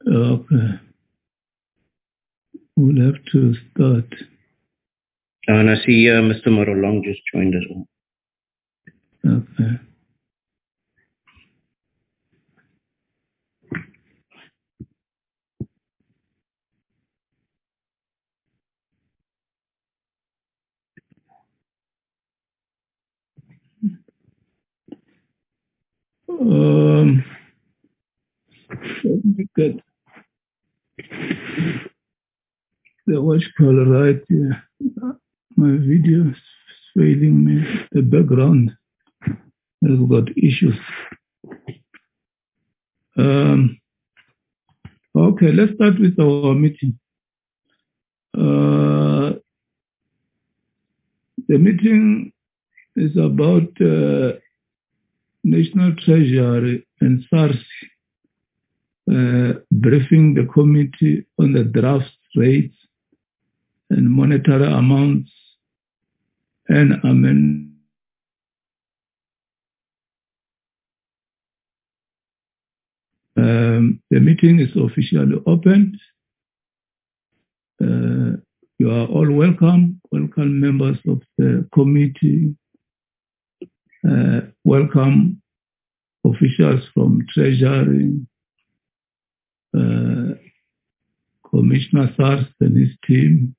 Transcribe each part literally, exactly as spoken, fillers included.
Okay. We'll have to start. And I see uh, Mister Morolong just joined as well. Okay. Um, let me get the watch call right here. My video is failing me. The background has got issues. Um, okay, let's start with our meeting. Uh, the meeting is about uh, National Treasury and SARS uh, briefing the committee on the draft rates and monetary amounts and amendments. Um, the meeting is officially opened. Uh, you are all welcome. Welcome members of the committee. Uh, welcome officials from Treasury, uh, Commissioner SARS and his team,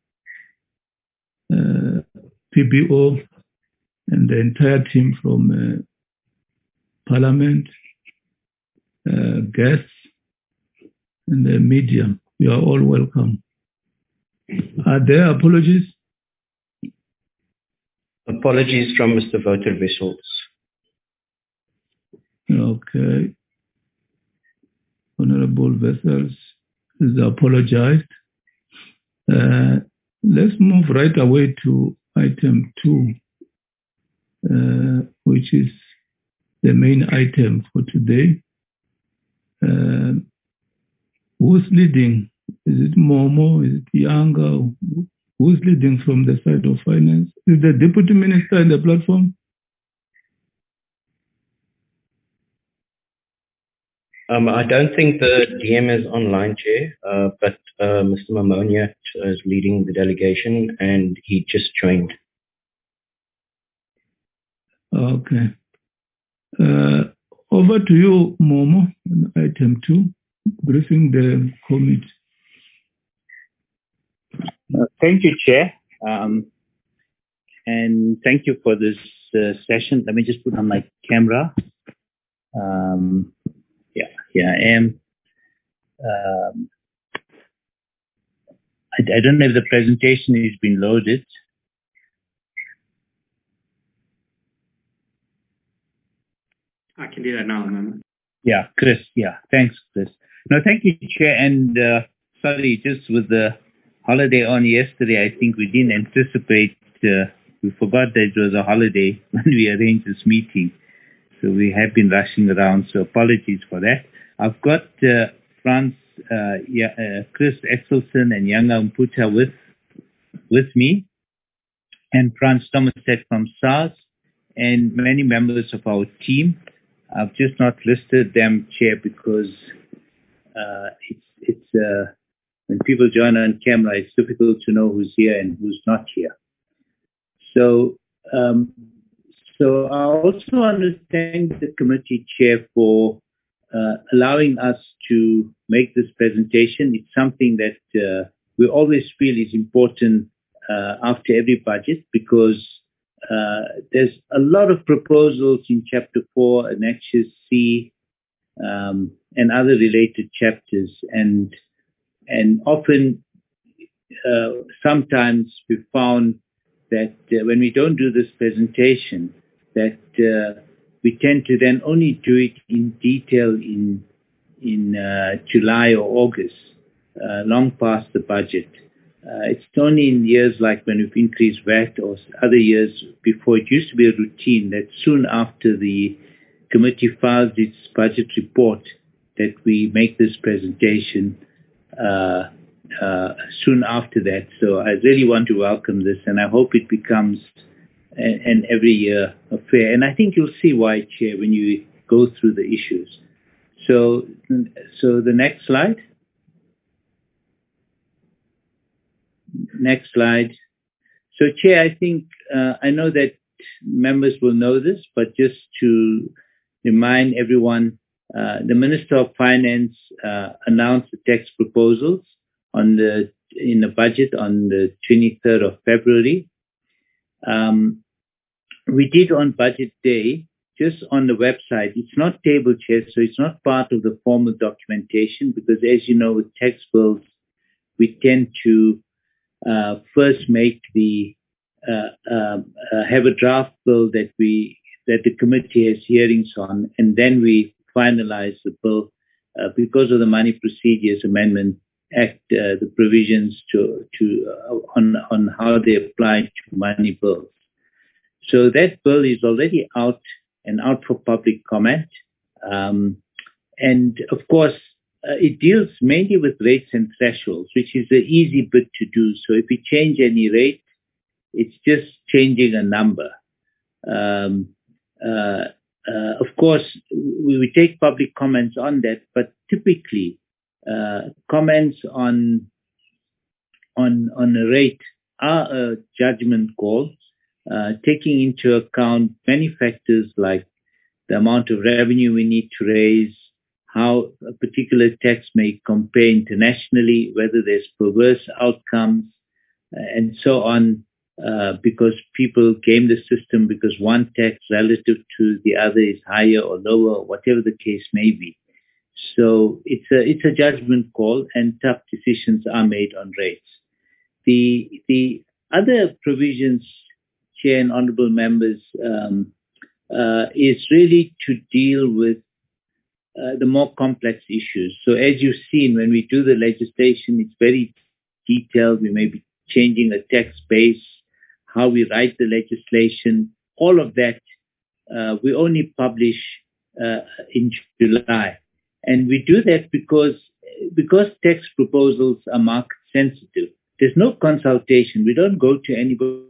uh, P B O, and the entire team from uh, Parliament, uh, guests, and the media. You are all welcome. Are there apologies? Apologies from Mister Wouter Wessels. Okay. Honorable Wessels is apologized. Uh, let's move right away to item two, uh, which is the main item for today. Uh, who's leading? Is it Momo? Is it Yanga? Who's leading from the side of finance? Is the deputy minister in the platform? Um, I don't think the D M is online, Chair, uh, but uh, Mister Mamoniat is leading the delegation and he just joined. Okay. Uh, over to you, Momo, on item two, briefing the committee. Uh, thank you, Chair. Um, and thank you for this uh, session. Let me just put on my camera. Um, yeah, here I am. Um, I, I don't know if the presentation has been loaded. I can do that now, man. Yeah, Chris. Yeah, thanks, Chris. No, thank you, Chair. And uh, sorry, just with the holiday on yesterday, I think we didn't anticipate, uh, we forgot that it was a holiday when we arranged this meeting. So we have been rushing around, so apologies for that. I've got uh, Franz, uh, yeah, uh, Chris Exelson and Yanga Mputa with, with me, and Franz Thomaset from SARS, and many members of our team. I've just not listed them, Chair, because uh, it's, it's uh, when people join on camera, it's difficult to know who's here and who's not here. So, um, so I also want to thank the committee chair for uh, allowing us to make this presentation. It's something that uh, we always feel is important uh, after every budget, because uh, there's a lot of proposals in Chapter four, Annexure C, um, and other related chapters, and and often, uh, sometimes we found that uh, when we don't do this presentation, that uh, we tend to then only do it in detail in in uh, July or August, uh, long past the budget. Uh, it's only in years like when we've increased V A T or other years before, it used to be a routine that soon after the committee files its budget report that we make this presentation uh, uh, soon after that. So I really want to welcome this, and I hope it becomes an, an every year affair. And I think you'll see why, Chair, when you go through the issues. So, so the next slide. next slide. So, Chair, I think, uh, I know that members will know this, but just to remind everyone, uh, the Minister of Finance uh, announced the tax proposals on the in the budget on the twenty-third of February. Um, we did on budget day, just on the website. It's not table, Chair, so it's not part of the formal documentation because, as you know, with tax bills, we tend to uh, first make the uh, uh, uh, have a draft bill that we that the committee has hearings on, and then we finalize the bill uh, because of the Money Procedures Amendment Act, uh, the provisions to to uh, on on how they apply to money bills. So that bill is already out and out for public comment, um, and of course uh, it deals mainly with rates and thresholds, which is the easy bit to do. So if we change any rate, it's just changing a number. Um, uh, uh, of course, we, we take public comments on that, but typically uh, comments on on on a rate are a judgment call, uh, taking into account many factors like the amount of revenue we need to raise, how a particular tax may compare internationally, whether there's perverse outcomes, and so on. Uh, because people game the system because one tax relative to the other is higher or lower, whatever the case may be. So it's a it's a judgment call, and tough decisions are made on rates. The the other provisions, Chair and honourable members, um, uh, is really to deal with uh, the more complex issues. So as you've seen, when we do the legislation, it's very detailed. We may be changing a tax base, how we write the legislation, all of that, uh, we only publish uh, in July. And we do that because, because tax proposals are market sensitive. There's no consultation. We don't go to anybody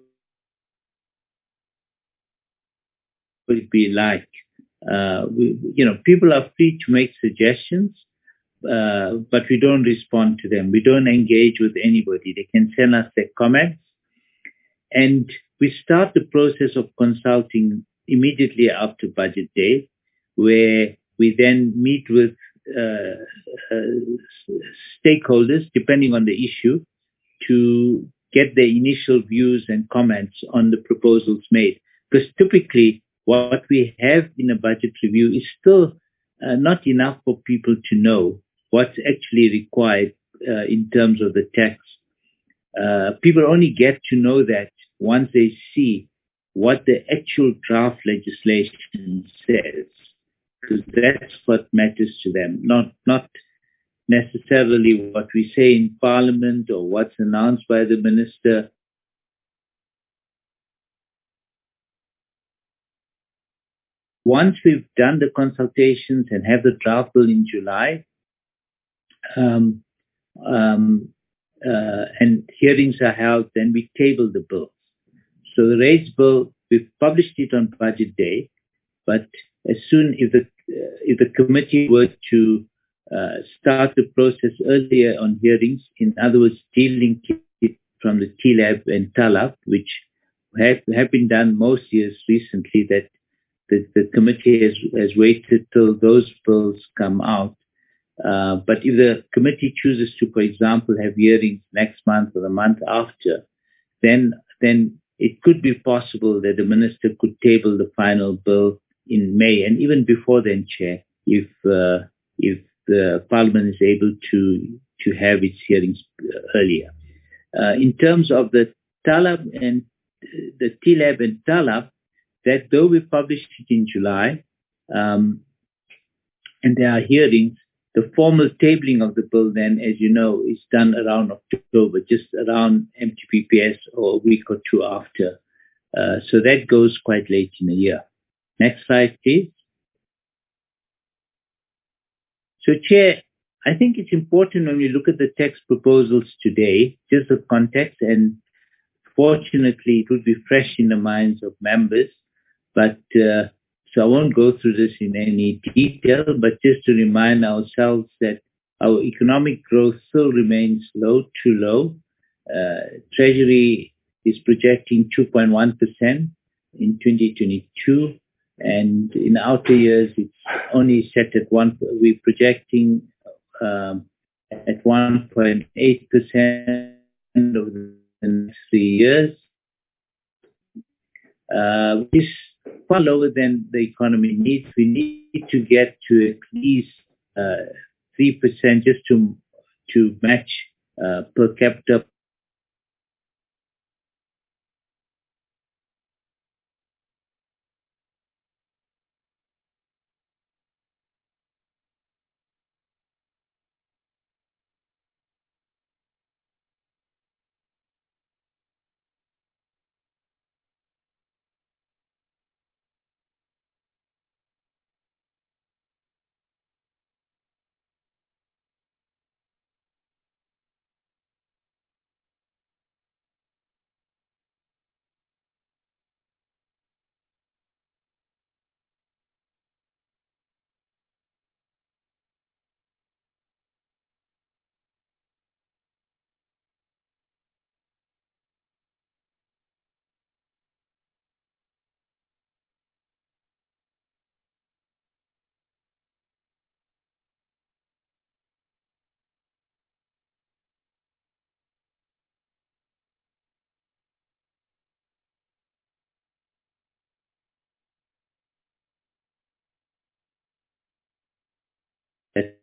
be like. Uh, we, you know, people are free to make suggestions, uh, but we don't respond to them. We don't engage with anybody. They can send us their comments. And we start the process of consulting immediately after budget day, where we then meet with uh, uh, stakeholders, depending on the issue, to get their initial views and comments on the proposals made. Because typically what we have in a budget review is still uh, not enough for people to know what's actually required uh, in terms of the tax. Uh, people only get to know that once they see what the actual draft legislation says, because that's what matters to them, not not necessarily what we say in Parliament or what's announced by the Minister. Once we've done the consultations and have the draft bill in July, um, um, uh, and hearings are held, then we table the bill. So the rates bill, we've published it on budget day, but as soon if the uh, if the committee were to uh, start the process earlier on hearings, in other words, dealing it from the T L A B and T A L A B, which have, have been done most years recently, that the, the committee has, has waited till those bills come out. Uh, but if the committee chooses to, for example, have hearings next month or the month after, then then it could be possible that the minister could table the final bill in May, and even before then, Chair, if uh, if the Parliament is able to to have its hearings earlier. Uh, in terms of the T A L A B and the T L A B and T A L A B, that though we published it in July, um, and there are hearings, the formal tabling of the bill then, as you know, is done around October, just around M T P P S or a week or two after. Uh, so that goes quite late in the year. Next slide, please. So, Chair, I think it's important when we look at the tax proposals today, just the context, and fortunately it would be fresh in the minds of members, but uh, so I won't go through this in any detail, but just to remind ourselves that our economic growth still remains low, too low. uh, Treasury is projecting two point one percent in twenty twenty-two, and in outer years it's only set at one. We're projecting um, at one point eight percent over the next three years, uh, which is far lower than the economy needs. We need to get to at least uh, three percent just to to match uh, per capita that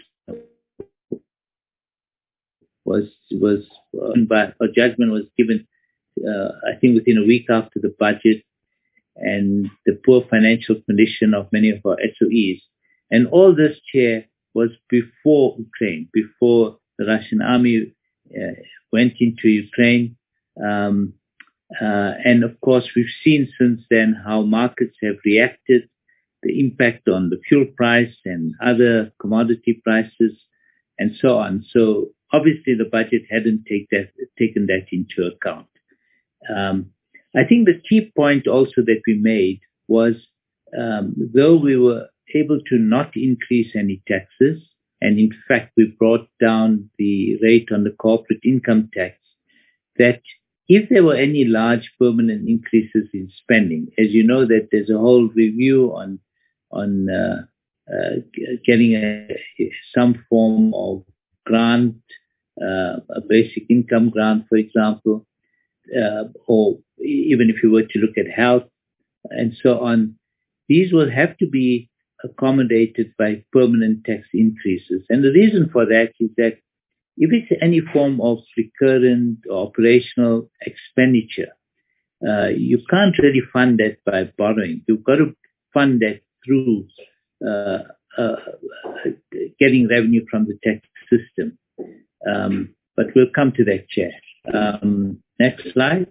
was was uh, by a judgment was given, uh, I think within a week after the budget, and the poor financial condition of many of our S O Es. And all this, Chair, was before Ukraine, before the Russian army uh, went into Ukraine. Um, uh, and of course, we've seen since then how markets have reacted, the impact on the fuel price and other commodity prices, and so on. So obviously the budget hadn't take that, taken that into account. Um, I think the key point also that we made was, um, though we were able to not increase any taxes, and in fact we brought down the rate on the corporate income tax, that if there were any large permanent increases in spending, as you know that there's a whole review on on uh, uh, getting a, some form of grant, uh, a basic income grant, for example, uh, or even if you were to look at health and so on, these will have to be accommodated by permanent tax increases. And the reason for that is that if it's any form of recurrent or operational expenditure, uh, you can't really fund that by borrowing. You've got to fund that through uh, uh, getting revenue from the tax system. Um, but we'll come to that, Chair. Um, next slide.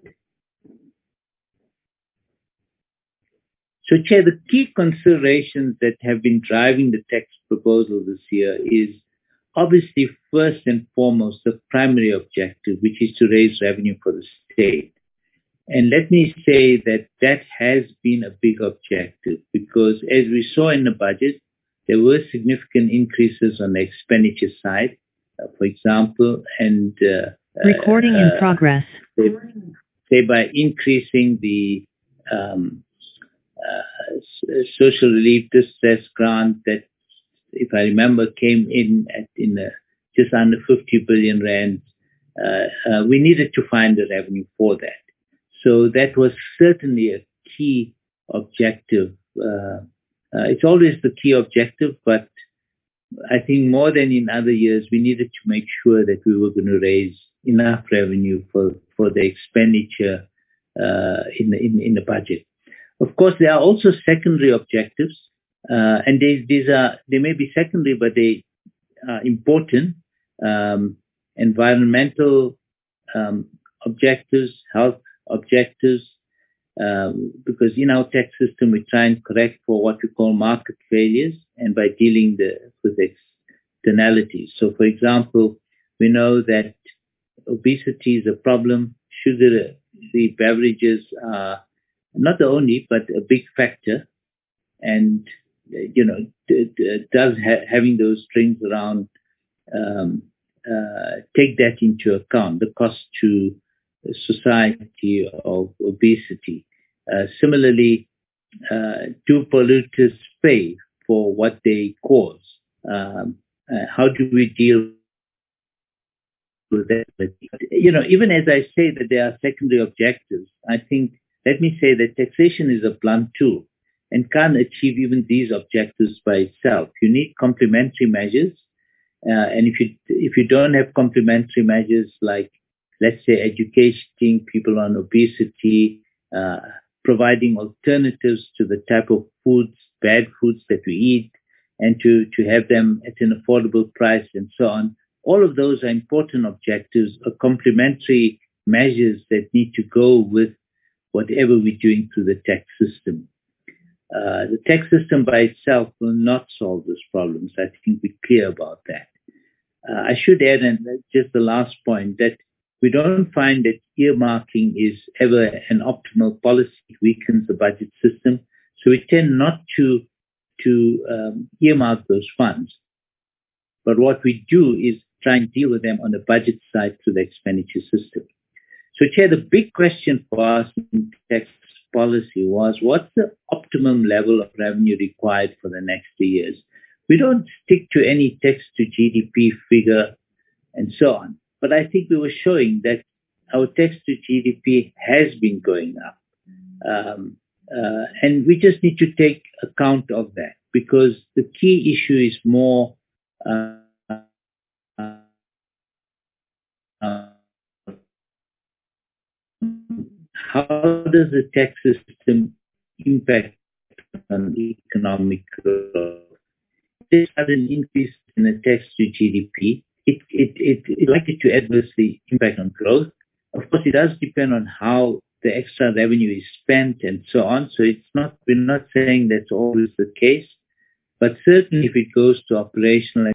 So, Chair, the key considerations that have been driving the tax proposal this year is obviously first and foremost the primary objective, which is to raise revenue for the state. And let me say that that has been a big objective because as we saw in the budget, there were significant increases on the expenditure side, uh, for example, and uh, recording uh, in progress. Say, say by increasing the um, uh, social relief distress grant that, if I remember, came in at in the, just under fifty billion rand. Uh, uh, we needed to find the revenue for that. So that was certainly a key objective. Uh, uh, it's always the key objective, but I think more than in other years, we needed to make sure that we were going to raise enough revenue for, for the expenditure uh, in, the, in, in the budget. Of course, there are also secondary objectives, uh, and they, these are, they may be secondary, but they are important. Um, environmental um, objectives, health objectives, um, because in our tax system we try and correct for what we call market failures, and by dealing the, with externalities. So, for example, we know that obesity is a problem. Sugar-free beverages are not the only, but a big factor, and you know, d- d- does ha- having those strings around um, uh, take that into account, the cost to society of obesity. Uh, similarly, uh, do polluters pay for what they cause? Um, uh, how do we deal with that? You know, even as I say that there are secondary objectives, I think, let me say that taxation is a blunt tool and can't achieve even these objectives by itself. You need complementary measures. Uh, and if you if you don't have complementary measures like, let's say, educating people on obesity, uh, providing alternatives to the type of foods, bad foods that we eat, and to, to have them at an affordable price and so on, all of those are important objectives, are complementary measures that need to go with whatever we're doing through the tax system. Uh, the tax system by itself will not solve those problems. I think we're clear about that. Uh, I should add, and just the last point, that we don't find that earmarking is ever an optimal policy. It weakens the budget system. So we tend not to, to um, earmark those funds. But what we do is try and deal with them on the budget side through the expenditure system. So, Chair, the big question for us in tax policy was, what's the optimum level of revenue required for the next three years? We don't stick to any tax to G D P figure and so on. But I think we were showing that our tax to G D P has been going up. Um, uh, and we just need to take account of that, because the key issue is more uh, uh, how does the tax system impact on economic growth? This sudden increase in the tax to G D P, it, it, it, it's likely to adversely impact on growth. Of course, it does depend on how the extra revenue is spent and so on. So it's not, we're not saying that's always the case, but certainly if it goes to operational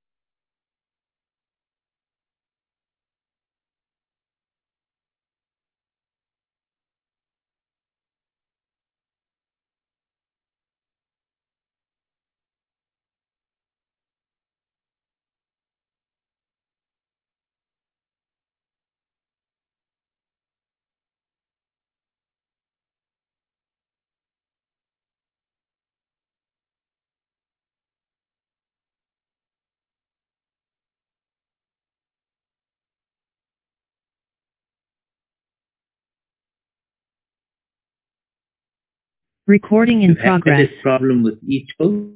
Recording in progress. problem with each poll.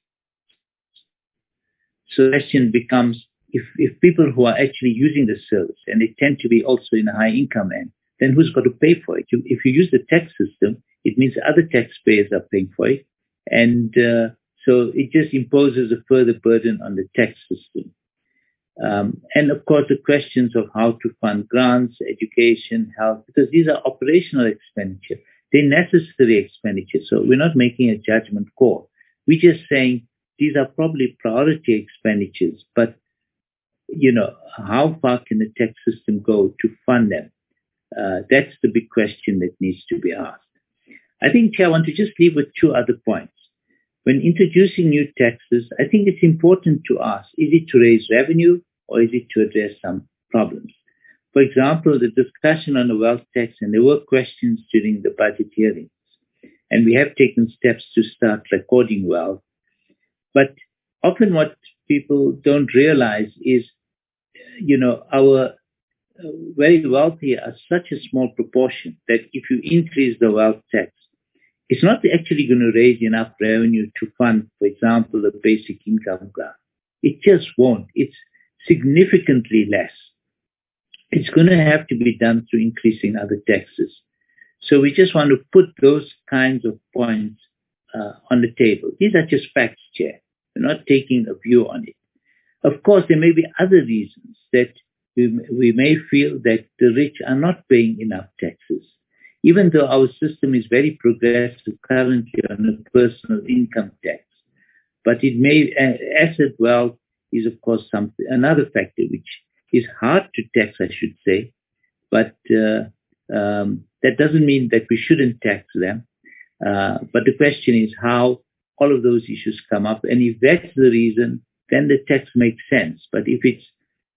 So the question becomes, if, if people who are actually using the service, and they tend to be also in a high income end, then who's got to pay for it? You, if you use the tax system, it means other taxpayers are paying for it. And uh, so it just imposes a further burden on the tax system. Um, and of course, the questions of how to fund grants, education, health, because these are operational expenditure. They're necessary expenditure. So we're not making a judgment call. We're just saying these are probably priority expenditures, but, you know, how far can the tax system go to fund them? Uh, that's the big question that needs to be asked. I think, Chair, I want to just leave with two other points. When introducing new taxes, I think it's important to ask, is it to raise revenue or is it to address some problems? For example, the discussion on the wealth tax, and there were questions during the budget hearings, and we have taken steps to start recording wealth. But often what people don't realize is, you know, our very wealthy are such a small proportion that if you increase the wealth tax, it's not actually going to raise enough revenue to fund, for example, the basic income grant. It just won't. It's significantly less. It's going to have to be done through increasing other taxes. So we just want to put those kinds of points uh, on the table. These are just facts, Chair. We're not taking a view on it. Of course, there may be other reasons that we, we may feel that the rich are not paying enough taxes. Even though our system is very progressive currently on a personal income tax. But it may, uh, asset wealth is of course something, another factor which is hard to tax, I should say. But uh, um, that doesn't mean that we shouldn't tax them. Uh, but the question is how all of those issues come up. And if that's the reason, then the tax makes sense. But if it's,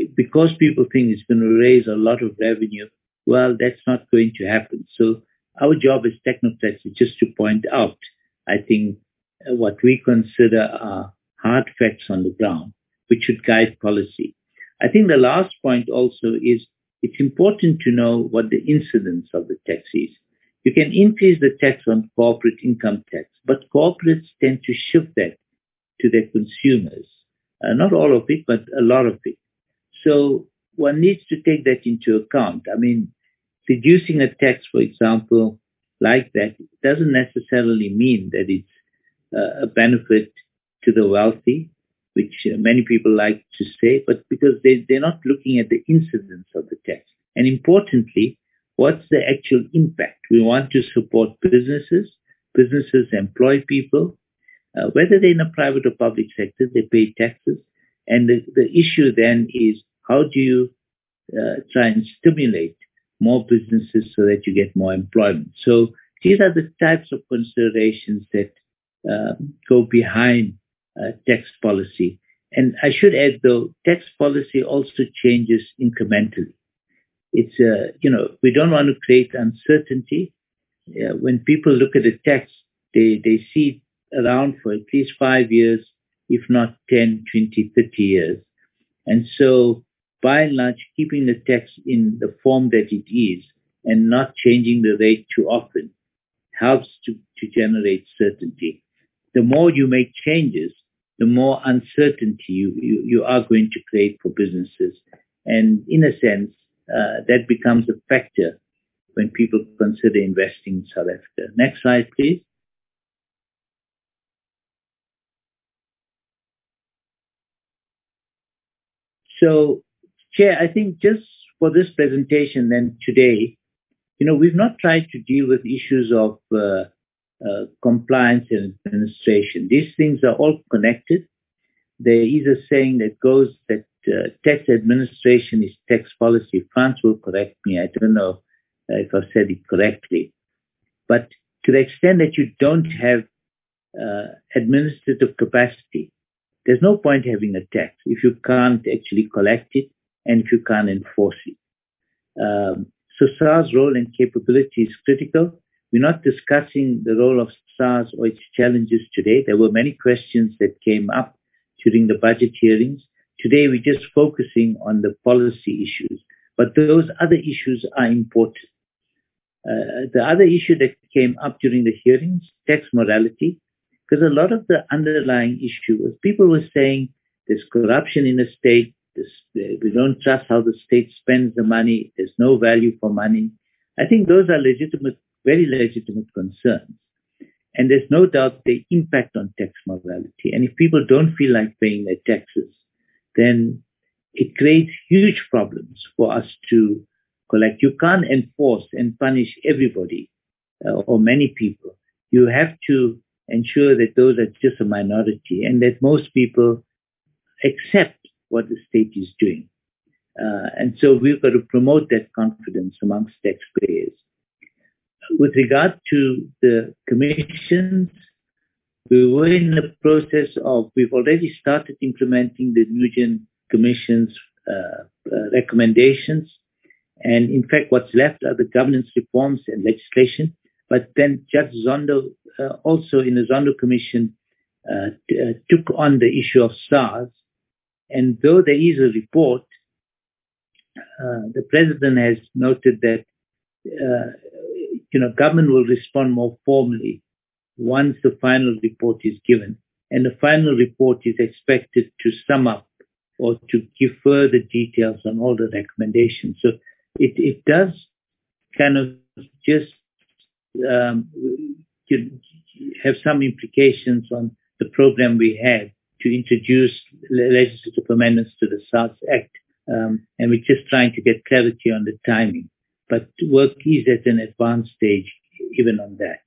because people think it's going to raise a lot of revenue, well, that's not going to happen. So our job as technocrats is just to point out, I think, uh, what we consider are hard facts on the ground, which should guide policy. I think the last point also is it's important to know what the incidence of the tax is. You can increase the tax on corporate income tax, but corporates tend to shift that to their consumers. Uh, not all of it, but a lot of it. So one needs to take that into account. I mean, reducing a tax, for example, like that, doesn't necessarily mean that it's uh, a benefit to the wealthy, which uh, many people like to say, but because they, they're not looking at the incidence of the tax. And importantly, what's the actual impact? We want to support businesses. Businesses employ people. Uh, whether they're in a private or public sector, they pay taxes. And the, the issue then is, how do you uh, try and stimulate more businesses so that you get more employment? So these are the types of considerations that uh, go behind uh, tax policy. And I should add, though, tax policy also changes incrementally. It's, uh, you know, we don't want to create uncertainty. Uh, when people look at the tax, they, they see it around for at least five years, if not ten, twenty, thirty years. And so, by and large, keeping the tax in the form that it is and not changing the rate too often helps to, to generate certainty. The more you make changes, the more uncertainty you, you, you are going to create for businesses. And in a sense, uh, that becomes a factor when people consider investing in South Africa. Next slide, please. So, Chair, I think just for this presentation then today, you know, we've not tried to deal with issues of uh, uh, compliance and administration. These things are all connected. There is a saying that goes that uh, tax administration is tax policy. Frans will correct me. I don't know uh, if I've said it correctly. But to the extent that you don't have uh, administrative capacity, there's no point having a tax if you can't actually collect it and if you can't enforce it. Um, so SARS role and capability is critical. We're not discussing the role of SARS or its challenges today. There were many questions that came up during the budget hearings. Today we're just focusing on the policy issues, but those other issues are important. Uh, the other issue that came up during the hearings, tax morality, because a lot of the underlying issue was people were saying there's corruption in the state, this, we don't trust how the state spends the money, there's no value for money. I think those are legitimate, very legitimate concerns. And there's no doubt they impact on tax morality. And if people don't feel like paying their taxes, then it creates huge problems for us to collect. You can't enforce and punish everybody uh, or many people. You have to ensure that those are just a minority and that most people accept what the state is doing. Uh, and so we've got to promote that confidence amongst taxpayers. With regard to the commissions, we were in the process of, we've already started implementing the Nugent Commission's uh, uh, recommendations. And in fact, what's left are the governance reforms and legislation. But then Judge Zondo, uh, also in the Zondo Commission, uh, t- uh, took on the issue of SARS. And though there is a report, uh, the President has noted that uh, you know, government will respond more formally once the final report is given. And the final report is expected to sum up or to give further details on all the recommendations. So it, it does kind of just um, have some implications on the program we had to introduce legislative amendments to the SARS Act. Um, and we're just trying to get clarity on the timing. But work is at an advanced stage even on that.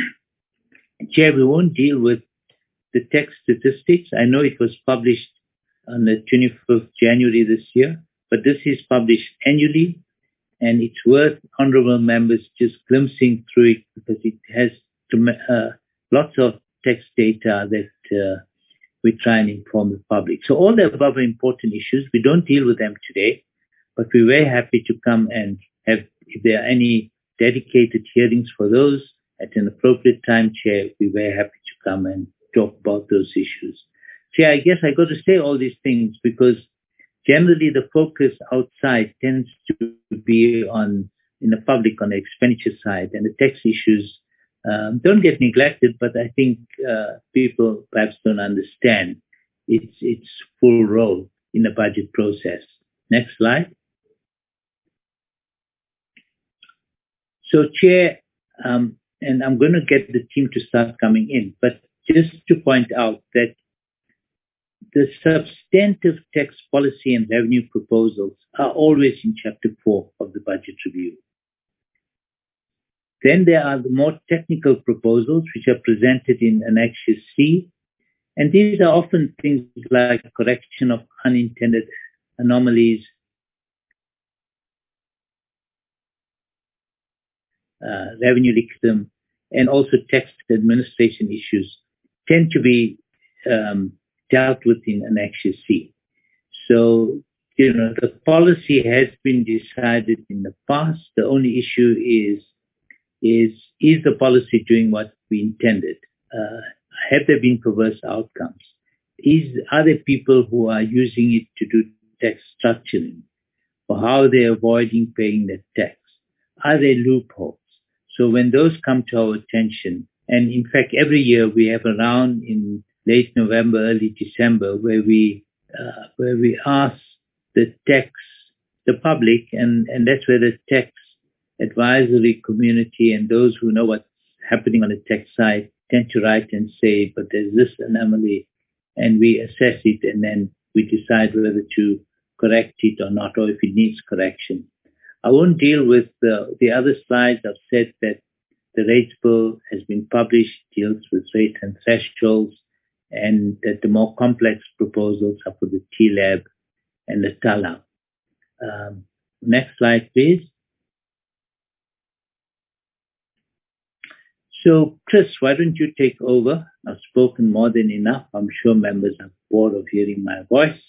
Chair, we won't deal with the tax statistics. I know it was published on the twenty-fifth of January this year, but this is published annually, and it's worth honorable members just glimpsing through it because it has uh, lots of tax data that uh, we try and inform the public. So all the above are important issues. We don't deal with them today, but we're very happy to come and have, if there are any dedicated hearings for those at an appropriate time, Chair, we're very happy to come and talk about those issues. Chair, I guess I got to say all these things because generally the focus outside tends to be on, in the public, on the expenditure side, and the tax issues um, don't get neglected, but I think uh, people perhaps don't understand its, its full role in the budget process. Next slide. So, Chair, um, and I'm going to get the team to start coming in, but just to point out that the substantive tax policy and revenue proposals are always in Chapter four of the Budget Review. Then there are the more technical proposals which are presented in Annexure C, and these are often things like correction of unintended anomalies, uh, revenue liquidum, and also tax administration issues tend to be um, dealt with in Annexure C. So, you know, the policy has been decided in the past. The only issue is, is, is the policy doing what we intended? Uh, have there been perverse outcomes? Is, are there people who are using it to do tax structuring? Or how are they avoiding paying their tax? Are there loopholes? So when those come to our attention, and in fact every year we have a round in late November, early December, where we uh, where we ask the tax, the public, and, and that's where the tax advisory community and those who know what's happening on the tax side tend to write and say, but there's this anomaly, and we assess it, and then we decide whether to correct it or not, or if it needs correction. I won't deal with the, the other slides. I've said that the rates bill has been published, deals with rates and thresholds, and that the more complex proposals are for the T L A B and the T A L A. Um, next slide, please. So, Chris, why don't you take over? I've spoken more than enough. I'm sure members are bored of hearing my voice.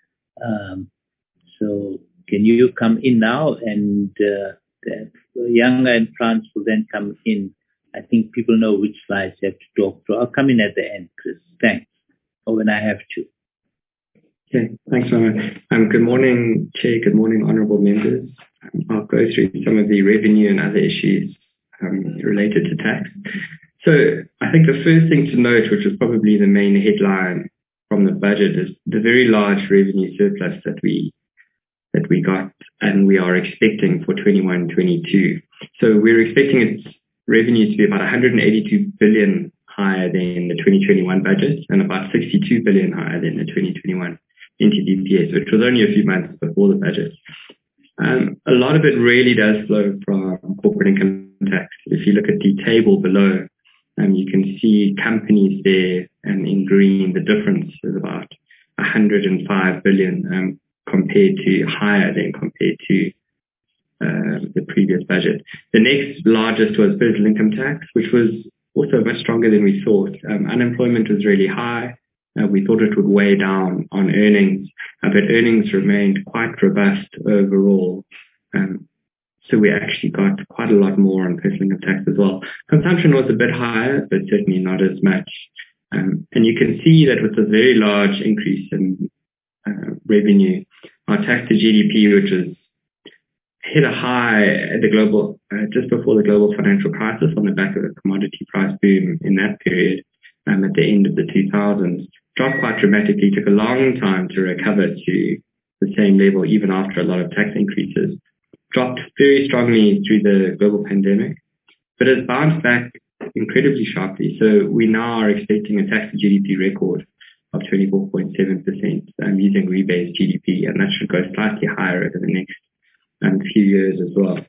Um, so, can you come in now? And uh, Younger and Frans will then come in. I think people know which slides they have to talk to. I'll come in at the end, Chris. Thanks. Or when I have to. Okay, thanks, Mama. Um, good morning, Chair. Good morning, honourable members. Um, I'll go through some of the revenue and other issues um, related to tax. So I think the first thing to note, which is probably the main headline from the budget, is the very large revenue surplus that we that we got and we are expecting for twenty-one twenty-two. So we're expecting its revenue to be about one hundred eighty-two billion higher than the twenty twenty-one budget and about sixty-two billion higher than the twenty twenty-one N T D P S, which was only a few months before the budget. Um, a lot of it really does flow from corporate income tax. If you look at the table below, um, you can see companies there, and in green, the difference is about one hundred five billion um, compared to higher than compared to uh, the previous budget. The next largest was personal income tax, which was also much stronger than we thought. Um, unemployment was really high. Uh, we thought it would weigh down on earnings, uh, but earnings remained quite robust overall. Um, so we actually got quite a lot more on personal income tax as well. Consumption was a bit higher, but certainly not as much. Um, and you can see that with a very large increase in uh, revenue, our tax to G D P, which is hit a high at the global, uh, just before the global financial crisis on the back of a commodity price boom in that period, um, at the end of the two thousands, dropped quite dramatically, took a long time to recover to the same level even after a lot of tax increases, dropped very strongly through the global pandemic, but has bounced back incredibly sharply. So we now are expecting a tax to G D P record of twenty-four point seven percent um, using rebased G D P, and that should go slightly higher over the next um, few years as well.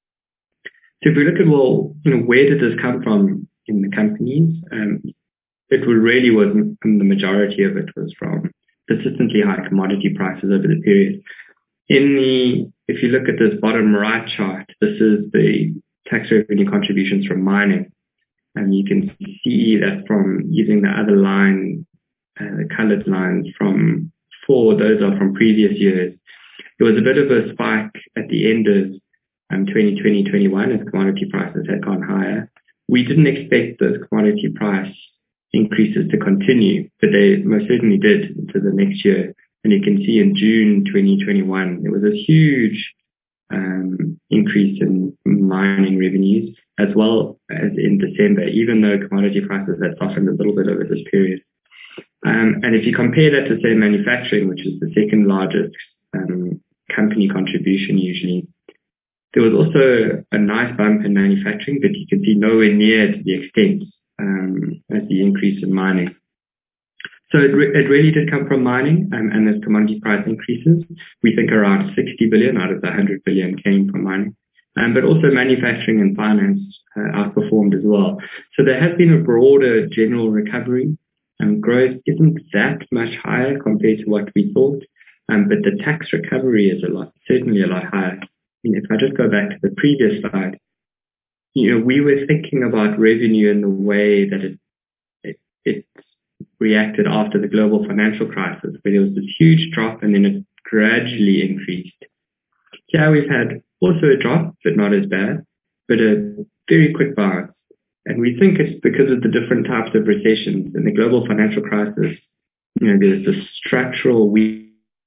So if we look at, well, you know, where did this come from in the companies? Um, it really was, and the majority of it was from persistently high commodity prices over the period. In the, if you look at this bottom right chart, this is the tax revenue contributions from mining. And you can see that from using the other line uh, the colored lines from four, those are from previous years. There was a bit of a spike at the end of um, twenty twenty, twenty-one as commodity prices had gone higher. We didn't expect those commodity price increases to continue, but they most certainly did into the next year. And you can see in June twenty twenty-one, there was a huge um, increase in mining revenues, as well as in December, even though commodity prices had softened a little bit over this period. Um, and if you compare that to, say, manufacturing, which is the second largest um, company contribution usually, there was also a nice bump in manufacturing, but you can see nowhere near to the extent um, as the increase in mining. So it, re- it really did come from mining, um, and as commodity price increases, we think around sixty billion out of the one hundred billion came from mining. Um, but also manufacturing and finance uh, outperformed as well. So there has been a broader general recovery. Um, growth isn't that much higher compared to what we thought, um, but the tax recovery is a lot, certainly a lot higher. I mean, if I just go back to the previous slide, you know, we were thinking about revenue in the way that it, it, it reacted after the global financial crisis, where there was this huge drop and then it gradually increased. Yeah, we've had also a drop, but not as bad, but a very quick bounce. And we think it's because of the different types of recessions. In the global financial crisis, you know, there's this structural weakness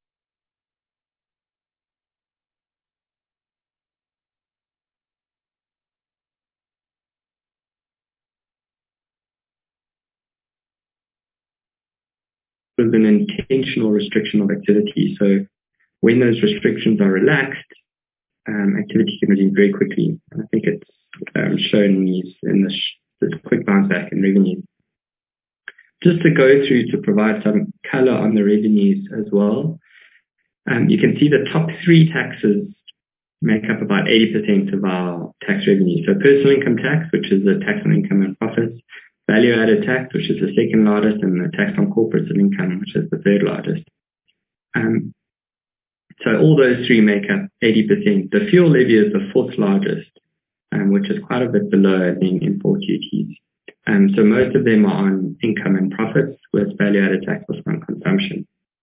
with an intentional restriction of activity. So when those restrictions are relaxed, um, activity can resume very quickly. And I think it's um, shown in, these, in this, this quick bounce back in revenue. Just to go through to provide some color on the revenues as well, um, you can see the top three taxes make up about eighty percent of our tax revenue. So personal income tax, which is the tax on income and profits, value-added tax, which is the second largest, and the tax on corporates and income, which is the third largest. Um, so all those three make up eighty percent. The fuel levy is the fourth largest, um, which is quite a bit below the import duties. Um, so most of them are on income and profits, with value-added tax was on consumption.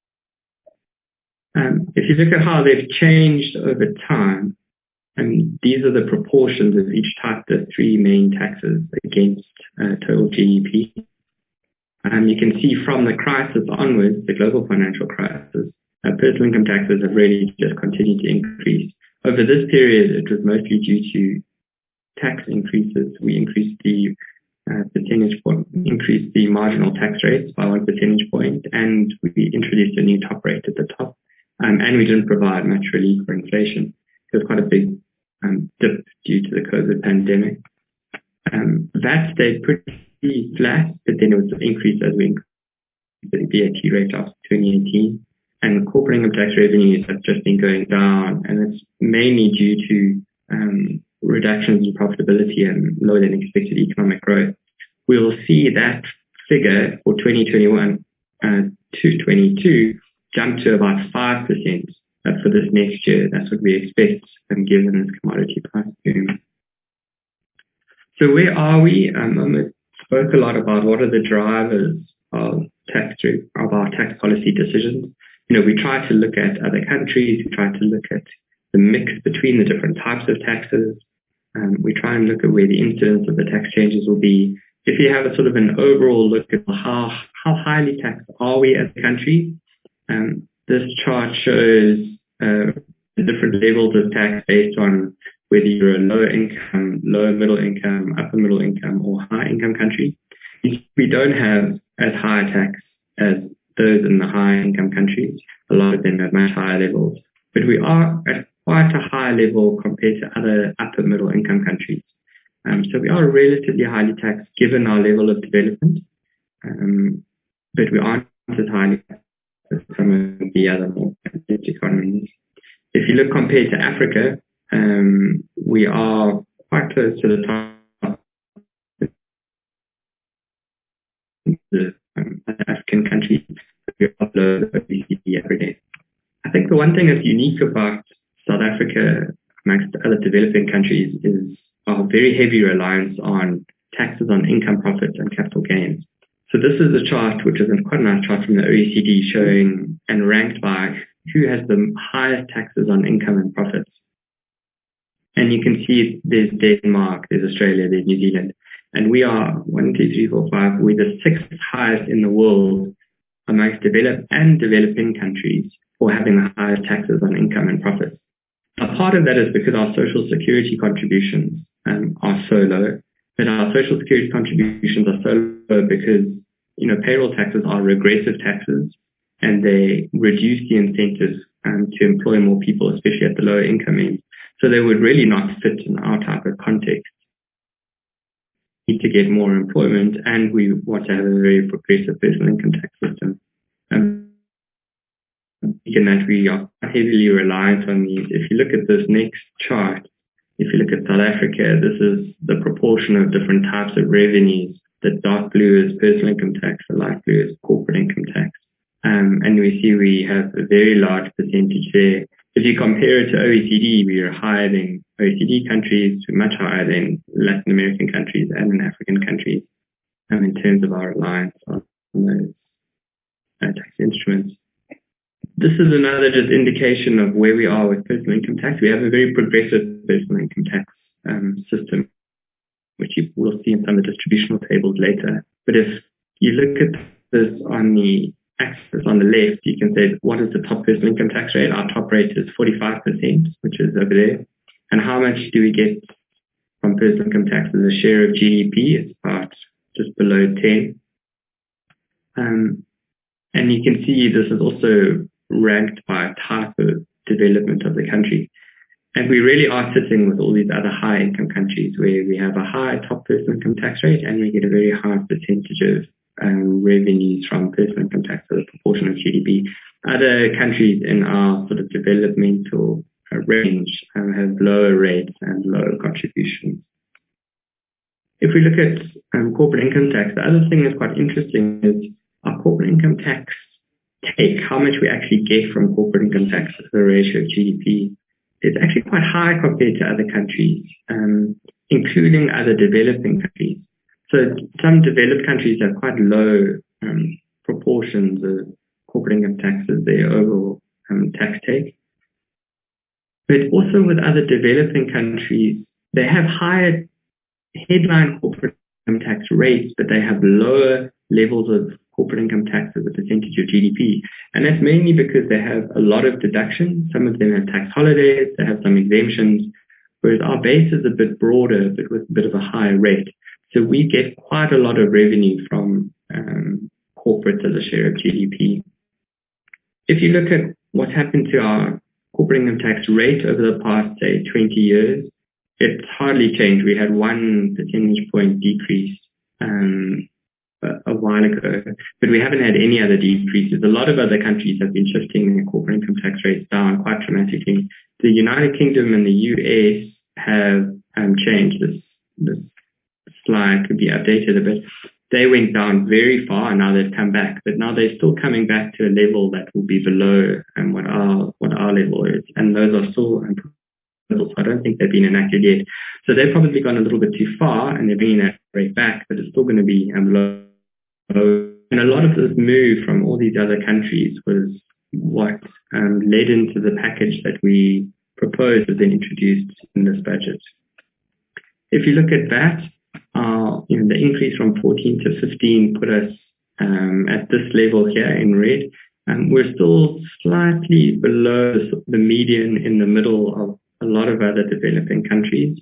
Um, if you look at how they've changed over time, and these are the proportions of each type, the three main taxes against uh, total G D P. Um, you can see from the crisis onwards, the global financial crisis, uh, personal income taxes have really just continued to increase. Over this period, it was mostly due to tax increases. We increased the uh, percentage point, increased the marginal tax rates by one percentage point, and we introduced a new top rate at the top. Um, and we didn't provide much relief for inflation. It was quite a big um, dip due to the COVID pandemic. Um, that stayed pretty flat, but then it was an increase as we increased the V A T rate after twenty eighteen. And corporate income tax revenues have just been going down, and it's mainly due to um, reductions in profitability and lower than expected economic growth. We'll see that figure for twenty twenty-one uh, to twenty-two jump to about five percent uh, for this next year. That's what we expect, um, given this commodity price boom. So where are we? Um, I spoke a lot about what are the drivers of tax of our tax policy decisions. You know, we try to look at other countries. We try to look at the mix between the different types of taxes. Um, we try and look at where the incidence of the tax changes will be. If you have a sort of an overall look at how how highly taxed are we as a country, Um, this chart shows uh, the different levels of tax based on whether you're a low income, low middle income, upper middle income, or high income country. We don't have as high tax as those in the high income countries. A lot of them have much higher levels, but we are at quite a high level compared to other upper middle income countries. Um, so we are relatively highly taxed given our level of development, um, but we aren't as highly taxed as some of the other more advanced economies. If you look compared to Africa, um, we are quite close to the top of the um, African countries. We upload O E C D every day. I think the one thing that's unique about South Africa amongst other developing countries is our very heavy reliance on taxes on income, profits, and capital gains. So this is a chart, which is a quite a nice chart from the O E C D, showing and ranked by who has the highest taxes on income and profits. And you can see there's Denmark, there's Australia, there's New Zealand. And we are one, two, three, four, five. We're the sixth highest in the world amongst developed and developing countries for having the highest taxes on income and profits. A part of that is because our social security contributions um, are so low. But our social security contributions are so low because, you know, payroll taxes are regressive taxes, and they reduce the incentives um, to employ more people, especially at the lower income end. So they would really not fit in our type of context. We need to get more employment, and we want to have a very progressive personal income tax system. Um, in that we are heavily reliant on these. If you look at this next chart, if you look at South Africa, this is the proportion of different types of revenues. The dark blue is personal income tax, the light blue is corporate income tax. Um, and we see we have a very large percentage there. If you compare it to O E C D, we are higher than O E C D countries, much higher than Latin American countries and in African countries, um, in terms of our reliance on those uh, tax instruments. This is another just indication of where we are with personal income tax. We have a very progressive personal income tax um, system, which you will see in some of the distributional tables later. But if you look at this on the axis on the left, you can say, what is the top personal income tax rate? Our top rate is forty-five percent, which is over there. And how much do we get from personal income tax as a share of G D P? It's about just below ten. Um, and you can see this is also ranked by type of development of the country. And we really are sitting with all these other high income countries where we have a high top personal income tax rate and we get a very high percentage of um, revenues from personal income tax as a proportion of G D P. Other countries in our sort of developmental uh, range um, have lower rates and lower contributions. If we look at um, corporate income tax, the other thing that's quite interesting is our corporate income tax take, how much we actually get from corporate income tax as a ratio of G D P. It's actually quite high compared to other countries, um, including other developing countries. So some developed countries have quite low um, proportions of corporate income tax as their overall um, tax take. But also with other developing countries, they have higher headline corporate income tax rates, but they have lower levels of corporate income tax as a percentage of G D P. And that's mainly because they have a lot of deductions. Some of them have tax holidays, they have some exemptions, whereas our base is a bit broader, but with a bit of a higher rate. So we get quite a lot of revenue from um, corporates as a share of G D P. If you look at what's happened to our corporate income tax rate over the past, say, twenty years, it's hardly changed. We had one percentage point decrease um, a while ago, but we haven't had any other decreases. A lot of other countries have been shifting their corporate income tax rates down quite dramatically. The United Kingdom and the U S have um, changed. This, this slide could be updated a bit. They went down very far and now they've come back, but now they're still coming back to a level that will be below um, what our what our level is, and those are still um, so I don't think they've been enacted yet. So they've probably gone a little bit too far and they're bringing that rate back, but it's still going to be um, low. And a lot of this move from all these other countries was what um, led into the package that we proposed and then introduced in this budget. If you look at that, uh, you know, the increase from fourteen to fifteen put us um, at this level here in red. Um, we're still slightly below the, the median in the middle of a lot of other developing countries.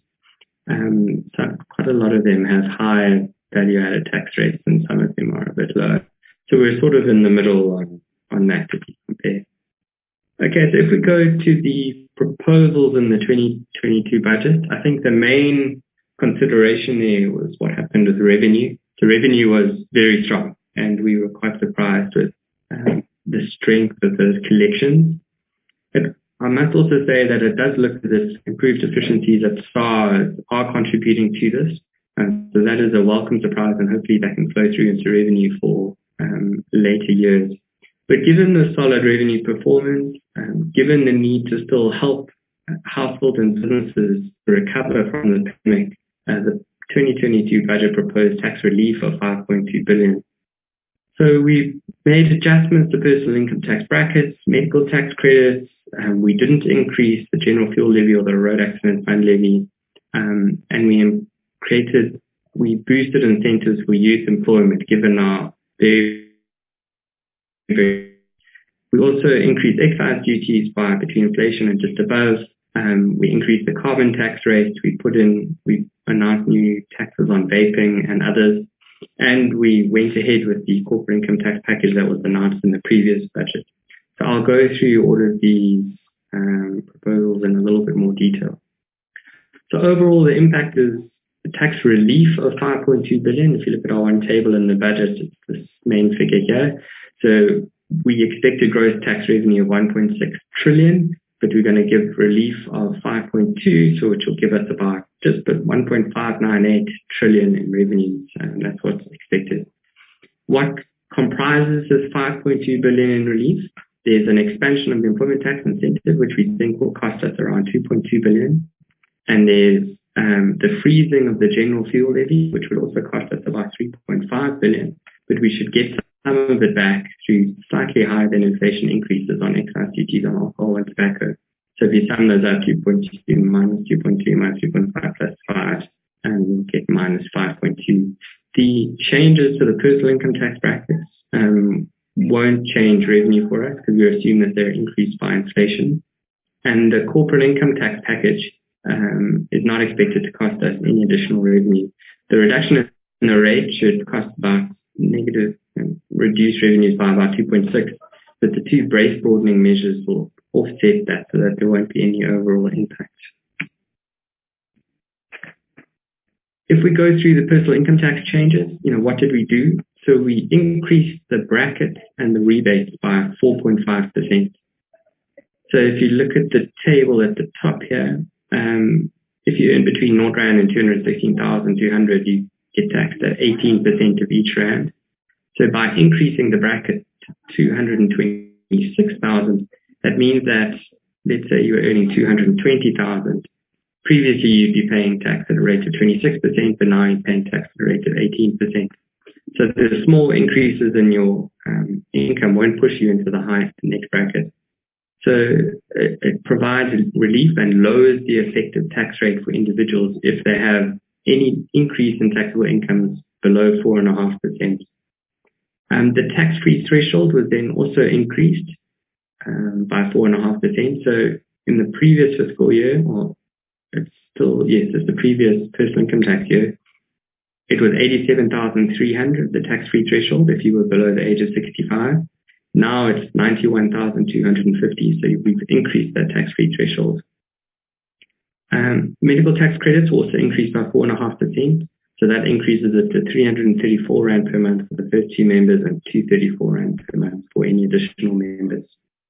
Um, so quite a lot of them have high value-added tax rates and some of them are a bit lower. So we're sort of in the middle on, on that if you compare. Okay, so if we go to the proposals in the twenty twenty-two budget, I think the main consideration there was what happened with revenue. So revenue was very strong and we were quite surprised with um, the strength of those collections. But I must also say that it does look as if improved efficiencies at SARS are contributing to this. And so that is a welcome surprise and hopefully that can flow through into revenue for um, later years. But given the solid revenue performance, um, given the need to still help households and businesses recover from the pandemic, uh, the twenty twenty-two budget proposed tax relief of five point two billion dollars. So we made adjustments to personal income tax brackets, medical tax credits. Um, we didn't increase the general fuel levy or the road accident fund levy. Um, and we created, we boosted incentives for youth employment given our very, very, we also increased excise duties by between inflation and just above. Um, we increased the carbon tax rate. We put in, we announced new taxes on vaping and others. And we went ahead with the corporate income tax package that was announced in the previous budget. So I'll go through all of these um, proposals in a little bit more detail. So overall, the impact is a tax relief of five point two billion. If you look at our one table in the budget, it's this main figure here. So we expected gross tax revenue of one point six trillion, but we're going to give relief of five point two, so which will give us about just but one point five nine eight trillion in revenues, and that's what's expected. What comprises this five point two billion in relief? There's an expansion of the employment tax incentive, which we think will cost us around two point two billion. And there's um, the freezing of the general fuel levy, which would also cost us about three point five billion, but we should get some of it back through slightly higher than inflation increases on excise duties on alcohol and tobacco. So if you sum those up, two point two minus two point two minus two point five plus five, and we'll get minus five point two. The changes to the personal income tax brackets um, won't change revenue for us because we assume that they're increased by inflation. And the corporate income tax package um, is not expected to cost us any additional revenue. The reduction in the rate should cost about negative, um, reduce revenues by about two point six, but the two brace broadening measures will offset that so that there won't be any overall impact. If we go through the personal income tax changes, you know, what did we do? So we increased the bracket and the rebates by four point five percent. So if you look at the table at the top here, um, if you're in between zero rand and two hundred sixteen thousand two hundred, you get taxed at eighteen percent of each rand. So by increasing the bracket to two hundred twenty-six thousand, that means that, let's say you were earning two hundred twenty thousand. Previously, you'd be paying tax at a rate of twenty-six percent, but now you're paying tax at a rate of eighteen percent. So the small increases in your um, income won't push you into the highest next bracket. So it, it provides relief and lowers the effective tax rate for individuals if they have any increase in taxable incomes below four point five percent. Um, the tax-free threshold was then also increased um, by four point five percent. So in the previous fiscal year, or it's still, yes, it's the previous personal income tax year, it was eighty-seven thousand three hundred, the tax-free threshold, if you were below the age of sixty-five. Now it's ninety-one thousand two hundred fifty, so we've increased that tax-free threshold. Um, medical tax credits also increased by four point five percent, so that increases it to three hundred thirty-four rand per month for the first two members and two hundred thirty-four rand per month for any additional members.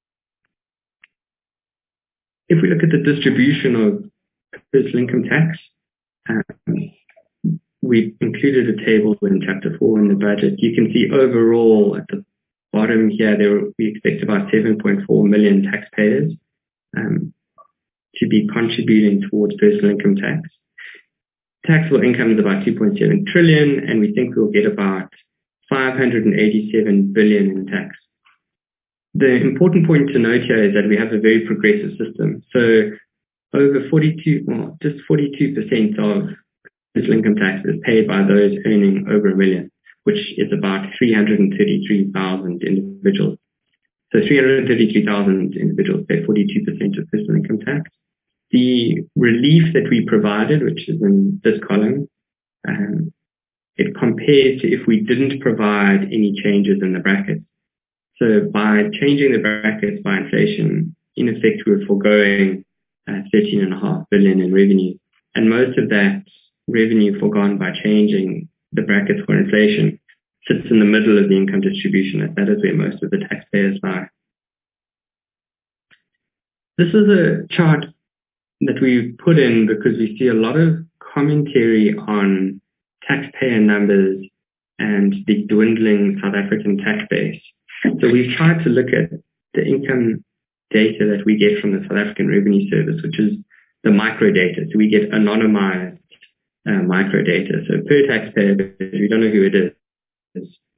If we look at the distribution of personal income tax, um, we've included a table in chapter four in the budget. You can see overall at the bottom here, there we expect about seven point four million taxpayers um, to be contributing towards personal income tax. Taxable income is about two point seven trillion, and we think we'll get about five hundred eighty-seven billion in tax. The important point to note here is that we have a very progressive system. So over forty-two, well, just forty-two percent of personal income tax is paid by those earning over a million, which is about three hundred thirty-three thousand individuals. So three hundred thirty-three thousand individuals pay forty-two percent of personal income tax. The relief that we provided, which is in this column, um, it compares to if we didn't provide any changes in the brackets. So by changing the brackets by inflation, in effect, we're foregoing uh, thirteen point five billion in revenue. And most of that revenue foregone by changing the brackets for inflation sits in the middle of the income distribution. That is where most of the taxpayers lie. This is a chart that we put in because we see a lot of commentary on taxpayer numbers and the dwindling South African tax base. So we've tried to look at the income data that we get from the South African Revenue Service, which is the micro data. So we get anonymized uh, micro data. So per taxpayer, we don't know who it is.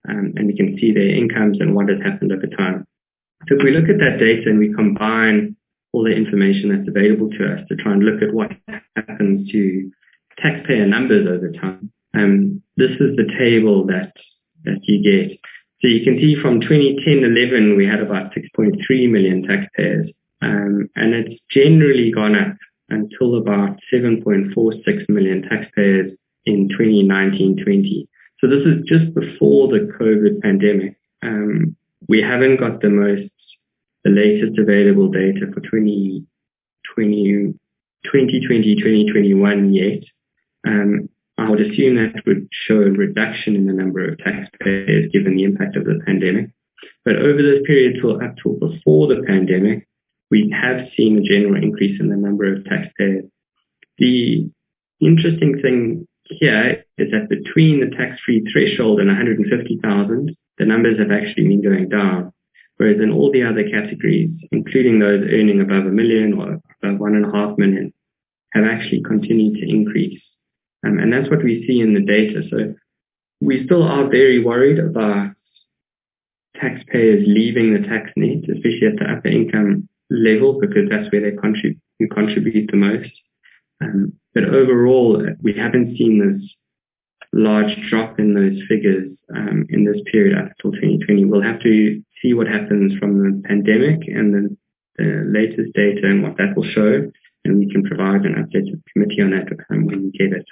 um, and we can see their incomes and what has happened over time. So if we look at that data and we combine all the information that's available to us to try and look at what happens to taxpayer numbers over time, um, this is the table that, that you get. So you can see from twenty ten eleven, we had about six point three million taxpayers, um, and it's generally gone up until about seven point four six million taxpayers in twenty nineteen twenty. So this is just before the COVID pandemic. Um, we haven't got the most, the latest available data for twenty twenty, twenty twenty, twenty twenty-one yet. Um, I would assume that would show a reduction in the number of taxpayers given the impact of the pandemic. But over this period till up till before the pandemic, we have seen a general increase in the number of taxpayers. The interesting thing here is that between the tax-free threshold and one hundred fifty thousand, the numbers have actually been going down. Whereas in all the other categories, including those earning above a million or above one and a half million, have actually continued to increase. Um, and that's what we see in the data. So we still are very worried about taxpayers leaving the tax net, especially at the upper income level, because that's where they contribute, contribute the most. Um, but overall, we haven't seen this large drop in those figures um, in this period up until twenty twenty. We'll have to see what happens from the pandemic and the, the latest data and what that will show, and we can provide an update to the committee on that um, when we get it.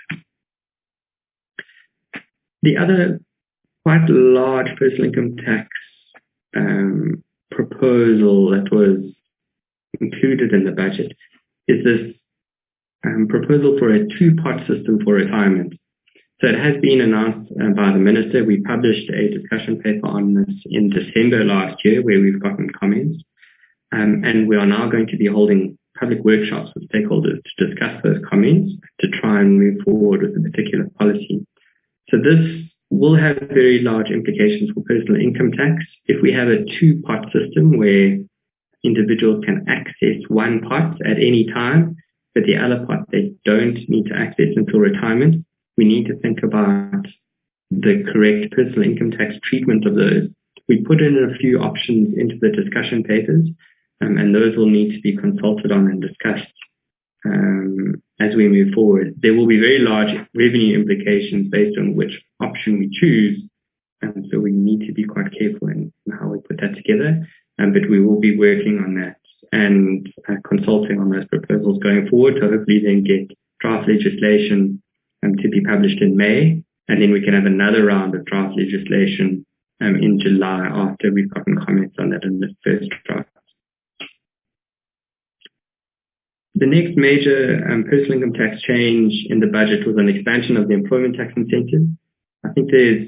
The other quite large personal income tax um, proposal that was included in the budget is this um, proposal for a two-part system for retirement. So it has been announced uh, by the Minister. We published a discussion paper on this in December last year where we've gotten comments. Um, and we are now going to be holding public workshops with stakeholders to discuss those comments to try and move forward with a particular policy. So this will have very large implications for personal income tax. If we have a two-pot system where individuals can access one pot at any time, but the other pot they don't need to access until retirement, we need to think about the correct personal income tax treatment of those. We put in a few options into the discussion papers, um, and those will need to be consulted on and discussed um, as we move forward. There will be very large revenue implications based on which option we choose, and so we need to be quite careful in, in how we put that together, um, but we will be working on that and uh, consulting on those proposals going forward to hopefully then get draft legislation um, to be published in May, and then we can have another round of draft legislation um, in July after we've gotten comments on that in the first draft. The next major um, personal income tax change in the budget was an expansion of the employment tax incentive. I think there's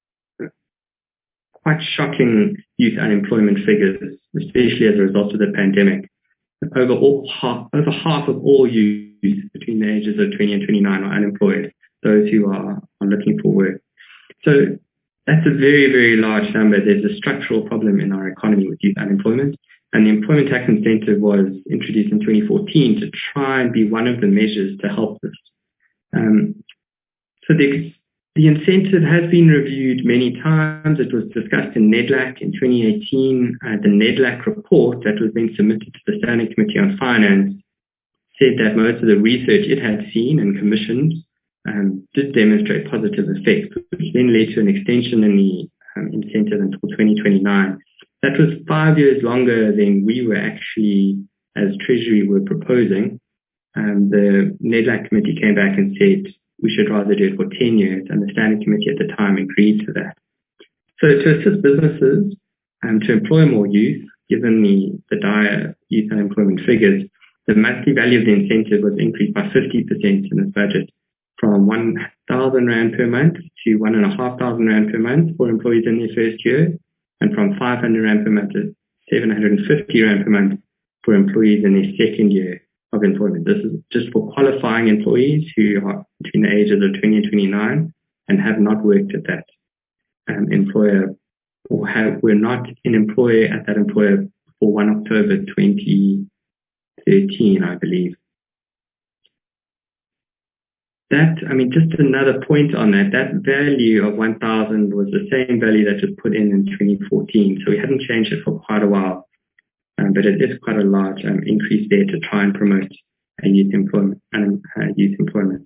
quite shocking youth unemployment figures, especially as a result of the pandemic. Over, all, half, over half of all youth between the ages of twenty and twenty-nine are unemployed, those who are, are looking for work. So that's a very, very large number. There's a structural problem in our economy with youth unemployment. And the employment tax incentive was introduced in twenty fourteen to try and be one of the measures to help this. Um, so the, the incentive has been reviewed many times. It was discussed in NEDLAC in twenty eighteen. Uh, the NEDLAC report that was then submitted to the Standing Committee on Finance said that most of the research it had seen and commissioned um, did demonstrate positive effects, which then led to an extension in the um, incentive until twenty twenty-nine. That was five years longer than we were actually, as Treasury, were proposing. Um, the NEDLAC committee came back and said we should rather do it for ten years, and the Standing Committee at the time agreed to that. So to assist businesses um, to employ more youth, given the, the dire youth unemployment figures, the monthly value of the incentive was increased by fifty percent in this budget, from one thousand rand per month to one thousand five hundred rand per month for employees in their first year, and from five hundred rand per month to seven hundred fifty rand per month for employees in their second year of employment. This is just for qualifying employees who are between the ages of twenty and twenty-nine and have not worked at that um, employer or have, were not an employee at that employer for first of October twenty thirteen, I believe. that, I mean, just another point on that, that value of one thousand was the same value that was put in in twenty fourteen. So we hadn't changed it for quite a while, um, but it is quite a large um, increase there to try and promote uh, youth employment. Um, uh, youth employment.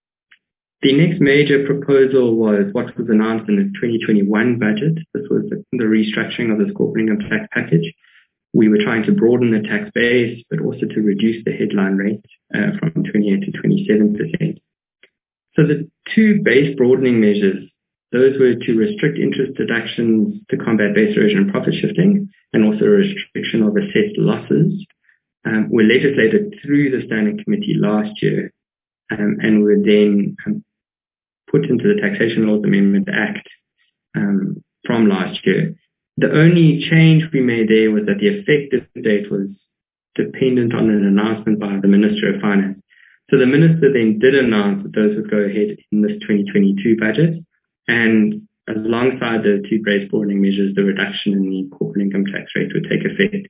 The next major proposal was what was announced in the twenty twenty-one budget. This was the, the restructuring of the corporate income tax package. We were trying to broaden the tax base, but also to reduce the headline rate uh, from twenty-eight to twenty-seven percent. So the two base broadening measures, those were to restrict interest deductions to combat base erosion and profit shifting, and also a restriction of assessed losses, um, were legislated through the Standing Committee last year, um, and were then um, put into the Taxation Laws Amendment Act um, from last year. The only change we made there was that the effective date was dependent on an announcement by the Minister of Finance. So the Minister then did announce that those would go ahead in this twenty twenty-two budget, and alongside the two base broadening measures, the reduction in the corporate income tax rate would take effect.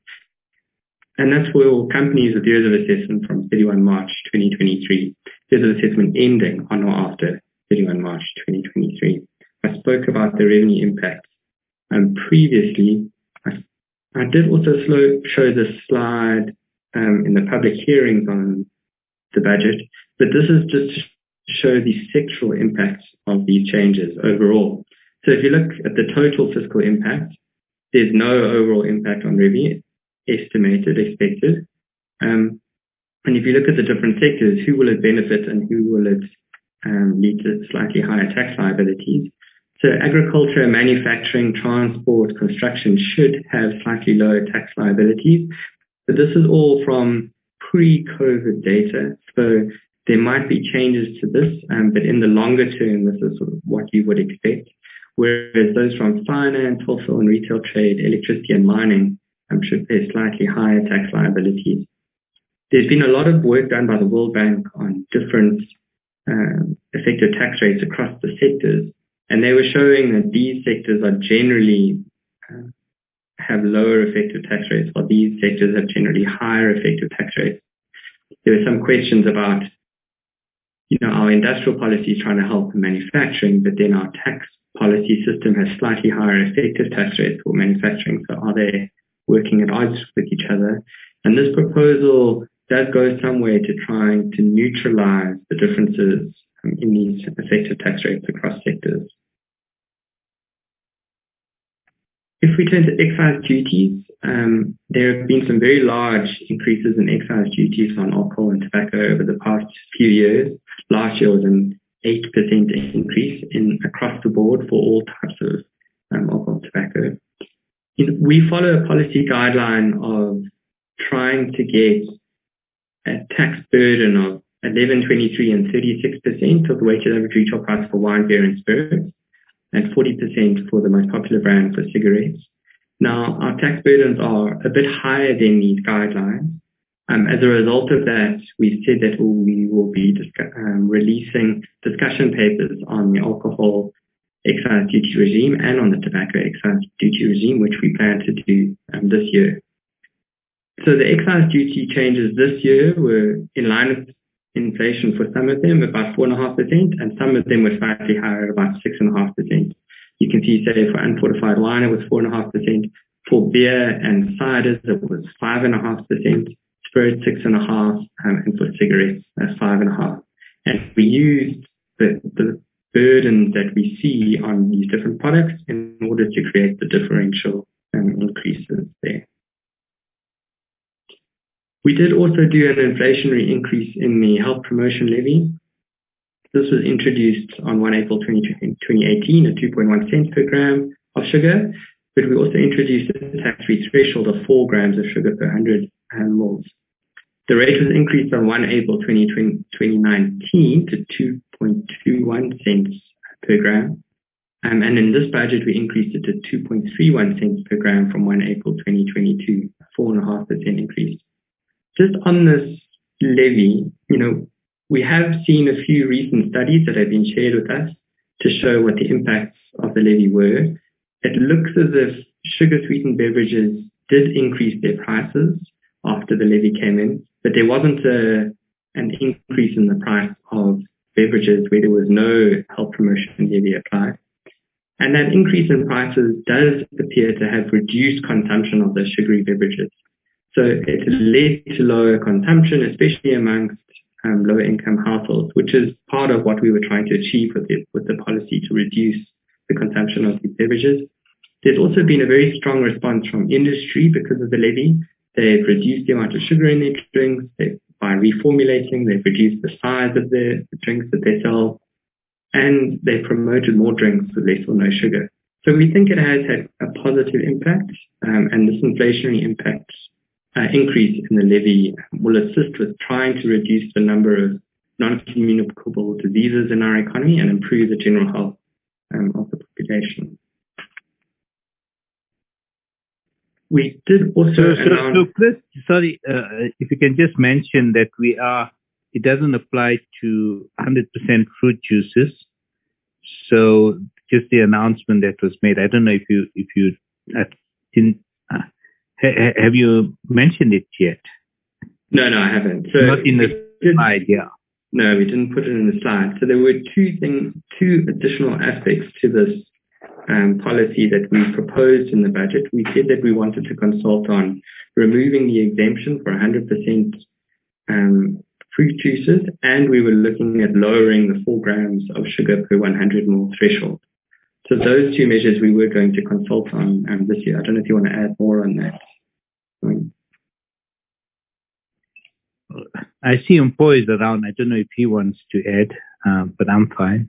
And that's for all companies with years of assessment from thirty-first March twenty twenty-three, years of assessment ending on or after thirty-first March twenty twenty-three. I spoke about the revenue impact um, previously. I, I did also slow, show this slide um, in the public hearings on the budget, but this is just to show the sectoral impacts of these changes overall. So if you look at the total fiscal impact, there's no overall impact on revenue, estimated, expected. Um, and if you look at the different sectors, who will it benefit and who will it um, lead to slightly higher tax liabilities? So agriculture, manufacturing, transport, construction should have slightly lower tax liabilities, but this is all from pre-COVID data. So there might be changes to this, um, but in the longer term, this is sort of what you would expect. Whereas those from finance, wholesale and retail trade, electricity and mining um, should pay slightly higher tax liabilities. There's been a lot of work done by the World Bank on different um, effective tax rates across the sectors, and they were showing that these sectors are generally uh, have lower effective tax rates, while these sectors have generally higher effective tax rates. There were some questions about, you know, our industrial policy is trying to help manufacturing, but then our tax policy system has slightly higher effective tax rates for manufacturing. So are they working at odds with each other? And this proposal does go some way to trying to neutralize the differences um, in these effective tax rates across sectors. If we turn to excise duties, um, there have been some very large increases in excise duties on alcohol and tobacco over the past few years. Last year was an eight percent increase in across the board for all types of um, alcohol and tobacco. In, we follow a policy guideline of trying to get a tax burden of eleven, twenty-three and thirty-six percent of the weighted average retail price for wine, beer and spirits, and forty percent for the most popular brand for cigarettes. Now, our tax burdens are a bit higher than these guidelines. Um, as a result of that, we said that we will be um, releasing discussion papers on the alcohol excise duty regime and on the tobacco excise duty regime, which we plan to do um, this year. So the excise duty changes this year were in line with inflation for some of them, about four point five percent, and some of them were slightly higher, about six point five percent. You can see, say, for unfortified wine, it was four point five percent. For beer and ciders, it was five point five percent. Spirit, six point five percent, um, and for cigarettes, that's five point five percent. And we used the, the burden that we see on these different products in order to create the differential um, increases there. We did also do an inflationary increase in the health promotion levy. This was introduced on first of April twenty eighteen at two point one cents per gram of sugar, but we also introduced a tax-free threshold of four grams of sugar per one hundred mils. The rate was increased on first of April twenty nineteen to two point two one cents per gram. Um, and in this budget, we increased it to two point three one cents per gram from first of April twenty twenty-two, a four point five percent increase. Just on this levy, you know, we have seen a few recent studies that have been shared with us to show what the impacts of the levy were. It looks as if sugar-sweetened beverages did increase their prices after the levy came in, but there wasn't a, an increase in the price of beverages where there was no health promotion levy applied. And that increase in prices does appear to have reduced consumption of those sugary beverages. So it led to lower consumption, especially amongst um, lower income households, which is part of what we were trying to achieve with the, with the policy to reduce the consumption of these beverages. There's also been a very strong response from industry because of the levy. They've reduced the amount of sugar in their drinks. They've, by reformulating, they've reduced the size of the, the drinks that they sell, and they've promoted more drinks with less or no sugar. So we think it has had a positive impact, um, and this inflationary impact uh, increase in the levy will assist with trying to reduce the number of non-communicable diseases in our economy and improve the general health um, of the population. We did also so, so, announce... so Chris, sorry, uh, if you can just mention that we are, it doesn't apply to one hundred percent fruit juices. So just the announcement that was made, I don't know if you, if you, uh, didn't, uh, ha, have you mentioned it yet? No, no, I haven't. So not in the slide, yeah. No, we didn't put it in the slide. So there were two things, two additional aspects to this um, policy that we proposed in the budget. We said that we wanted to consult on removing the exemption for one hundred percent um, fruit juices, and we were looking at lowering the four grams of sugar per one hundred milliliters threshold. So those two measures we were going to consult on um, this year. I don't know if you want to add more on that. Um, I see Mpo is around. I don't know if he wants to add, um, but I'm fine.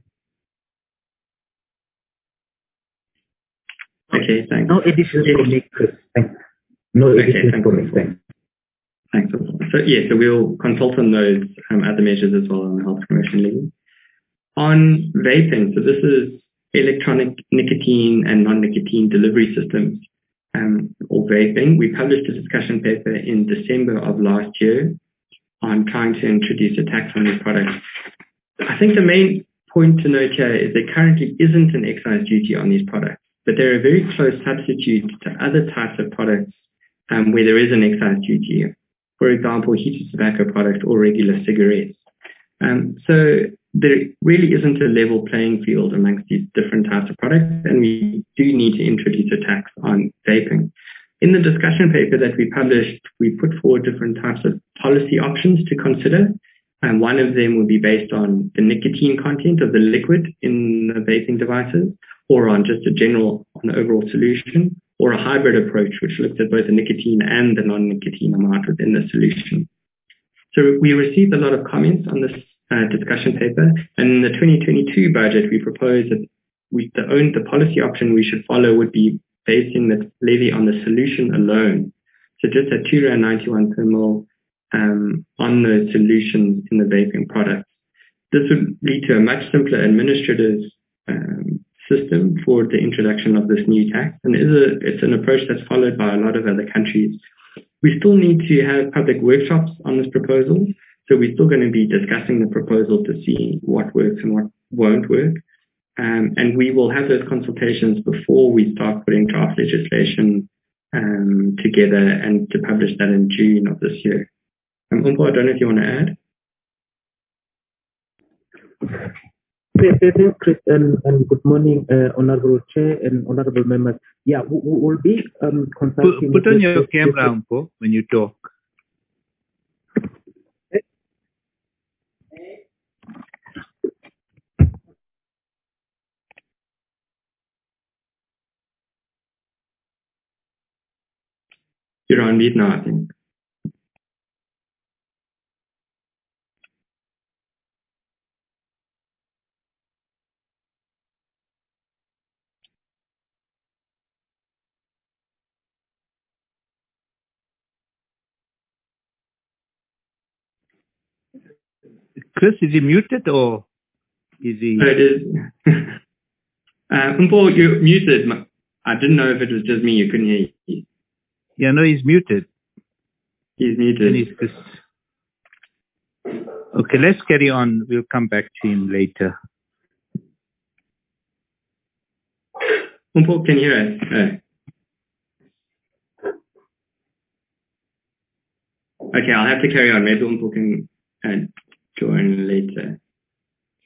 Okay, thanks. No additions for me, Chris. Thanks. No additions okay, for me. Thanks. Thanks. So yeah, so we'll consult on those um, other measures as well on the health promotion levy. On vaping, so this is electronic nicotine and non-nicotine delivery systems, um, or vaping. We published a discussion paper in December of last year on trying to introduce a tax on these products. I think the main point to note here is there currently isn't an excise duty on these products, but they're a very close substitute to other types of products um, where there is an excise duty. For example, heated tobacco products or regular cigarettes. Um, so there really isn't a level playing field amongst these different types of products, and we do need to introduce a tax on vaping. In the discussion paper that we published, we put forward different types of policy options to consider. And one of them would be based on the nicotine content of the liquid in the vaping devices, or on just a general, an overall solution, or a hybrid approach, which looks at both the nicotine and the non-nicotine amount within the solution. So we received a lot of comments on this uh, discussion paper, and in the twenty twenty-two budget, we proposed that we, the, own, the policy option we should follow would be basing the levy on the solution alone. So just at two rand ninety-one per mil um, on those solutions in the vaping products. This would lead to a much simpler administrative um, system for the introduction of this new tax, and it is a, it's an approach that's followed by a lot of other countries. We still need to have public workshops on this proposal, so we're still going to be discussing the proposal to see what works and what won't work. Um, and we will have those consultations before we start putting draft legislation um, together and to publish that in June of this year. Um, Mpo, I don't know if you want to add. Thanks, Chris, and, and good morning, uh, Honorable Chair and Honorable Members. Yeah, we will be um, consulting... Put, put on your camera, Mpo, when you talk. You're on mute now, I think. Chris, is he muted or is he... Oh, it is. uh, Mpo, you're muted. I didn't know if it was just me. You couldn't hear you. Yeah, no, he's muted. He's muted. He's just... Okay, let's carry on. We'll come back to him later. Mpo, can you hear us? Oh. Okay, I'll have to carry on. Maybe Mpo can uh, join later.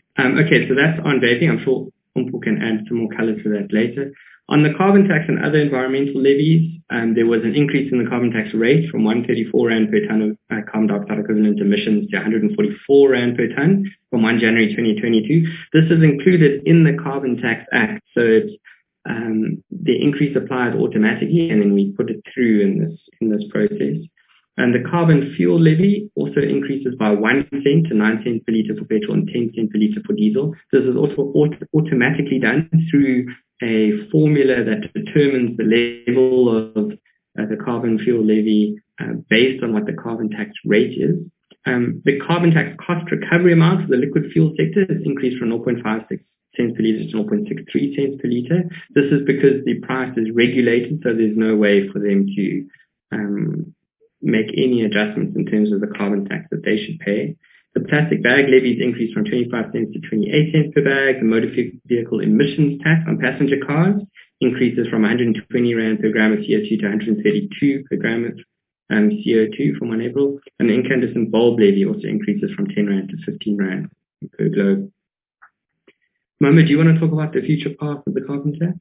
Um, okay, so that's on vaping. I'm sure Umpu can add some more color to that later. On the carbon tax and other environmental levies, um, there was an increase in the carbon tax rate from one hundred thirty-four rand per tonne of uh, carbon dioxide equivalent emissions to one hundred forty-four rand per tonne from the first of January twenty twenty-two. This is included in the Carbon Tax Act, so it's, um, the increase applies automatically, and then we put it through in this in this process. And the carbon fuel levy also increases by one cent to nine cents per litre for petrol and ten cents per litre for diesel. This is also auto automatically done through a formula that determines the level of uh, the carbon fuel levy uh, based on what the carbon tax rate is. Um, the carbon tax cost recovery amount for the liquid fuel sector has increased from zero point five six cents per litre to zero point six three cents per litre. This is because the price is regulated, so there's no way for them to um, make any adjustments in terms of the carbon tax that they should pay. The plastic bag levies increased from twenty-five cents to twenty-eight cents per bag. The motor vehicle emissions tax on passenger cars increases from one hundred twenty rand per gram of C O two to one hundred thirty-two per gram of um, C O two from one April. And the incandescent bulb levy also increases from ten rand to fifteen rand per globe. Mohammed, do you want to talk about the future path of the carbon tax?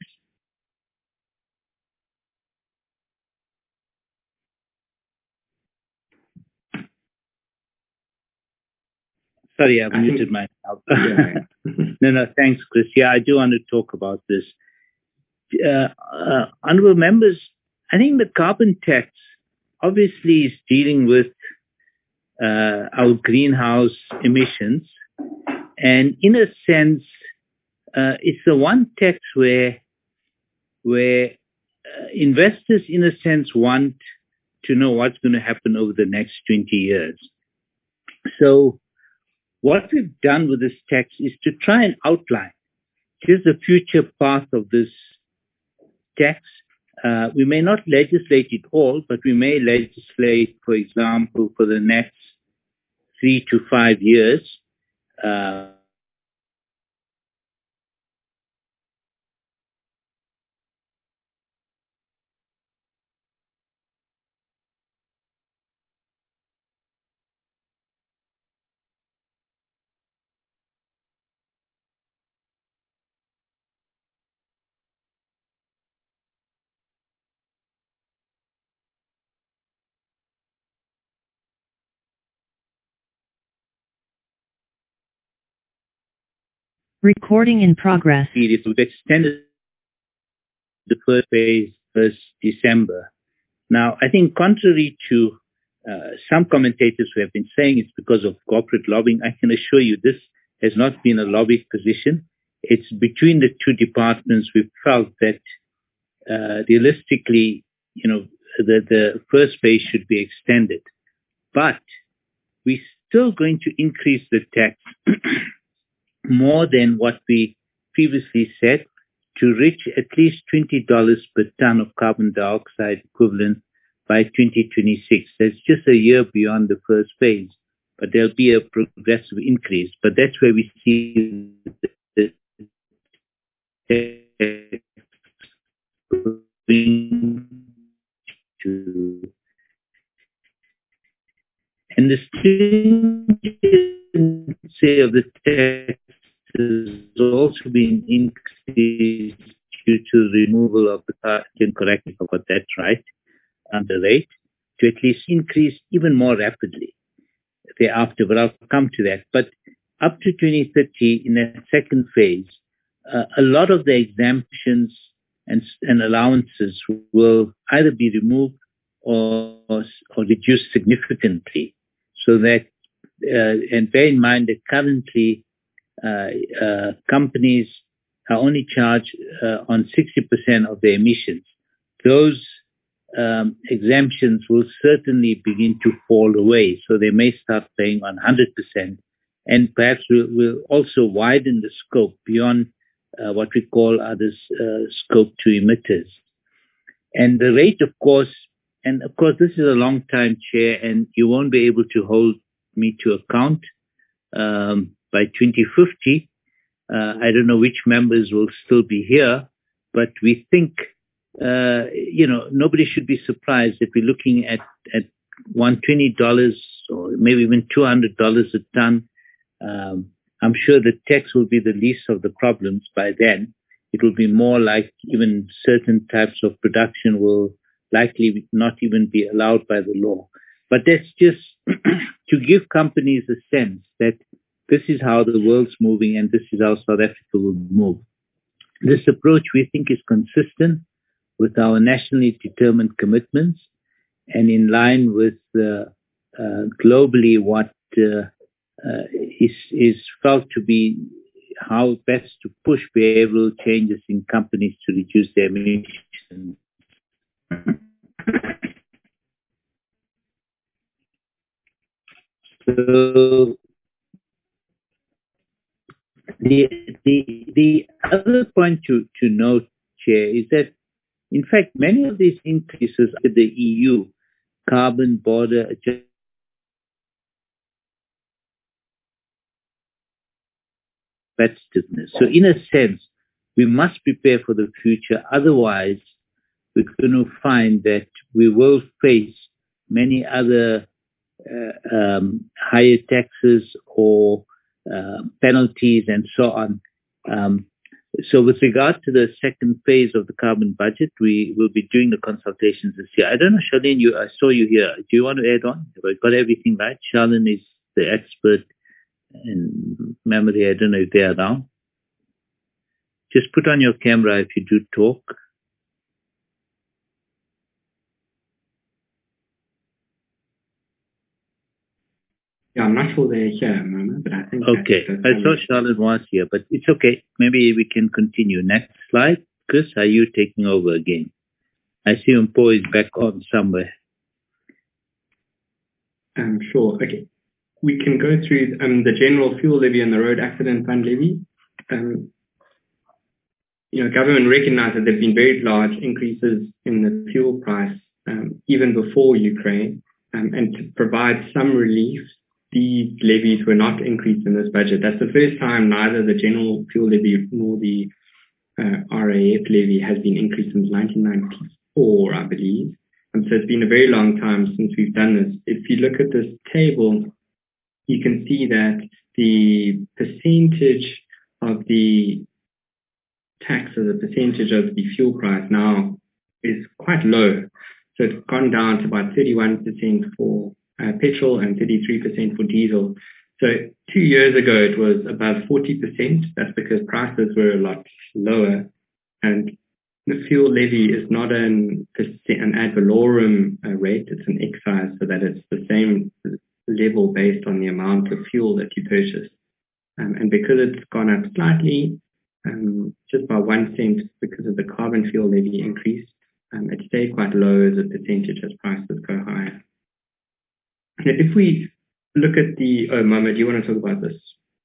Sorry, I've muted myself. no, no, thanks, Chris. Yeah, I do want to talk about this. Uh, uh, honorable members, I think the carbon tax obviously is dealing with uh, our greenhouse emissions. And in a sense, uh, it's the one tax where, where uh, investors, in a sense, want to know what's going to happen over the next twenty years. So, what we've done with this tax is to try and outline here's the future path of this tax. Uh, we may not legislate it all, but we may legislate, for example, for the next three to five years. Uh, Recording in progress. We've extended the first phase first December. Now, I think contrary to uh, some commentators who have been saying it's because of corporate lobbying, I can assure you this has not been a lobby position. It's between the two departments we felt that uh, realistically, you know, the, the first phase should be extended. But we're still going to increase the tax more than what we previously said, to reach at least twenty dollars per ton of carbon dioxide equivalent by twenty twenty-six. That's just a year beyond the first phase, but there'll be a progressive increase. But that's where we see the, the to and the stringency of the tax has also been increased due to the removal of the, I can correct me if I got that right, on the rate, to at least increase even more rapidly thereafter, but I'll come to that. But up to twenty thirty, in that second phase, uh, a lot of the exemptions and, and allowances will either be removed or, or, or reduced significantly, so that, uh, and bear in mind that currently Uh, uh, companies are only charged uh, on sixty percent of their emissions. Those um, exemptions will certainly begin to fall away, so they may start paying on one hundred percent. And perhaps we'll, we'll also widen the scope beyond uh, what we call others uh, scope two emitters. And the rate, of course, and of course this is a long time, Chair, and you won't be able to hold me to account. Um, By twenty fifty, uh, I don't know which members will still be here, but we think, uh, you know, nobody should be surprised that we're looking at, at one hundred twenty dollars or maybe even two hundred dollars a ton um, I'm sure the tax will be the least of the problems by then. It will be more like even certain types of production will likely not even be allowed by the law. But that's just to give companies a sense that this is how the world's moving and this is how South Africa will move. This approach, we think, is consistent with our nationally determined commitments and in line with uh, uh, globally what uh, uh, is, is felt to be how best to push behavioral changes in companies to reduce their emissions. So the the the other point to, to note, Chair, is that in fact many of these increases at the E U carbon border adjustment competitiveness. So in a sense, we must prepare for the future. Otherwise, we're going to find that we will face many other uh, um, higher taxes or uh, penalties and so on. Um, so with regard to the second phase of the carbon budget, we will be doing the consultations this year. I don't know, Charlene, you, I saw you here. Do you want to add on? Have I got everything right? Charlene is the expert in memory. I don't know if they are now. Just put on your camera if you do talk. Yeah, I'm not sure they're here, Mama, but I think... Okay, I saw Charlotte was here, but it's okay. Maybe we can continue. Next slide. Chris, are you taking over again? I see Umpo is back on somewhere. Um, sure, okay. We can go through um, the general fuel levy and the road accident fund levy. Um, you know, government recognized that there have been very large increases in the fuel price um, even before Ukraine, um, and to provide some relief, these levies were not increased in this budget. That's the first time neither the general fuel levy nor the uh, R A F levy has been increased since nineteen ninety-four, I believe. And so it's been a very long time since we've done this. If you look at this table, you can see that the percentage of the tax as a percentage of the fuel price now is quite low. So it's gone down to about thirty-one percent for uh, petrol and thirty-three percent for diesel. So two years ago it was above forty percent. That's because prices were a lot lower. And the fuel levy is not an, an ad valorem uh, rate, it's an excise, so that it's the same level based on the amount of fuel that you purchase. Um, and because it's gone up slightly, um, just by one cent because of the carbon fuel levy increase, um, it stayed quite low as a percentage as prices go higher. Now, if we look at the, oh, Mama, do you want to talk about this?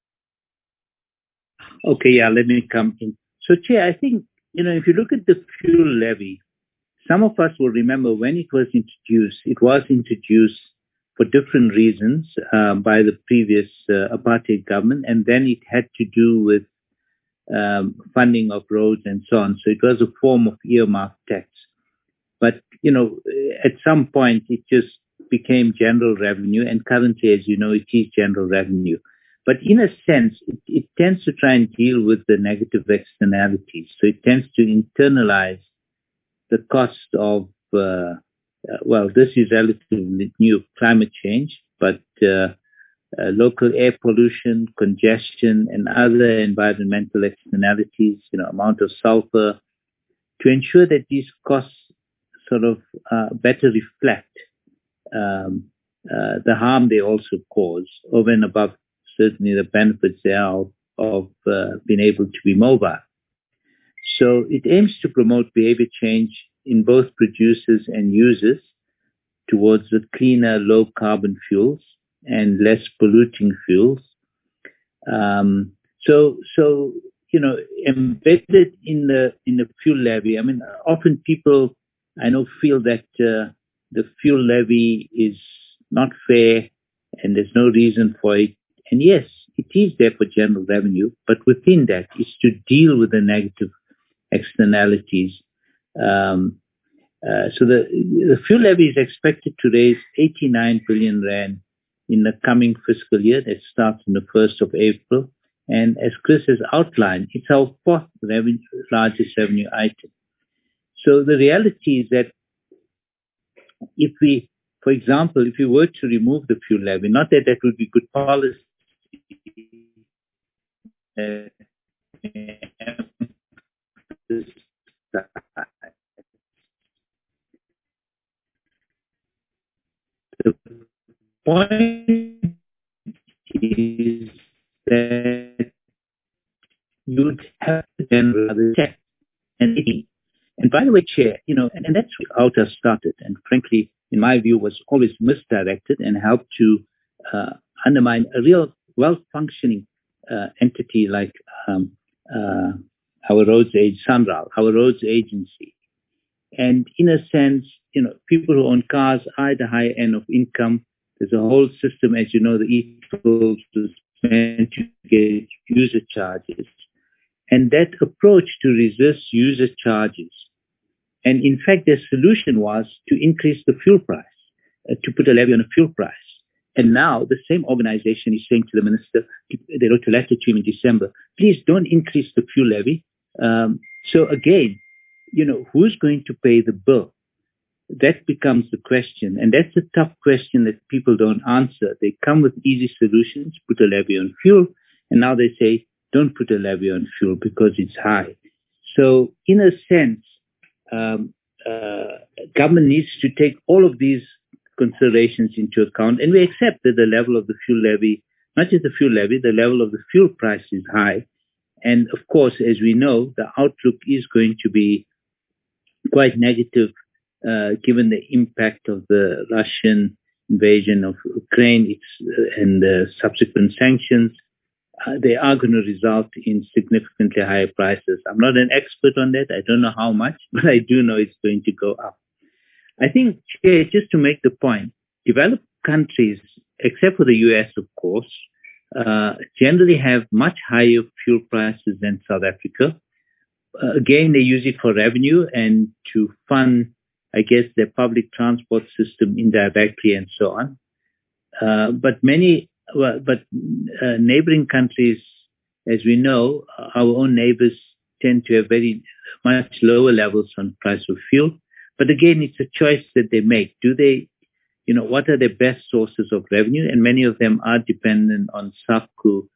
Okay, yeah, let me come in. So, Chair, I think, you know, if you look at the fuel levy, some of us will remember when it was introduced, it was introduced for different reasons uh, by the previous uh, apartheid government, and then it had to do with um, funding of roads and so on. So it was a form of earmark tax. But, you know, at some point it just became general revenue, and currently, as you know, it is general revenue. But in a sense, it, it tends to try and deal with the negative externalities. So it tends to internalize the cost of, uh, uh, well, this is relatively new, climate change, but uh, uh, local air pollution, congestion, and other environmental externalities, you know, amount of sulfur, to ensure that these costs sort of uh, better reflect um, uh, the harm they also cause, over and above certainly the benefits there are of uh, being able to be mobile. So it aims to promote behavior change in both producers and users towards the cleaner, low-carbon fuels and less polluting fuels. Um, so, so you know, embedded in the in the fuel levy. I mean, often people I know feel that uh, the fuel levy is not fair, and there's no reason for it. And yes, it is there for general revenue, but within that is to deal with the negative externalities. Um, uh, so the, the fuel levy is expected to raise eighty-nine billion rand in the coming fiscal year that starts on the first of April. And as Chris has outlined, it's our fourth revenue, largest revenue item. So the reality is that if we, for example, if we were to remove the fuel levy, not that that would be good policy, uh, the point is that you'd have to then rather check and eat. And by the way, Chair, you know, and, and that's how it started, and frankly, in my view, was always misdirected and helped to uh, undermine a real well-functioning uh, entity like um, uh, our roads agency, SANRAL, our roads agency. And in a sense, you know, people who own cars are at the high end of income. There's a whole system, as you know, the e-tolls is meant to get user charges. And that approach to resist user charges. And in fact, their solution was to increase the fuel price, uh, to put a levy on a fuel price. And now the same organization is saying to the minister, they wrote a letter to him in December, please don't increase the fuel levy. Um, so again, you know, who's going to pay the bill? That becomes the question. And that's a tough question that people don't answer. They come with easy solutions, put a levy on fuel, and now they say, don't put a levy on fuel because it's high. So in a sense, um, uh, government needs to take all of these considerations into account. And we accept that the level of the fuel levy, not just the fuel levy, the level of the fuel price is high. And of course, as we know, the outlook is going to be quite negative uh, given the impact of the Russian invasion of Ukraine it's, uh, and the subsequent sanctions. Uh, they are going to result in significantly higher prices. I'm not an expert on that. I don't know how much, but I do know it's going to go up. I think, Chair, just to make the point, developed countries, except for the U S, of course, uh, generally have much higher fuel prices than South Africa. Uh, again, they use it for revenue and to fund, I guess, their public transport system indirectly and so on. Uh, but many, well, but uh, neighboring countries, as we know, our own neighbors tend to have very much lower levels on price of fuel. But again, it's a choice that they make. Do they, you know, what are their best sources of revenue? And many of them are dependent on SAFCU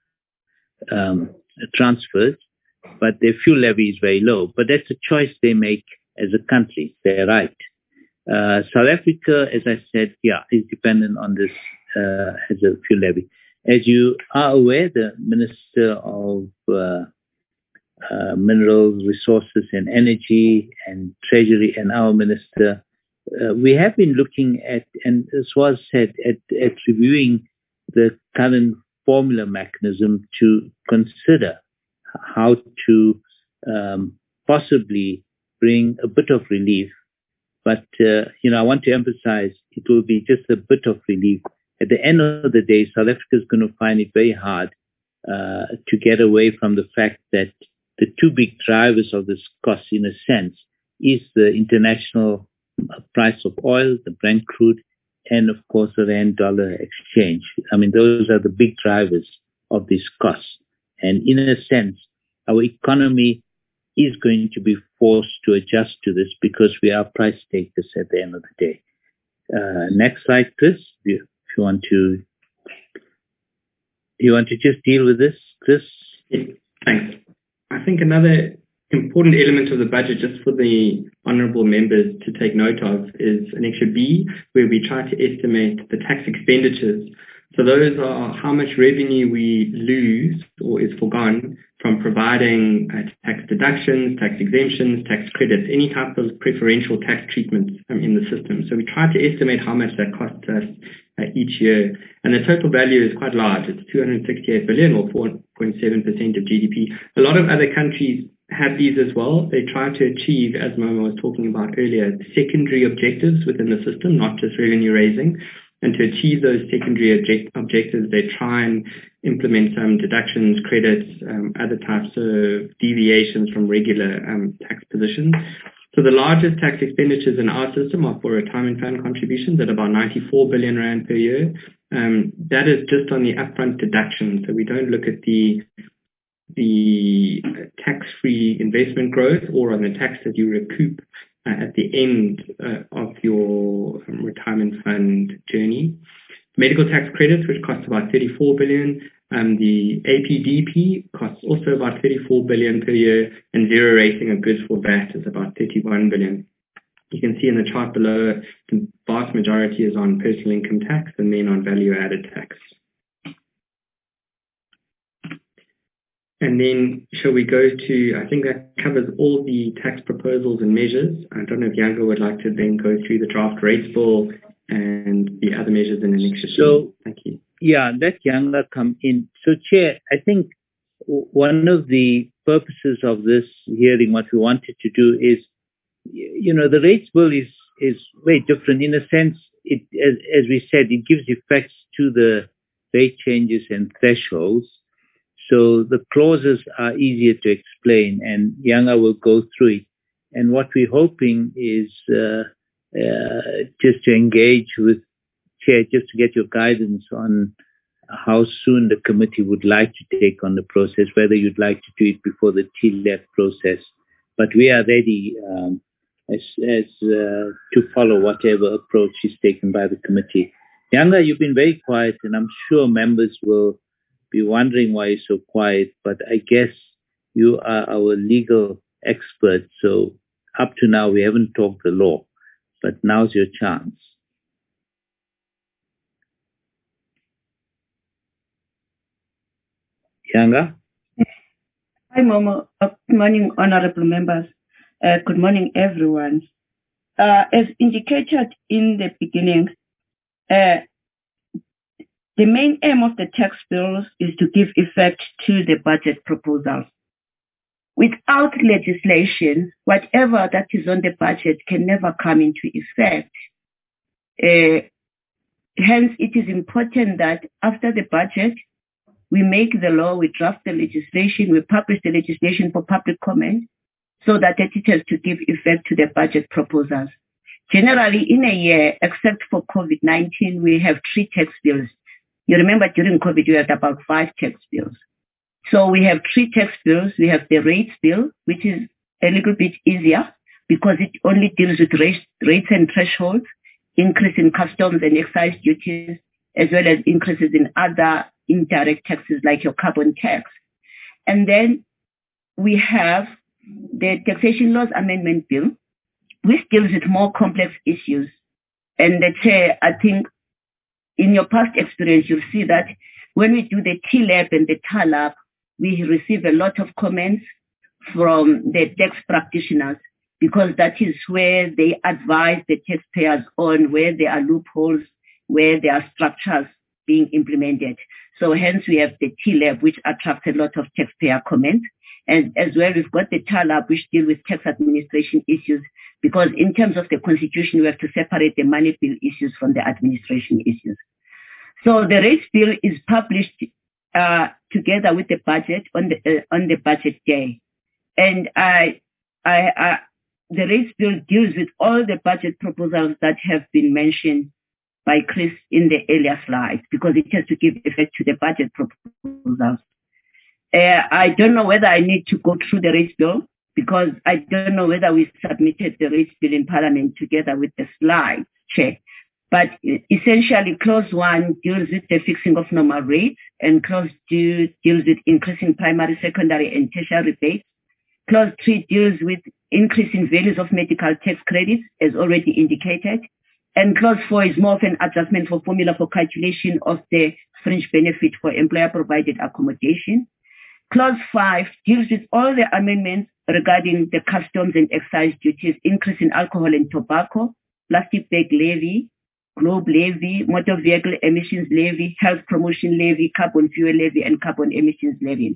um, transfers, but their fuel levy is very low. But that's a choice they make as a country. They're right. Uh, South Africa, as I said, yeah, is dependent on this uh, as a fuel levy. As you are aware, the Minister of uh, uh, Minerals, Resources and Energy and Treasury and our Minister, uh, we have been looking at, and as was said, at, at reviewing the current formula mechanism to consider how to um, possibly bring a bit of relief. But, uh, you know, I want to emphasize it will be just a bit of relief. At the end of the day, South Africa is going to find it very hard uh, to get away from the fact that the two big drivers of this cost, in a sense, is the international price of oil, the Brent crude, and of course the rand dollar exchange. I mean, those are the big drivers of this cost. And in a sense, our economy is going to be forced to adjust to this because we are price takers at the end of the day. Uh, next slide, Chris. If you want to, you want to just deal with this, Chris? Yeah, thanks. I think another important element of the budget, just for the honourable members to take note of, is Annexure B, where we try to estimate the tax expenditures. So those are how much revenue we lose or is forgone from providing uh, tax deductions, tax exemptions, tax credits, any type of preferential tax treatment um, in the system. So we try to estimate how much that costs us uh, each year. And the total value is quite large. It's two hundred sixty-eight billion or four point seven percent of G D P. A lot of other countries have these as well. They try to achieve, as Momo was talking about earlier, secondary objectives within the system, not just revenue raising. And to achieve those secondary object- objectives, they try and implement some deductions, credits, um, other types of deviations from regular um, tax positions. So the largest tax expenditures in our system are for retirement fund contributions at about ninety-four billion rand per year. Um, that is just on the upfront deduction. So we don't look at the the tax-free investment growth or on the tax that you recoup uh, at the end uh, of your um, retirement fund journey. Medical tax credits, which cost about thirty-four billion. Um, the A P D P costs also about thirty-four billion per year, and zero rating of goods for V A T is about thirty-one billion. You can see in the chart below, the vast majority is on personal income tax and then on value-added tax. And then shall we go to, I think that covers all the tax proposals and measures. I don't know if Yanga would like to then go through the draft rates bill and the other measures in the next session. So, thank you. Yeah, let Yanga come in. So, Chair, I think one of the purposes of this hearing, what we wanted to do is, you know, the rates bill is, is very different. In a sense, it, as, as we said, it gives effects to the rate changes and thresholds. So the clauses are easier to explain, and Yanga will go through it. And what we're hoping is uh, uh, just to engage with Chair, just to get your guidance on how soon the committee would like to take on the process, whether you'd like to do it before the T L E F process. But we are ready um, as, as uh, to follow whatever approach is taken by the committee. Yanga, you've been very quiet, and I'm sure members will be wondering why you're so quiet, but I guess you are our legal expert, so up to now we haven't talked the law, but now's your chance. Yanga? Hi, Momo. Uh, good morning, honorable members. Uh, good morning, everyone. Uh, as indicated in the beginning, uh, the main aim of the tax bills is to give effect to the budget proposals. Without legislation, whatever that is on the budget can never come into effect. Uh, hence, it is important that after the budget, we make the law, we draft the legislation, we publish the legislation for public comment, so that it has to give effect to the budget proposals. Generally, in a year, except for COVID nineteen, we have three tax bills. You remember during COVID, we had about five tax bills. So we have three tax bills. We have the rates bill, which is a little bit easier because it only deals with rates, rates and thresholds, increase in customs and excise duties, as well as increases in other indirect taxes like your carbon tax. And then we have the Taxation Laws Amendment Bill, which deals with more complex issues. And the Chair, I think, in your past experience, you'll see that when we do the T L E P and the T A L A P, we receive a lot of comments from the tax practitioners because that is where they advise the taxpayers on where there are loopholes, where there are structures being implemented. So hence we have the T L E P, which attracts a lot of taxpayer comments. And as well, we've got the T A L A P, which deal with tax administration issues, because in terms of the constitution, we have to separate the money bill issues from the administration issues. So the rates bill is published uh, together with the budget on the uh, on the budget day, and I, I, I, the rates bill deals with all the budget proposals that have been mentioned by Chris in the earlier slides, because it has to give effect to the budget proposals. Uh, I don't know whether I need to go through the rates bill, because I don't know whether we submitted the rates bill in Parliament together with the slides, Chair. But essentially, clause one deals with the fixing of normal rates, and clause two deals with increasing primary, secondary, and tertiary rates. Clause three deals with increasing values of medical tax credits, as already indicated. And clause four is more of an adjustment for formula for calculation of the fringe benefit for employer-provided accommodation. Clause five deals with all the amendments regarding the customs and excise duties, increase in alcohol and tobacco, plastic bag levy, globe levy, motor vehicle emissions levy, health promotion levy, carbon fuel levy, and carbon emissions levy.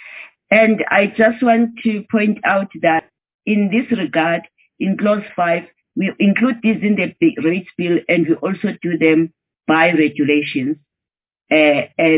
And I just want to point out that in this regard, in clause five, we include these in the rates bill, and we also do them by regulations, uh, as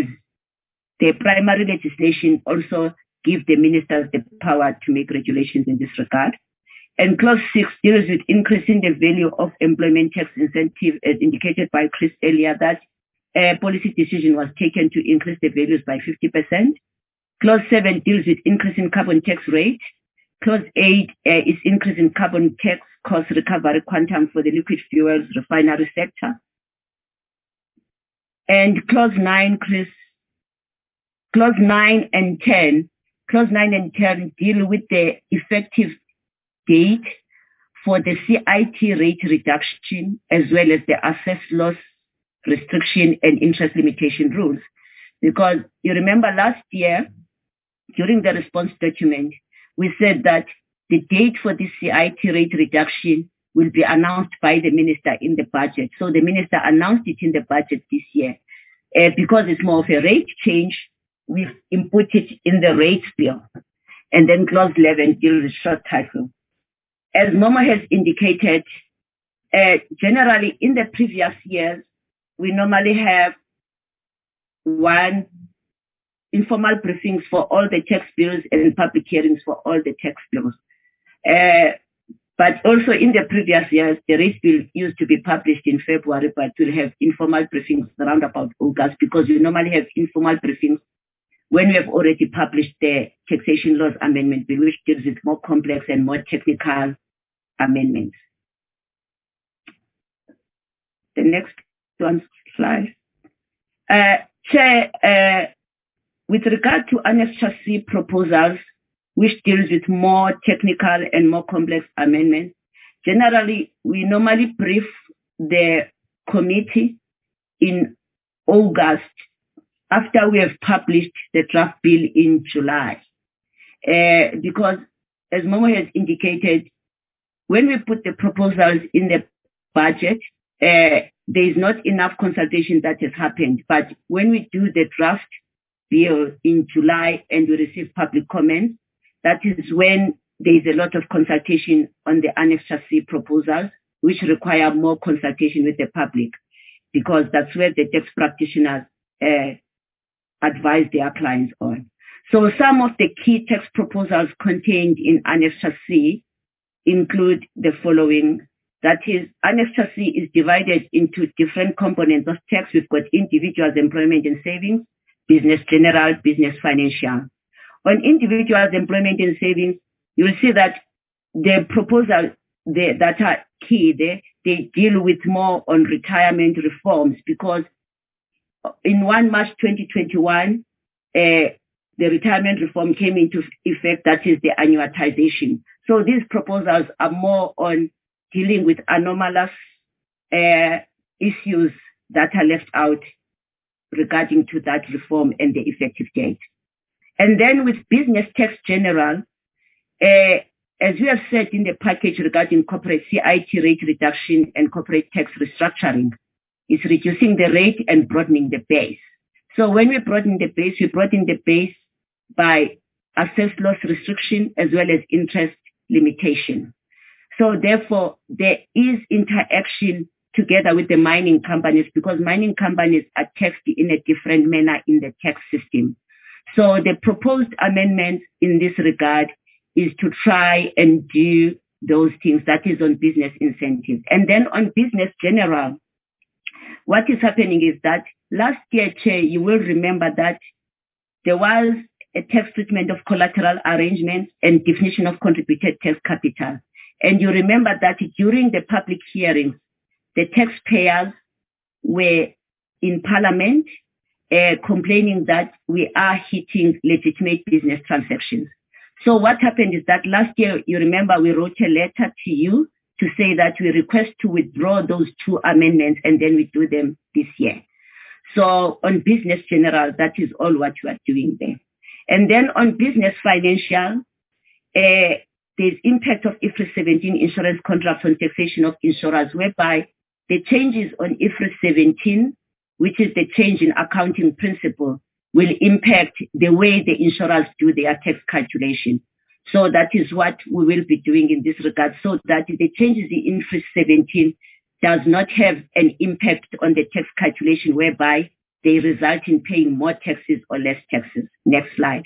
the primary legislation also gives the ministers the power to make regulations in this regard. And clause six deals with increasing the value of employment tax incentive, as indicated by Chris earlier, that a policy decision was taken to increase the values by fifty percent. Clause seven deals with increase in carbon tax rate. Clause eight uh, is increase in carbon tax cost recovery quantum for the liquid fuels refinery sector. And clause nine, Chris, clause nine and ten, clause nine and ten deal with the effective date for the C I T rate reduction as well as the assessed loss restriction and interest limitation rules. Because you remember last year, during the response document, we said that the date for the C I T rate reduction will be announced by the minister in the budget. So the minister announced it in the budget this year. Uh, because it's more of a rate change, we've input it in the rates bill. And then clause eleven deals with short title. As Momo has indicated, uh, generally in the previous years, we normally have one informal briefings for all the tax bills and public hearings for all the tax bills. Uh, but also in the previous years, the rate bill used to be published in February, but we'll have informal briefings around about August because we normally have informal briefings when we have already published the taxation laws amendment bill, which deals with more complex and more technical amendments. The next one slide. Uh, Chair, uh, with regard to Annex C proposals, which deals with more technical and more complex amendments, generally, we normally brief the committee in August after we have published the draft bill in July. Uh, because, as Momo has indicated, when we put the proposals in the budget, uh, there is not enough consultation that has happened. But when we do the draft bill in July and we receive public comments, that is when there is a lot of consultation on the Annex C proposals, which require more consultation with the public, because that's where the tax practitioners uh, advise their clients on. So some of the key tax proposals contained in Annex C include the following. That is, Annex C is divided into different components of tax. We've got individuals, employment and savings, business general, business financial. On individuals, employment and savings, you'll see that the proposals they, that are key, they, they deal with more on retirement reforms, because in first March twenty twenty-one, uh, the retirement reform came into effect, that is the annuitization. So these proposals are more on dealing with anomalous uh, issues that are left out regarding to that reform and the effective date. And then with business tax general, uh, as we have said in the package regarding corporate C I T rate reduction and corporate tax restructuring, is reducing the rate and broadening the base. So when we broaden the base, we broaden the base by assessed loss restriction as well as interest limitation. So therefore, there is interaction together with the mining companies, because mining companies are taxed in a different manner in the tax system. So the proposed amendment in this regard is to try and do those things. That is on business incentives. And then on business general, what is happening is that last year, Chair, you will remember that there was a tax treatment of collateral arrangements and definition of contributed tax capital. And you remember that during the public hearings, the taxpayers were in Parliament uh, complaining that we are hitting legitimate business transactions. So what happened is that last year, you remember, we wrote a letter to you to say that we request to withdraw those two amendments, and then we do them this year. So on business general, that is all what you are doing there. And then on business financial, uh, there's impact of I F R S seventeen insurance contracts on taxation of insurers, whereby the changes on I F R S seventeen, which is the change in accounting principle, will impact the way the insurers do their tax calculation. So that is what we will be doing in this regard, so that the changes in I F R S seventeen does not have an impact on the tax calculation, whereby they result in paying more taxes or less taxes. Next slide.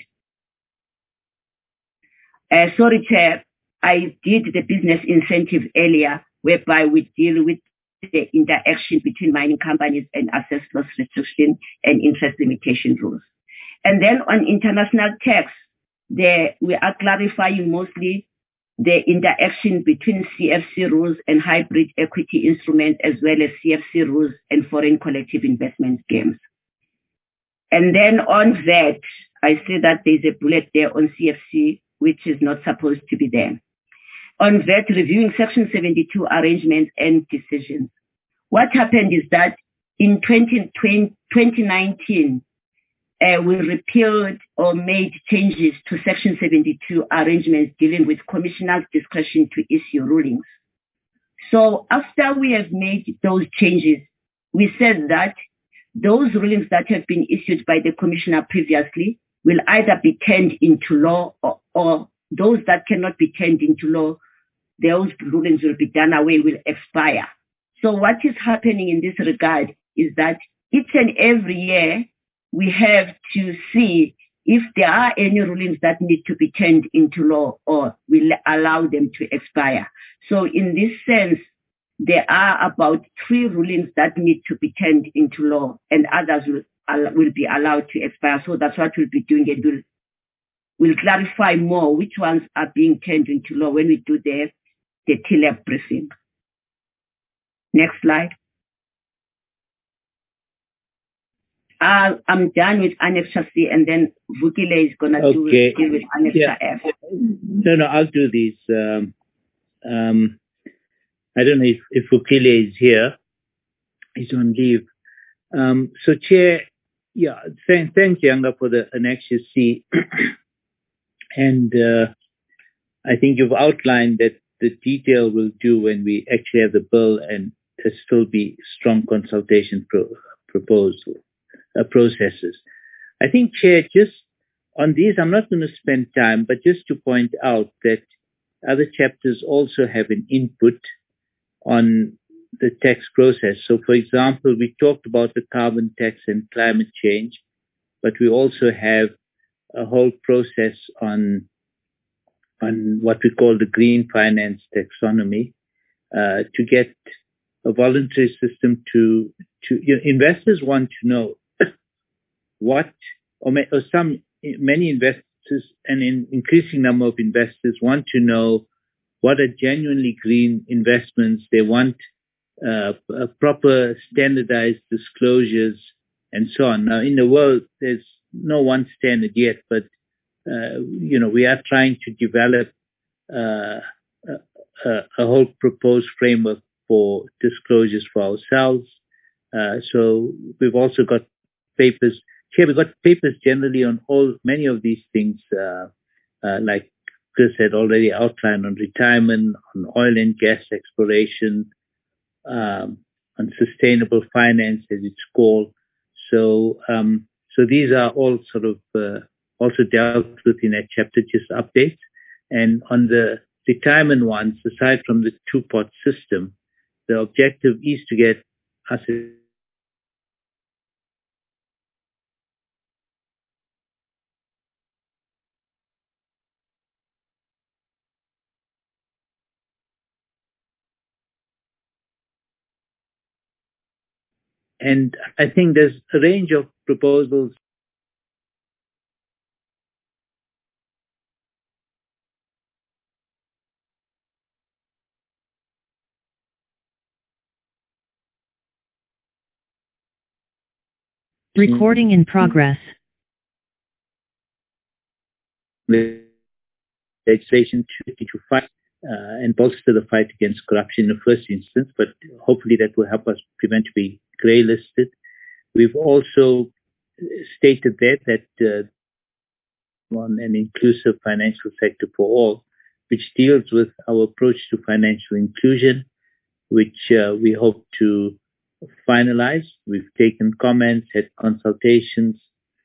Uh, sorry, Chair, I did the business incentive earlier, whereby we deal with the interaction between mining companies and assessed loss restriction and interest limitation rules. And then on international tax, there we are clarifying mostly the interaction between C F C rules and hybrid equity instruments, as well as C F C rules and foreign collective investment schemes. And then on V A T, I see that there's a bullet there on C F C, which is not supposed to be there. On V A T, reviewing Section seventy-two arrangements and decisions. What happened is that in twenty nineteen, uh, we repealed or made changes to Section seventy-two arrangements dealing with commissioners' discretion to issue rulings. So after we have made those changes, we said that those rulings that have been issued by the commissioner previously will either be turned into law, or, or those that cannot be turned into law, those rulings will be done away, will expire. So what is happening in this regard is that each and every year we have to see if there are any rulings that need to be turned into law or will allow them to expire. So in this sense, there are about three rulings that need to be turned into law, and others will, will be allowed to expire. So that's what we'll be doing. It will we'll clarify more which ones are being turned into law when we do the, the T L A B briefing. Next slide. Uh, I'm done with Annexure C, and then Vukile is going to okay. do deal with Annexure yeah. F. No, no, I'll do these. Um, um, I don't know if, if Vukile is here. He's on leave. Um, so, Chair, yeah, th- thanks, Yanga, for the Annexure C. and uh, I think you've outlined that the detail will do when we actually have the bill, and there still be strong consultation pro- proposal uh, processes. I think, Chair, just on these, I'm not going to spend time, but just to point out that other chapters also have an input on the tax process. So, for example, we talked about the carbon tax and climate change, but we also have a whole process on on what we call the green finance taxonomy, uh, to get a voluntary system to, to you know, investors want to know what, or, may, or some, many investors, and an increasing number of investors want to know what are genuinely green investments. They want uh, a proper standardized disclosures and so on. Now, in the world, there's no one standard yet, but Uh, you know, we are trying to develop uh, a, a whole proposed framework for disclosures for ourselves. Uh, so we've also got papers. Here we've got papers generally on all many of these things, uh, uh, like Chris had already outlined, on retirement, on oil and gas exploration, um, on sustainable finance, as it's called. So, um, so these are all sort of uh, also dealt with in that chapter, just updates. And on the retirement ones, aside from the two-pot system, the objective is to get us a and I think there's a range of proposals. Recording in progress. Legislation to fight uh, and bolster the fight against corruption in the first instance, but hopefully that will help us prevent to be grey listed. We've also stated there that uh, on an inclusive financial sector for all, which deals with our approach to financial inclusion, which uh, we hope to finalize. We've taken comments, had consultations.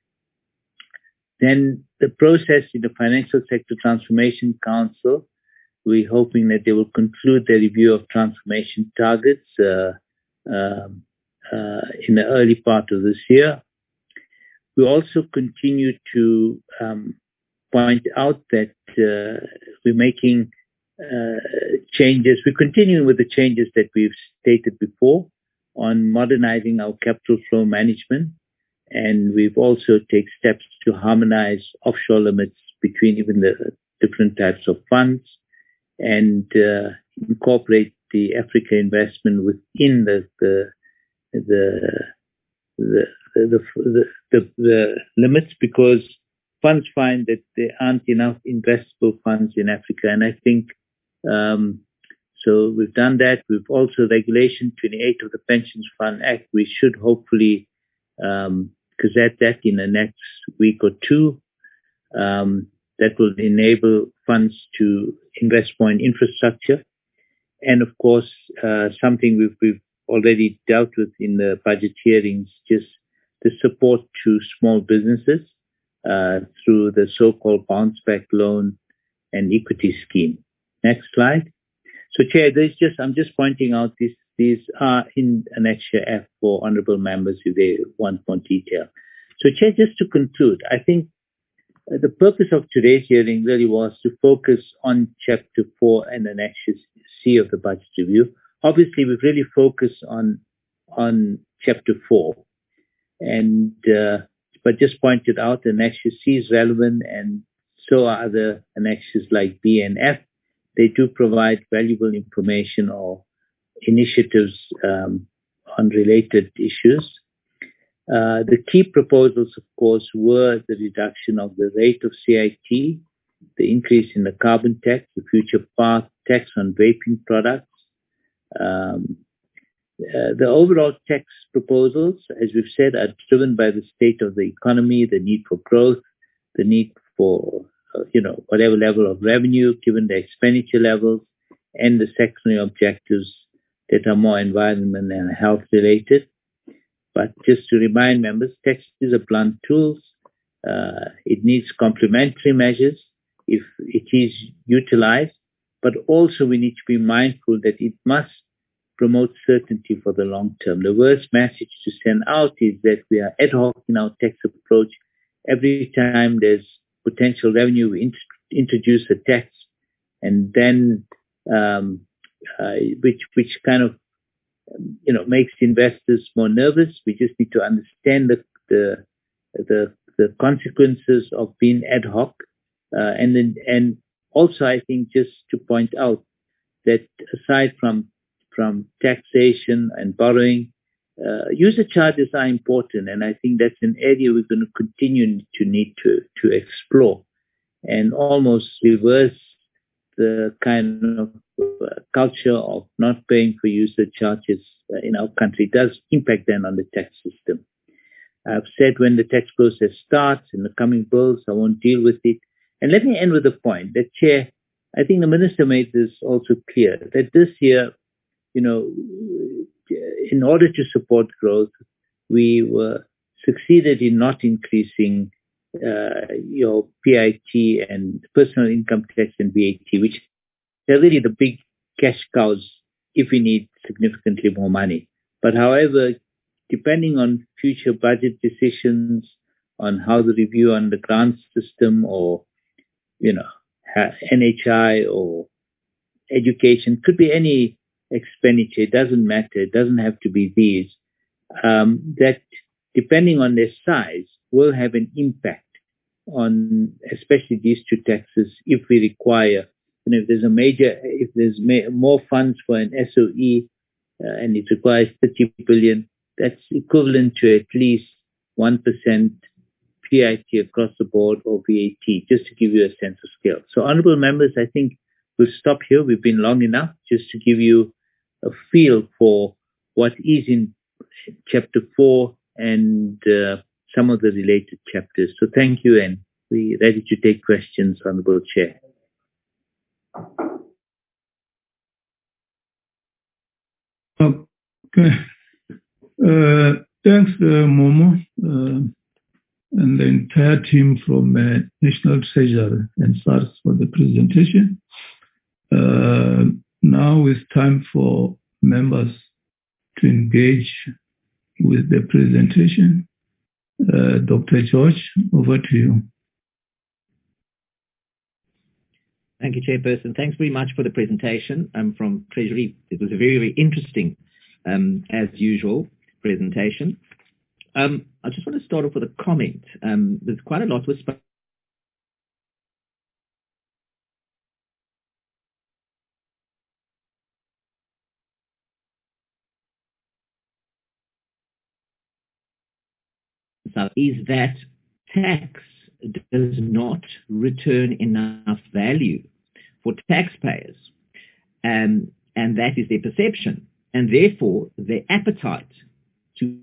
Then the process in the Financial Sector Transformation Council, we're hoping that they will conclude their review of transformation targets uh, um, uh, in the early part of this year. We also continue to um, point out that uh, we're making uh, changes. We're continuing with the changes that we've stated before on modernizing our capital flow management And we've also taken steps to harmonize offshore limits between even the different types of funds and uh, incorporate the Africa investment within the the the the the, the, the, the limits, because funds find that there aren't enough investable funds in Africa. And I think um, so we've done that. We've also Regulation twenty-eight of the Pensions Fund Act. We should hopefully um, gazette that in the next week or two. Um, that will enable funds to invest more in infrastructure. And of course, uh, something we've, we've already dealt with in the budget hearings, just the support to small businesses uh, through the so-called bounce back loan and equity scheme. Next slide. So Chair, there's just, I'm just pointing out these, these are in Annexure F for honorable members if they want more detail. So Chair, just to conclude, I think the purpose of today's hearing really was to focus on Chapter four and Annexure C of the Budget Review. Obviously, we've really focused on on Chapter four, and uh, but just pointed out Annexure C is relevant, and so are other annexures like B and F. They do provide valuable information or initiatives um, on related issues. Uh, the key proposals, of course, were the reduction of the rate of C I T, the increase in the carbon tax, the future path tax on vaping products. Um, uh, the overall tax proposals, as we've said, are driven by the state of the economy, the need for growth, the need for, uh, you know, whatever level of revenue, given the expenditure levels, and the secondary objectives that are more environment and health related. But just to remind members, tax is a blunt tool. Uh, it needs complementary measures if it is utilized, but also we need to be mindful that it must promote certainty for the long term. The worst message to send out is that we are ad hoc in our tax approach. Every time there's potential revenue, we int- introduce a tax, and then um, uh, which which kind of you know, makes investors more nervous. We just need to understand the the the, the consequences of being ad hoc, uh, and then and also I think just to point out that aside from from taxation and borrowing, uh, user charges are important, and I think that's an area we're going to continue to need to to explore and almost reverse the kind of uh, culture of not paying for user charges uh, in our country. It does impact then on the tax system. I've said when the tax process starts in the coming bills, I won't deal with it. And let me end with a point that, Chair, I think the Minister made this also clear, that this year, you know, in order to support growth, we were succeeded in not increasing Uh, your P I T and personal income tax and V A T, which are really the big cash cows if we need significantly more money. But however, depending on future budget decisions, on how the review on the grant system or, you know, N H I or education, could be any expenditure, it doesn't matter, it doesn't have to be these, um, that depending on their size will have an impact on especially these two taxes if we require, you know, if there's a major, if there's ma- more funds for an S O E uh, and it requires thirty billion, that's equivalent to at least one percent P I T across the board or V A T, just to give you a sense of scale. So honorable members, I think we'll stop here. We've been long enough just to give you a feel for what is in chapter four and uh, some of the related chapters. So thank you, and we're ready to take questions, Honorable Chair. Okay. Uh, thanks, uh, Momo, uh, and the entire team from uh, National Treasury and SARS for the presentation. Uh, now it's time for members to engage with the presentation. Uh, Doctor George, over to you. Thank you, Chairperson. Thanks very much for the presentation um, from Treasury. It was a very, very interesting, um, as usual, presentation. Um, I just want to start off with a comment. Um, there's quite a lot was spoken is that tax does not return enough value for taxpayers. Um, and that is their perception. And therefore, their appetite to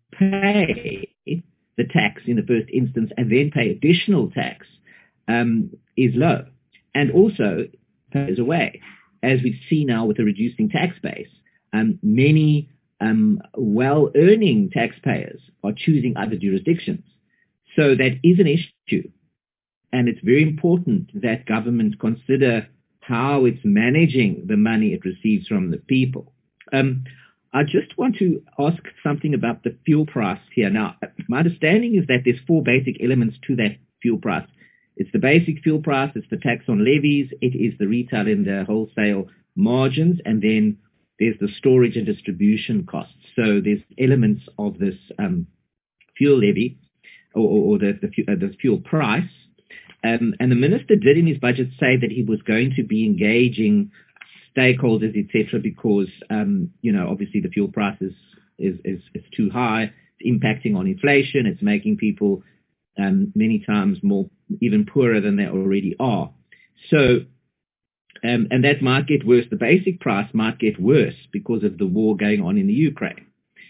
pay the tax in the first instance and then pay additional tax um, is low. And also goes away. As we see now with the reducing tax base, um, many um, well-earning taxpayers are choosing other jurisdictions. So that is an issue. And it's very important that government consider how it's managing the money it receives from the people. Um, I just want to ask something about the fuel price here. Now, my understanding is that there's four basic elements to that fuel price. It's the basic fuel price, it's the tax on levies, it is the retail and the wholesale margins, and then there's the storage and distribution costs. So there's elements of this um, fuel levy or, or the, the, uh, the fuel price. Um, and the minister did in his budget say that he was going to be engaging stakeholders, et cetera, because, um, you know, obviously the fuel price is, is, is, is too high. It's impacting on inflation. It's making people um, many times more, even poorer than they already are. So, um, and that might get worse. The basic price might get worse because of the war going on in the Ukraine.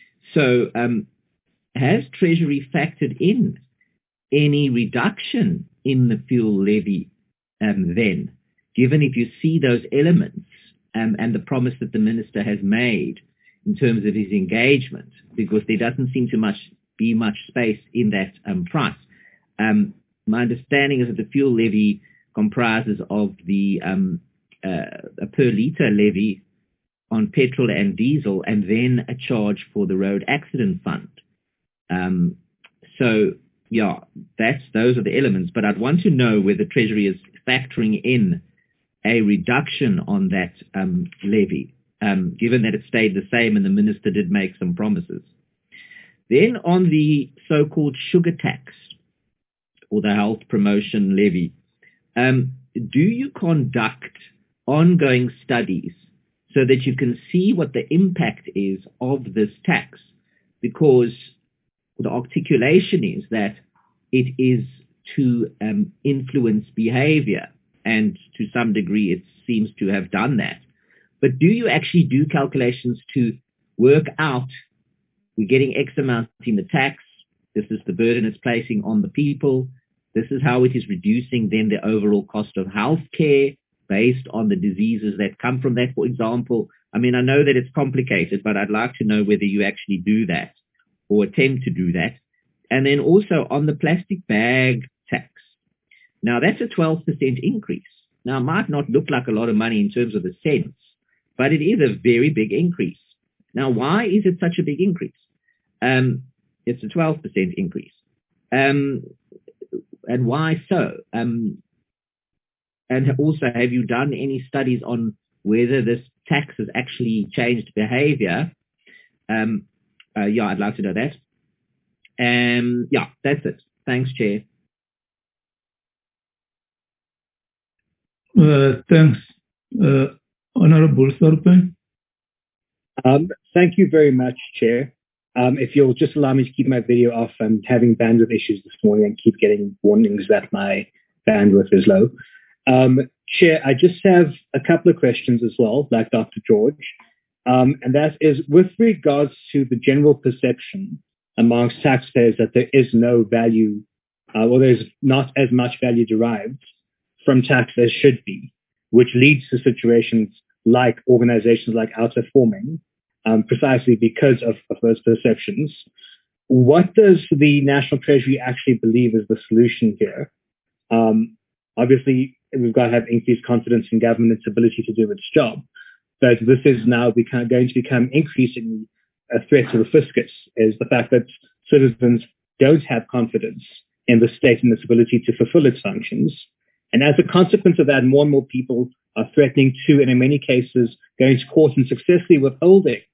So um, has Treasury factored in any reduction in the fuel levy um, then, given if you see those elements um, and the promise that the minister has made in terms of his engagement, because there doesn't seem to much be much space in that um, price. Um, my understanding is that the fuel levy comprises of the um, uh, a per litre levy on petrol and diesel, and then a charge for the road accident fund. Um, so, yeah, that's those are the elements. But I'd want to know whether Treasury is factoring in a reduction on that um, levy, um, given that it stayed the same and the minister did make some promises. Then on the so-called sugar tax, or the health promotion levy, um, do you conduct ongoing studies so that you can see what the impact is of this tax? Because the articulation is that it is to um, influence behavior, and to some degree it seems to have done that. But do you actually do calculations to work out, we're getting X amount in the tax, this is the burden it's placing on the people, this is how it is reducing then the overall cost of health care based on the diseases that come from that, for example? I mean, I know that it's complicated, but I'd like to know whether you actually do that or attempt to do that. And then also on the plastic bag tax. Now, that's a twelve percent increase. Now, it might not look like a lot of money in terms of the cents, but it is a very big increase. Now, why is it such a big increase? Um, it's a twelve percent increase. Um, and why so? Um, and also, have you done any studies on whether this tax has actually changed behavior? Um, uh, yeah, I'd like to know that. Um, yeah, that's it. Thanks, Chair. Uh, thanks, uh, Honorable Thorpe. Um, thank you very much, Chair. Um, if you'll just allow me to keep my video off, I'm having bandwidth issues this morning and keep getting warnings that my bandwidth is low. Um, Chair, I just have a couple of questions as well, like Doctor George. Um, and that is with regards to the general perception amongst taxpayers that there is no value, uh, or there's not as much value derived from tax as should be, which leads to situations like organizations like Alta forming, um, precisely because of, of those perceptions. What does the National Treasury actually believe is the solution here? Um, obviously, we've got to have increased confidence in government's ability to do its job, but this is now become, going to become increasingly a threat to the fiscus, is the fact that citizens don't have confidence in the state and its ability to fulfill its functions. And as a consequence of that, more and more people are threatening to, and in many cases, going to court and successfully withholding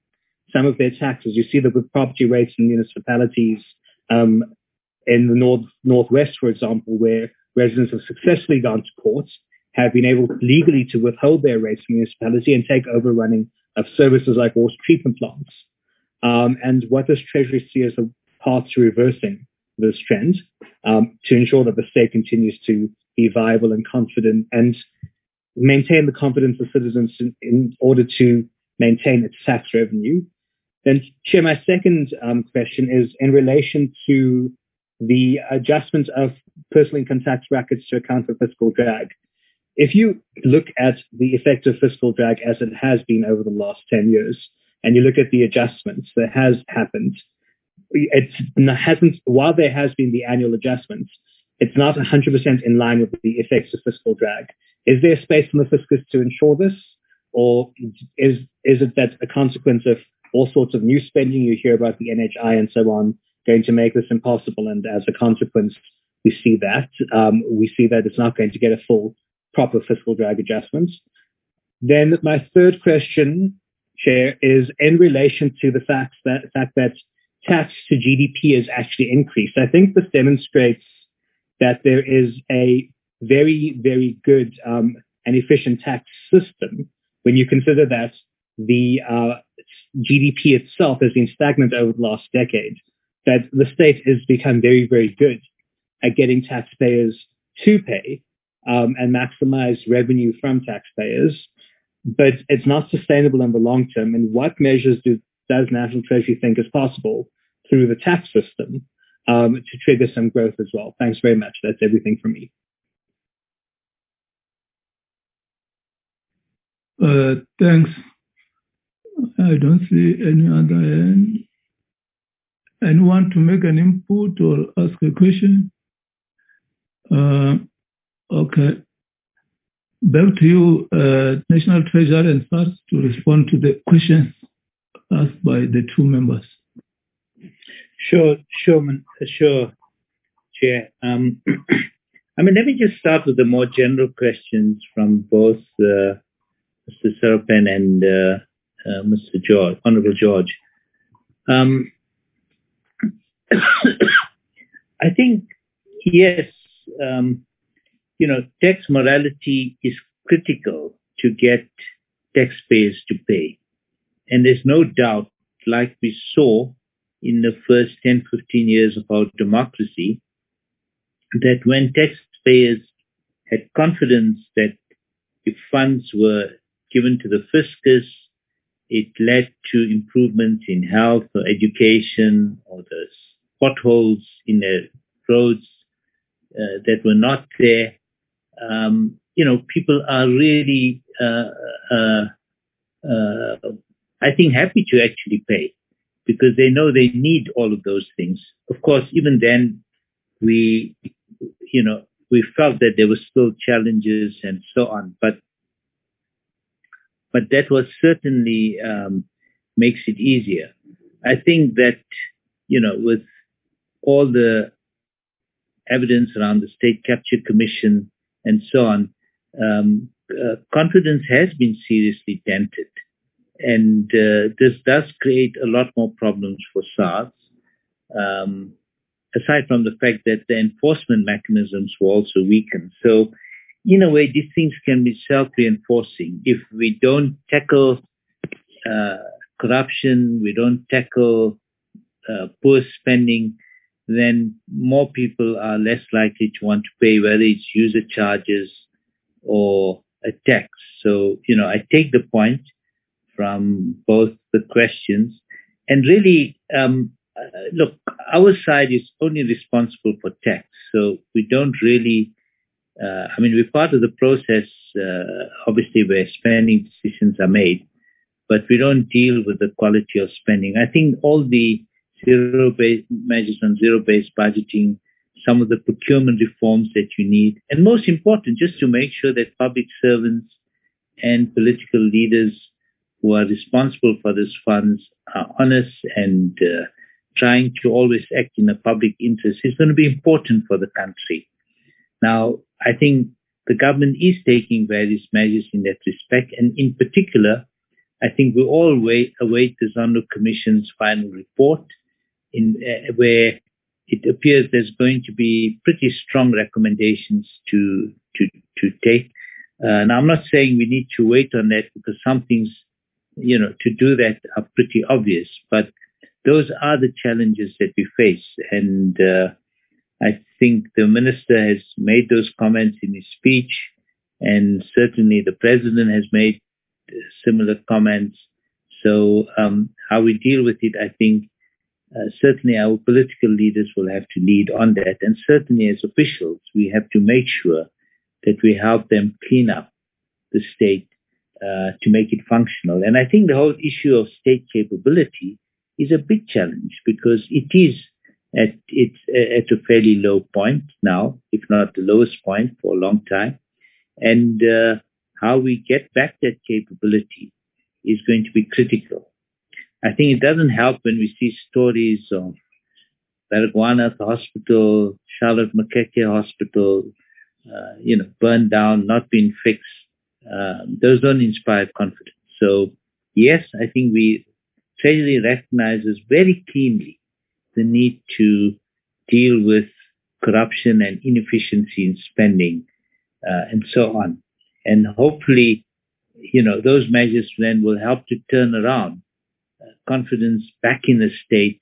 some of their taxes. You see that with property rates in municipalities um, in the north northwest, for example, where residents have successfully gone to court, have been able legally to withhold their rates from the municipality and take over running of services like water treatment plants. Um, and what does Treasury see as a path to reversing this trend um, to ensure that the state continues to be viable and confident and maintain the confidence of citizens in, in order to maintain its tax revenue? Then, Chair, my second um, question is in relation to the adjustment of personal income tax brackets to account for fiscal drag. If you look at the effective fiscal drag as it has been over the last ten years, and you look at the adjustments that has happened, it hasn't, while there has been the annual adjustments, it's not one hundred percent in line with the effects of fiscal drag. Is there space in the fiscus to ensure this? Or is, is it that a consequence of all sorts of new spending, you hear about the N H I and so on, going to make this impossible? And as a consequence, we see that. Um, we see that it's not going to get a full, proper fiscal drag adjustment. Then my third question, Chair, is in relation to the fact that, fact that tax to G D P has actually increased. I think this demonstrates that there is a very, very good um, and efficient tax system when you consider that the uh, G D P itself has been stagnant over the last decade, that the state has become very, very good at getting taxpayers to pay um, and maximize revenue from taxpayers, but it's not sustainable in the long term. And what measures do, does National Treasury think is possible through the tax system um, to trigger some growth as well? Thanks very much. That's everything from me. Uh, thanks. I don't see any other hand. Anyone to make an input or ask a question? Uh, okay. Back to you, uh, National Treasurer and first to respond to the questions asked by the two members. Sure, sure, sure, Chair. Um, I mean, let me just start with the more general questions from both uh, Mister Seropen and uh, uh, Mister George, Honorable George. Um, I think, yes, um, you know, tax morality is critical to get taxpayers to pay. And there's no doubt, like we saw in the first ten, fifteen years of our democracy, that when taxpayers had confidence that if funds were given to the fiscus, it led to improvements in health or education or the potholes in the roads uh, that were not there. Um, you know, people are really, uh, uh, uh, I think, happy to actually pay because they know they need all of those things. Of course, even then, we, you know, we felt that there were still challenges and so on, but but that was certainly um, makes it easier. I think that, you know, with all the evidence around the State Capture Commission and so on, um, uh, confidence has been seriously dented. And uh, this does create a lot more problems for SARS, um, aside from the fact that the enforcement mechanisms were also weakened. So, in a way, these things can be self-reinforcing. If we don't tackle uh, corruption, we don't tackle uh, poor spending, then more people are less likely to want to pay, whether it's user charges or a tax. So, you know, I take the point from both the questions. And really, um, uh, look, our side is only responsible for tax. So we don't really, uh, I mean, we're part of the process, uh, obviously, where spending decisions are made, but we don't deal with the quality of spending. I think all the zero-based measures on zero-based budgeting, some of the procurement reforms that you need, and most important, just to make sure that public servants and political leaders who are responsible for these funds are honest and uh, trying to always act in the public interest is going to be important for the country. Now, I think the government is taking various measures in that respect, and in particular, I think we all wait, await the Zondo Commission's final report, in uh, where it appears there's going to be pretty strong recommendations to to to take. Uh, now, I'm not saying we need to wait on that because some things, you know, to do that are pretty obvious, but those are the challenges that we face. And uh, I think the minister has made those comments in his speech, and certainly the president has made similar comments. So um, how we deal with it, I think, uh, certainly our political leaders will have to lead on that. And certainly as officials, we have to make sure that we help them clean up the state uh, to make it functional. And I think the whole issue of state capability is a big challenge because it is at it's at a fairly low point now, if not the lowest point for a long time. And uh, how we get back that capability is going to be critical. I think it doesn't help when we see stories of Baragwanath Hospital, Charlotte Makeke Hospital, uh, you know, burned down, not being fixed. Uh, those don't inspire confidence. So, yes, I think we Treasury recognizes very keenly the need to deal with corruption and inefficiency in spending uh, and so on. And hopefully, you know, those measures then will help to turn around uh, confidence back in the state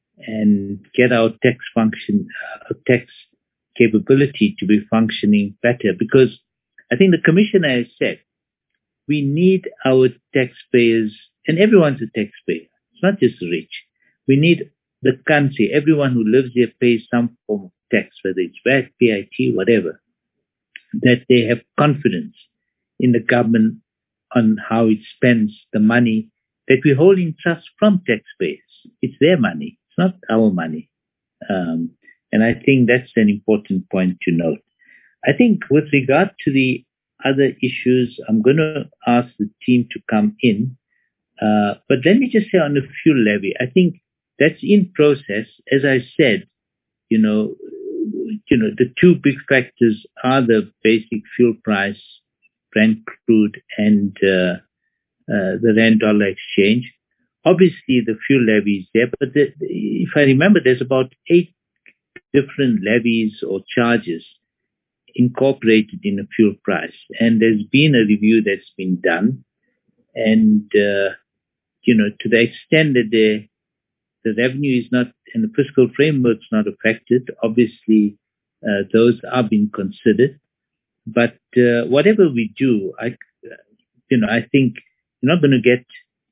and get our tax function, uh, tax capability to be functioning better. Because I think the commissioner has said we need our taxpayers, and everyone's a taxpayer. It's not just the rich. We need the country, everyone who lives here pays some form of tax, whether it's V A T, P I T, whatever, that they have confidence in the government on how it spends the money that we hold in trust from taxpayers. It's their money. It's not our money. Um, and I think that's an important point to note. I think with regard to the other issues, I'm going to ask the team to come in. Uh, but let me just say on the fuel levy, I think that's in process. As I said, you know, you know, the two big factors are the basic fuel price, Brent crude, and uh, uh, the rand dollar exchange. Obviously, the fuel levy is there, but the, if I remember, there's about eight different levies or charges incorporated in the fuel price, and there's been a review that's been done, and uh, you know, to the extent that the the revenue is not and the fiscal framework's not affected, obviously uh, those are being considered. But uh, whatever we do, I, you know, I think you're not going to get.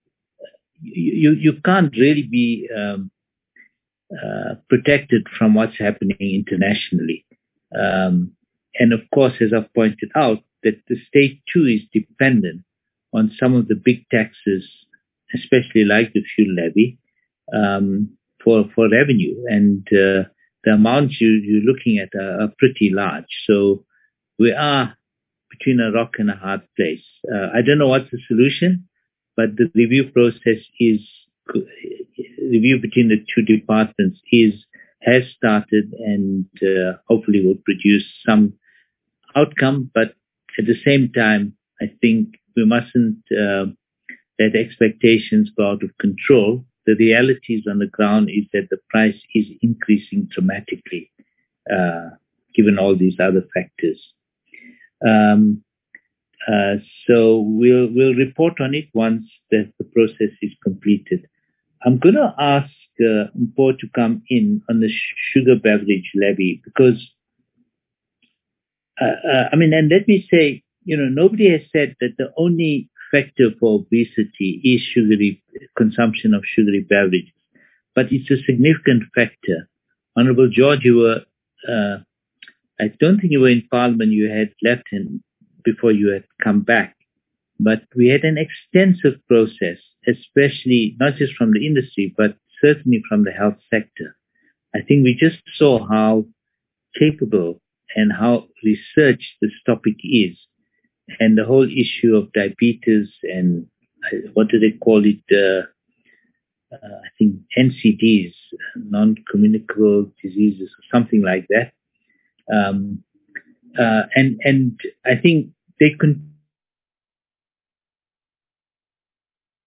You you can't really be um, uh, protected from what's happening internationally. Um, and of course, as I've pointed out, that the state too is dependent on some of the big taxes, especially like the fuel levy, um, for for revenue. And uh, the amounts you, you're looking at are, are pretty large. So we are between a rock and a hard place. Uh, I don't know what's the solution, but the review process is, review between the two departments is, has started and uh, hopefully will produce some outcome. But at the same time, I think we mustn't uh, let expectations go out of control. The realities on the ground is that the price is increasing dramatically, uh, given all these other factors. Um, uh, so we'll we'll report on it once that the process is completed. I'm going to ask uh, Mpho to come in on the sugar beverage levy because, uh, uh, I mean, and let me say, you know, nobody has said that the only factor for obesity is sugary consumption of sugary beverages, but it's a significant factor. Honorable George, you were. Uh, I don't think you were in Parliament. You had left him before you had come back. But we had an extensive process, especially not just from the industry, but certainly from the health sector. I think we just saw how capable and how researched this topic is. And the whole issue of diabetes and what do they call it? Uh, uh, I think N C Ds, non-communicable diseases, or something like that. Um, uh, and, and I think they can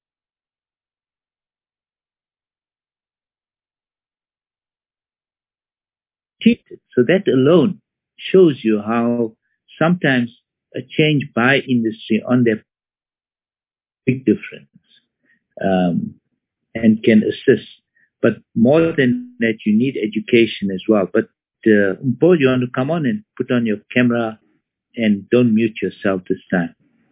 cheated. So that alone shows you how sometimes a change by industry on their big difference um, and can assist. But more than that, you need education as well. But uh, Paul, you want to come on and put on your camera and don't mute yourself this time.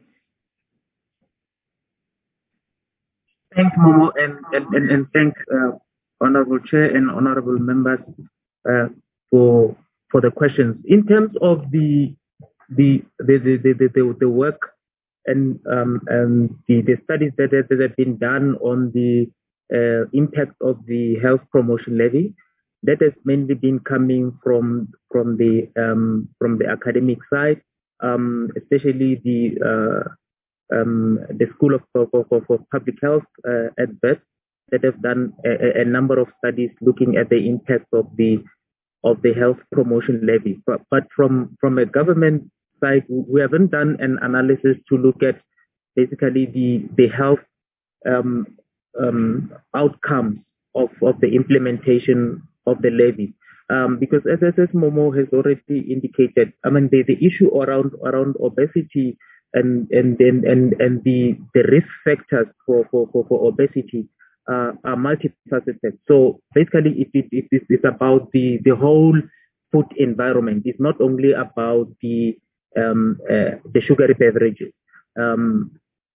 Thanks, Momo, and and and, and thanks, uh, Honorable Chair and Honorable Members, uh, for for the questions. In terms of the the the the the, the, the work and um and the, the studies that, that have been done on the uh, impact of the health promotion levy, that has mainly been coming from from the um from the academic side, um especially the uh um the School of for, for, for Public Health uh, at Best, that have done a, a number of studies looking at the impact of the of the health promotion levy. But but from from a government side, we haven't done an analysis to look at basically the the health um, um, outcomes of, of the implementation of the levy. Um, because as, as Momo has already indicated, I mean, the, the issue around around obesity and and and and, and the, the risk factors for, for, for, for obesity uh, are multifaceted. So basically, it, it, it, it's about the, the whole food environment. It's not only about the um, uh, the sugary beverages. Um,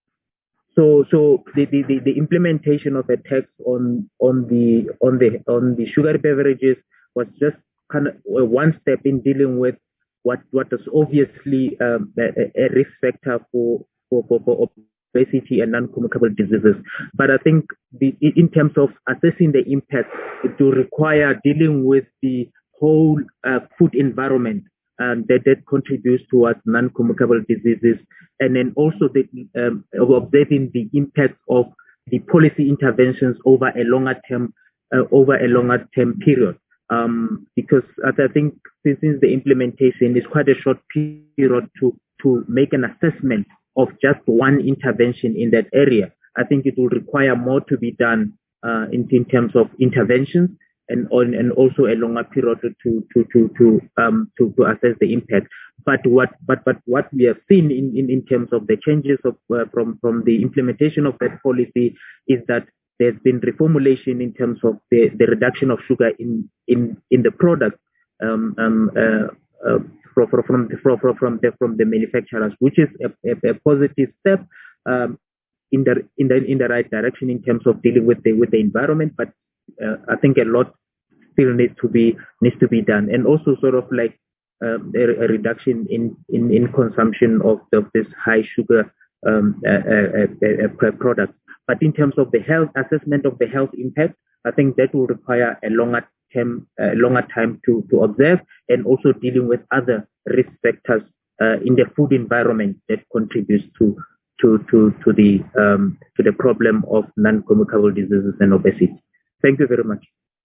So, so the, the, the, the implementation of a tax on on the on the on the sugary beverages was just kind of one step in dealing with what what is obviously um, a, a risk factor for for, for, for obesity and non-communicable diseases. But I think the, in terms of assessing the impact, it will require dealing with the whole uh, food environment Um, that, that contributes towards non-communicable diseases, and then also the, um, of observing the impact of the policy interventions over a longer term, uh, over a longer term period. Um, because I think since, since the implementation is quite a short period to to make an assessment of just one intervention in that area, I think it will require more to be done uh, in, in terms of interventions. And on, and also a longer period to to to to um to, to assess the impact. But what but but what we have seen in, in, in terms of the changes of uh, from from the implementation of that policy is that there's been reformulation in terms of the, the reduction of sugar in in in the product um um uh, uh from from from from from the from the manufacturers, which is a, a, a positive step um in the in the in the right direction in terms of dealing with the with the environment, but Uh, I think a lot still needs to be needs to be done, and also sort of like uh, a, a reduction in, in, in consumption of, of this high sugar um, uh, uh, uh, products. But in terms of the health assessment of the health impact, I think that will require a longer term, uh, longer time to, to observe, and also dealing with other risk factors uh, in the food environment that contributes to to to to the um, to the problem of non-communicable diseases and obesity. Thank you very much.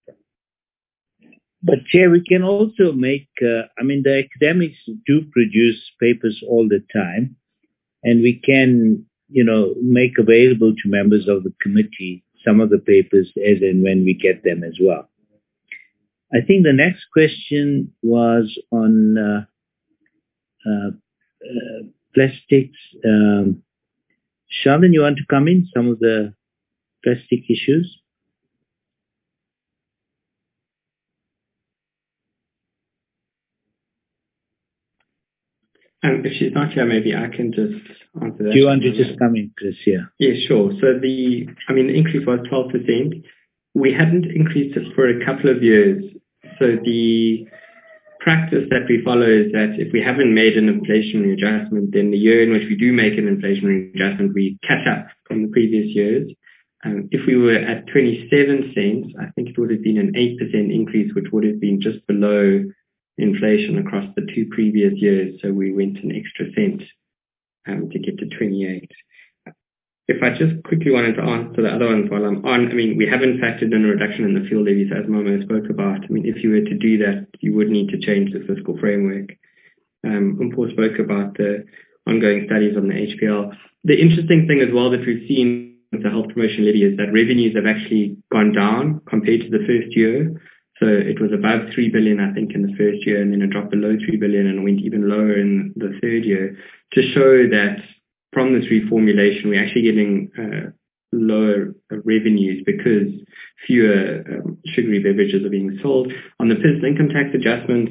But Chair, we can also make, uh, I mean, the academics do produce papers all the time, and we can, you know, make available to members of the committee some of the papers as and when we get them as well. I think the next question was on uh, uh, uh, plastics. Um, Sheldon, you want to come in? Some of the plastic issues? Um, if she's not here, maybe I can just answer that. Do you want to just come in, Chris? Yeah. Yeah, sure. So the, I mean, the increase was twelve percent. We hadn't increased it for a couple of years. So the practice that we follow is that if we haven't made an inflationary adjustment, then the year in which we do make an inflationary adjustment, we catch up from the previous years. Um, if we were at twenty-seven cents, I think it would have been an eight percent increase, which would have been just below inflation across the two previous years. So we went an extra cent um, to get to twenty-eight. If I just quickly wanted to answer the other ones while I'm on, I mean, we haven't factored in a reduction in the fuel levies, as Momo spoke about. I mean, if you were to do that, you would need to change the fiscal framework. Um, Umpo spoke about the ongoing studies on the H P L. The interesting thing as well that we've seen with the health promotion levy is that revenues have actually gone down compared to the first year. So So it was above three billion, I think, in the first year, and then it dropped below three billion and went even lower in the third year, to show that from this reformulation, we're actually getting uh, lower revenues because fewer um, sugary beverages are being sold. On the personal income tax adjustments,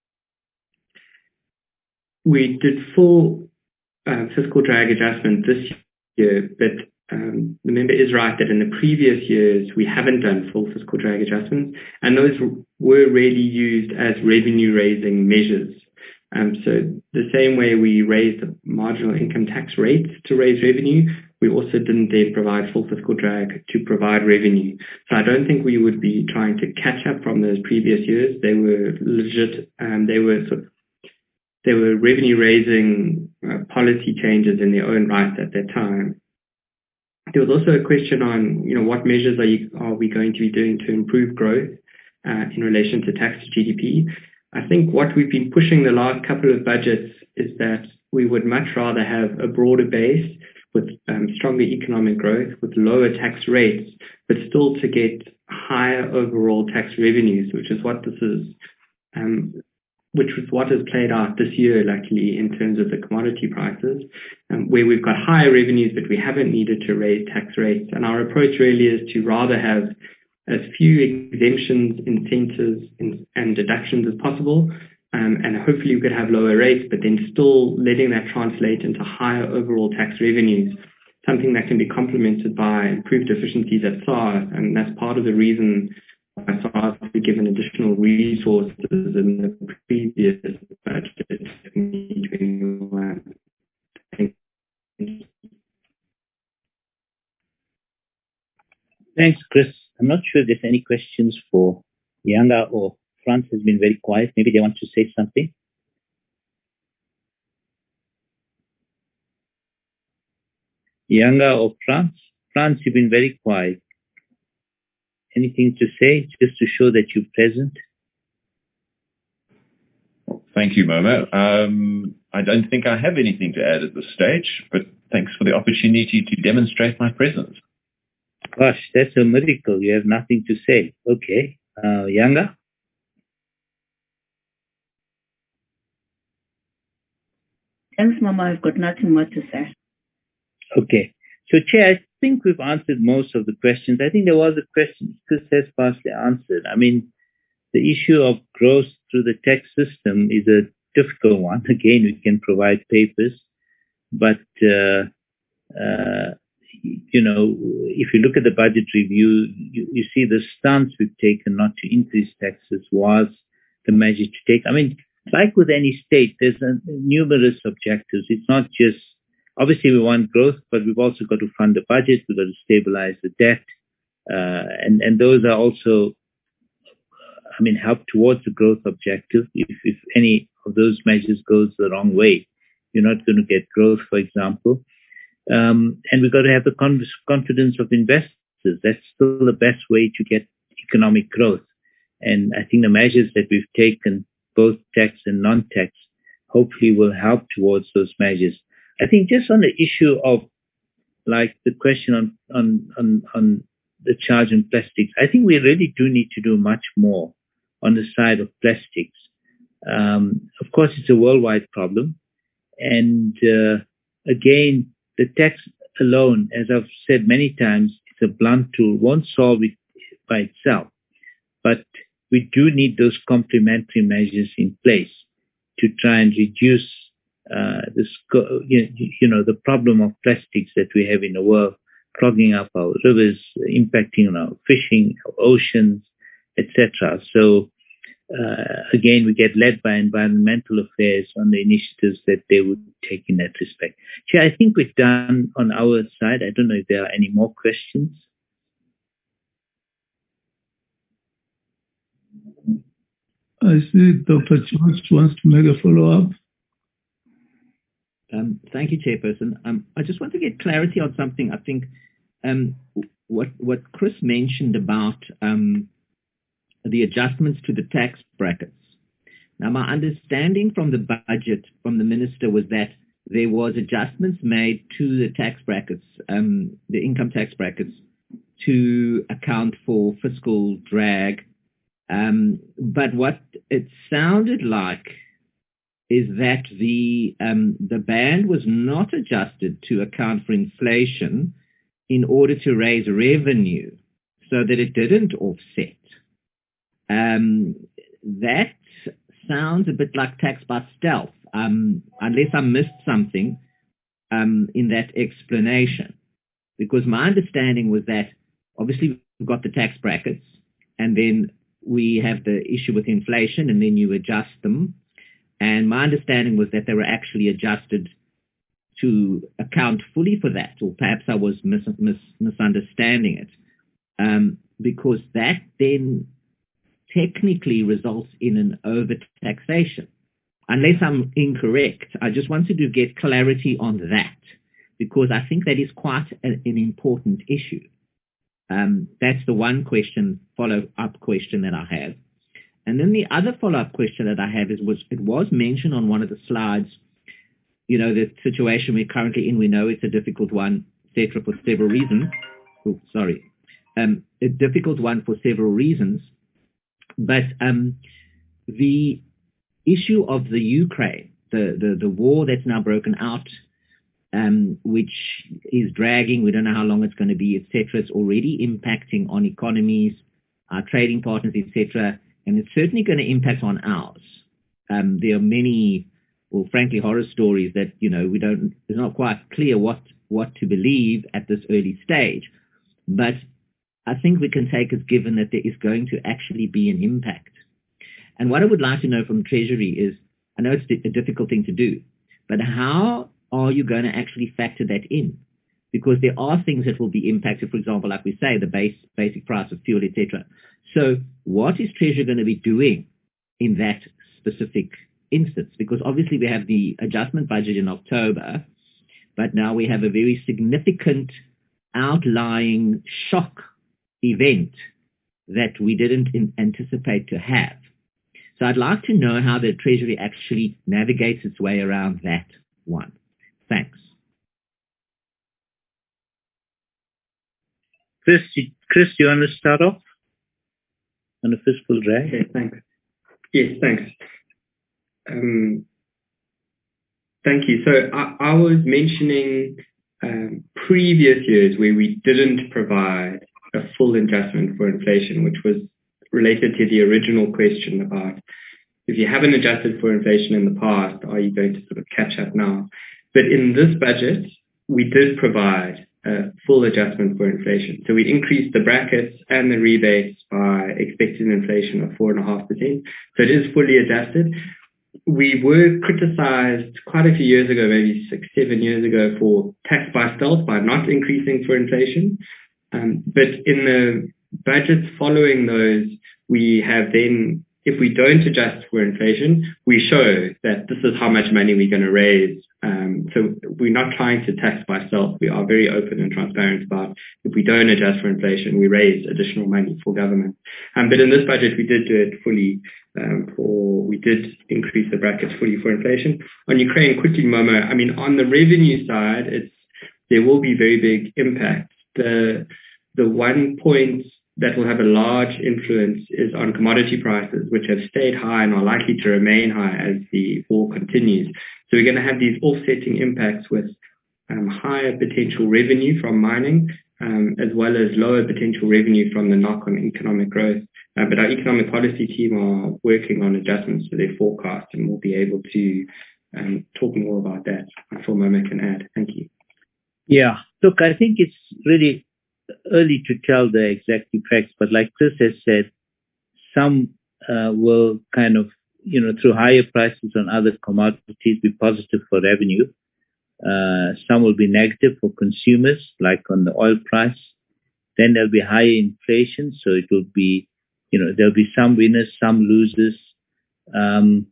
we did full uh, fiscal drag adjustment this year, but um, the member is right that in the previous years we haven't done full fiscal drag adjustments, and those were really used as revenue raising measures. Um, so the same way we raised the marginal income tax rates to raise revenue, we also didn't then provide full fiscal drag to provide revenue. So I don't think we would be trying to catch up from those previous years. They were legit, um, they were sort of, they were revenue raising uh, policy changes in their own right at that time. There was also a question on, you know, what measures are, you, are we going to be doing to improve growth uh, in relation to tax to G D P? I think what we've been pushing the last couple of budgets is that we would much rather have a broader base with um, stronger economic growth, with lower tax rates, but still to get higher overall tax revenues, which is what this is, um, which was what has played out this year, luckily, in terms of the commodity prices, um, where we've got higher revenues, but we haven't needed to raise tax rates. And our approach really is to rather have as few exemptions, incentives, and deductions as possible, um, and hopefully we could have lower rates, but then still letting that translate into higher overall tax revenues, something that can be complemented by improved efficiencies at SARS, and that's part of the reason why SARS was given additional resources in the previous budget. Thanks, Chris. I'm not sure if there's any questions for Yanga, or Frans has been very quiet. Maybe they want to say something. Yanga or Frans? Frans, you've been very quiet. Anything to say, just to show that you're present? Thank you, Momo. Um, I don't think I have anything to add at this stage, but thanks for the opportunity to demonstrate my presence. Gosh, that's a miracle. You have nothing to say. Okay. Uh, Yanga? Thanks, Mama. I've got nothing more to say. Okay. So, Chair, I think we've answered most of the questions. I think there was a question Chris has partially answered. I mean, the issue of growth through the tax system is a difficult one. Again, we can provide papers, but uh, uh, you know, if you look at the budget review, you, you see the stance we've taken not to increase taxes was the measure to take. I mean, like with any state, there's a, numerous objectives. It's not just, obviously we want growth, but we've also got to fund the budget, we've got to stabilize the debt, uh, and, and those are also, I mean, help towards the growth objective. If, if any of those measures goes the wrong way, you're not going to get growth, for example. Um, and we've got to have the con- confidence of investors. That's still the best way to get economic growth. And I think the measures that we've taken, both tax and non-tax, hopefully will help towards those measures. I think just on the issue of, like, the question on, on, on, on the charge on plastics, I think we really do need to do much more on the side of plastics. Um, of course, it's a worldwide problem. And uh, again, the tax alone, as I've said many times, it's a blunt tool, won't solve it by itself. But we do need those complementary measures in place to try and reduce uh, this, you, you know, the problem of plastics that we have in the world, clogging up our rivers, impacting on our fishing, our oceans, et cetera. So uh, again, we get led by environmental affairs on the initiatives that they would take in that respect. Chair, I think we're done on our side. I don't know if there are any more questions. I see Doctor George wants to make a follow-up. Um, thank you, Chairperson. Um, I just want to get clarity on something. I think um, what what Chris mentioned about um, the adjustments to the tax brackets. Now, my understanding from the budget from the minister was that there was adjustments made to the tax brackets, um, the income tax brackets, to account for fiscal drag Um, but what it sounded like is that the um, the band was not adjusted to account for inflation in order to raise revenue, so that it didn't offset. Um, that sounds a bit like tax by stealth, um, unless I missed something um, in that explanation. Because my understanding was that obviously we've got the tax brackets, and then we have the issue with inflation, and then you adjust them. And my understanding was that they were actually adjusted to account fully for that, or perhaps I was mis mis misunderstanding it, um, because that then technically results in an overtaxation. Unless I'm incorrect, I just wanted to get clarity on that, because I think that is quite a, an important issue. Um, that's the one question, follow-up question that I have. And then the other follow-up question that I have is, was it was mentioned on one of the slides, you know, the situation we're currently in, we know it's a difficult one, et cetera, for several reasons. Oh, sorry. Um, a difficult one for several reasons. But um, the issue of the Ukraine, the, the, the war that's now broken out, um, which is dragging, we don't know how long it's going to be, et cetera, it's already impacting on economies, our trading partners, et cetera, and it's certainly going to impact on ours. Um, there are many, well, frankly, horror stories that, you know, we don't, it's not quite clear what, what to believe at this early stage. But I think we can take as given that there is going to actually be an impact. And what I would like to know from Treasury is, I know it's a difficult thing to do, but how are you going to actually factor that in? Because there are things that will be impacted, for example, like we say, the base basic price of fuel, et cetera. So what is Treasury going to be doing in that specific instance? Because obviously we have the adjustment budget in October, but now we have a very significant outlying shock event that we didn't in, anticipate to have. So I'd like to know how the Treasury actually navigates its way around that one. Thanks. Chris, Chris, do you want to start off on the fiscal drag? Okay, thanks. Yes, thanks. Um, thank you. So I, I was mentioning um, previous years where we didn't provide a full adjustment for inflation, which was related to the original question about if you haven't adjusted for inflation in the past, are you going to sort of catch up now? But in this budget, we did provide a full adjustment for inflation. So we increased the brackets and the rebates by expected inflation of four point five percent. So it is fully adjusted. We were criticized quite a few years ago, maybe six, seven years ago, for tax by stealth, by not increasing for inflation. Um, but in the budgets following those, we have then, if we don't adjust for inflation, we show that this is how much money we're going to raise. Um, so we're not trying to tax by stealth. We are very open and transparent about if we don't adjust for inflation, we raise additional money for government. Um, but in this budget, we did do it fully. Um, for we did increase the brackets fully for inflation. On Ukraine, quickly, Momo, I mean, on the revenue side, it's there will be very big impact. The the one point that will have a large influence is on commodity prices, which have stayed high and are likely to remain high as the war continues. So we're going to have these offsetting impacts with um, higher potential revenue from mining, um, as well as lower potential revenue from the knock-on economic growth. Uh, but our economic policy team are working on adjustments to their forecast, and we'll be able to um, talk more about that before Momo can add. Thank you. Yeah, look, I think it's really early to tell the exact effects, but like Chris has said, some uh, will kind of, you know, through higher prices on other commodities be positive for revenue. Uh, some will be negative for consumers, like on the oil price. Then there'll be higher inflation, so it will be, you know, there'll be some winners, some losers. Um,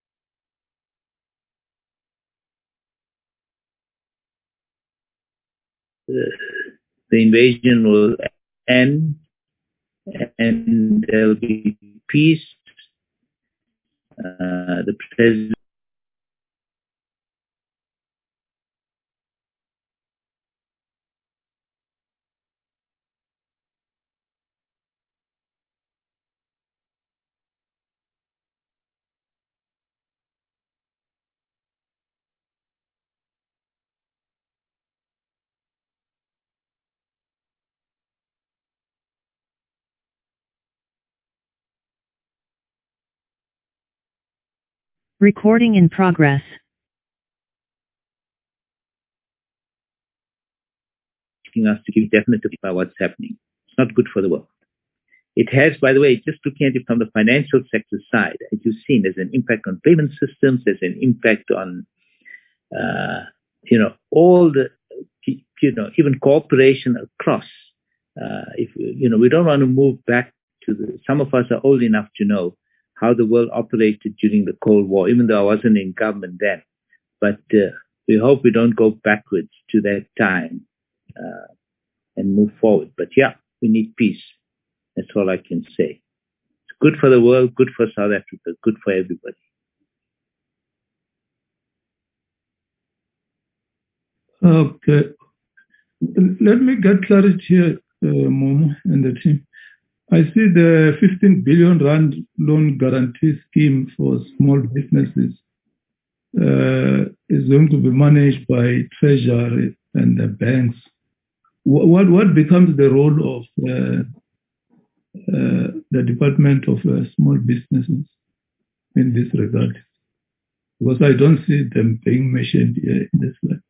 the, the invasion will end, and there'll be peace. Uh, the president Recording in progress. Asking us to give definitive about what's happening. It's not good for the world. It has, by the way, just looking at it from the financial sector side, as you've seen, there's an impact on payment systems, there's an impact on, uh, you know, all the, you know, even cooperation across. Uh, if, you know, we don't want to move back to the, some of us are old enough to know how the world operated during the Cold War, even though I wasn't in government then. But uh, we hope we don't go backwards to that time uh, and move forward. But yeah, we need peace. That's all I can say. It's good for the world, good for South Africa, good for everybody. Okay. Let me get clarity here, uh, Momo and the team. I see the fifteen billion rand loan guarantee scheme for small businesses uh, is going to be managed by Treasury and the banks. What what becomes the role of uh, uh, the Department of uh, Small Businesses in this regard? Because I don't see them being mentioned here in this slide.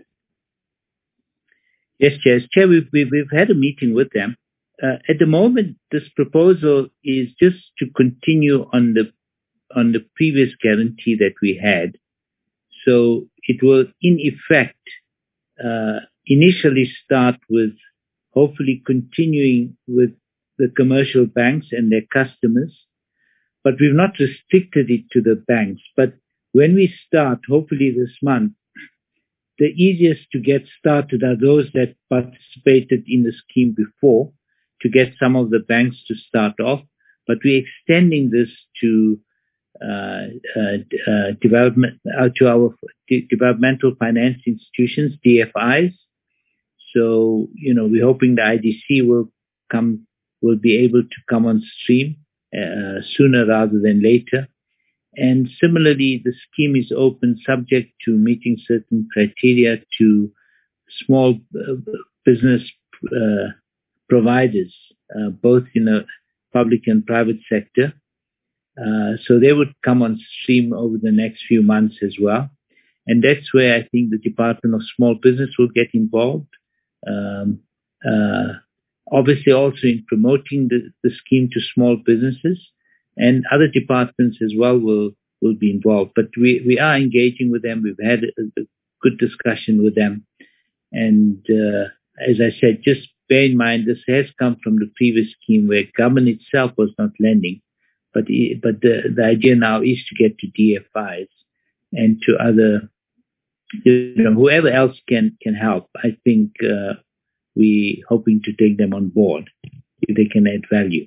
Yes, Chair. Chair, we've, we've, we've had a meeting with them. Uh, at the moment, this proposal is just to continue on the on the previous guarantee that we had. So it will, in effect, uh, initially start with hopefully continuing with the commercial banks and their customers, but we've not restricted it to the banks. But when we start, hopefully this month, the easiest to get started are those that participated in the scheme before, to get some of the banks to start off. But we're extending this to uh, uh, uh, development uh, to our de- developmental finance institutions, D F Is. So, you know, we're hoping the I D C will come, will be able to come on stream uh, sooner rather than later. And similarly, the scheme is open subject to meeting certain criteria to small uh, business uh, providers, uh, both in the public and private sector. Uh, so they would come on stream over the next few months as well. And that's where I think the Department of Small Business will get involved. Um, uh, obviously also in promoting the, the scheme to small businesses, and other departments as well will, will be involved. But we, we are engaging with them. We've had a, a good discussion with them. And uh, as I said, just bear in mind, this has come from the previous scheme where government itself was not lending. But but the, the idea now is to get to D F Is and to other, you know, whoever else can, can help. I think uh, we're hoping to take them on board if they can add value.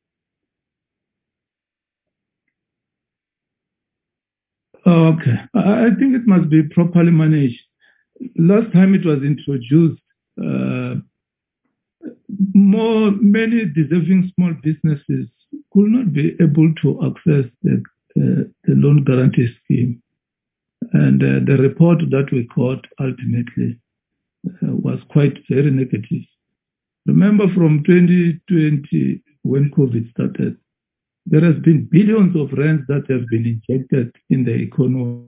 Okay. I think it must be properly managed. Last time it was introduced, uh, more many deserving small businesses could not be able to access the, uh, the loan guarantee scheme. And uh, the report that we got ultimately uh, was quite very negative. Remember from twenty twenty, when COVID started, there has been billions of rands that have been injected in the economy.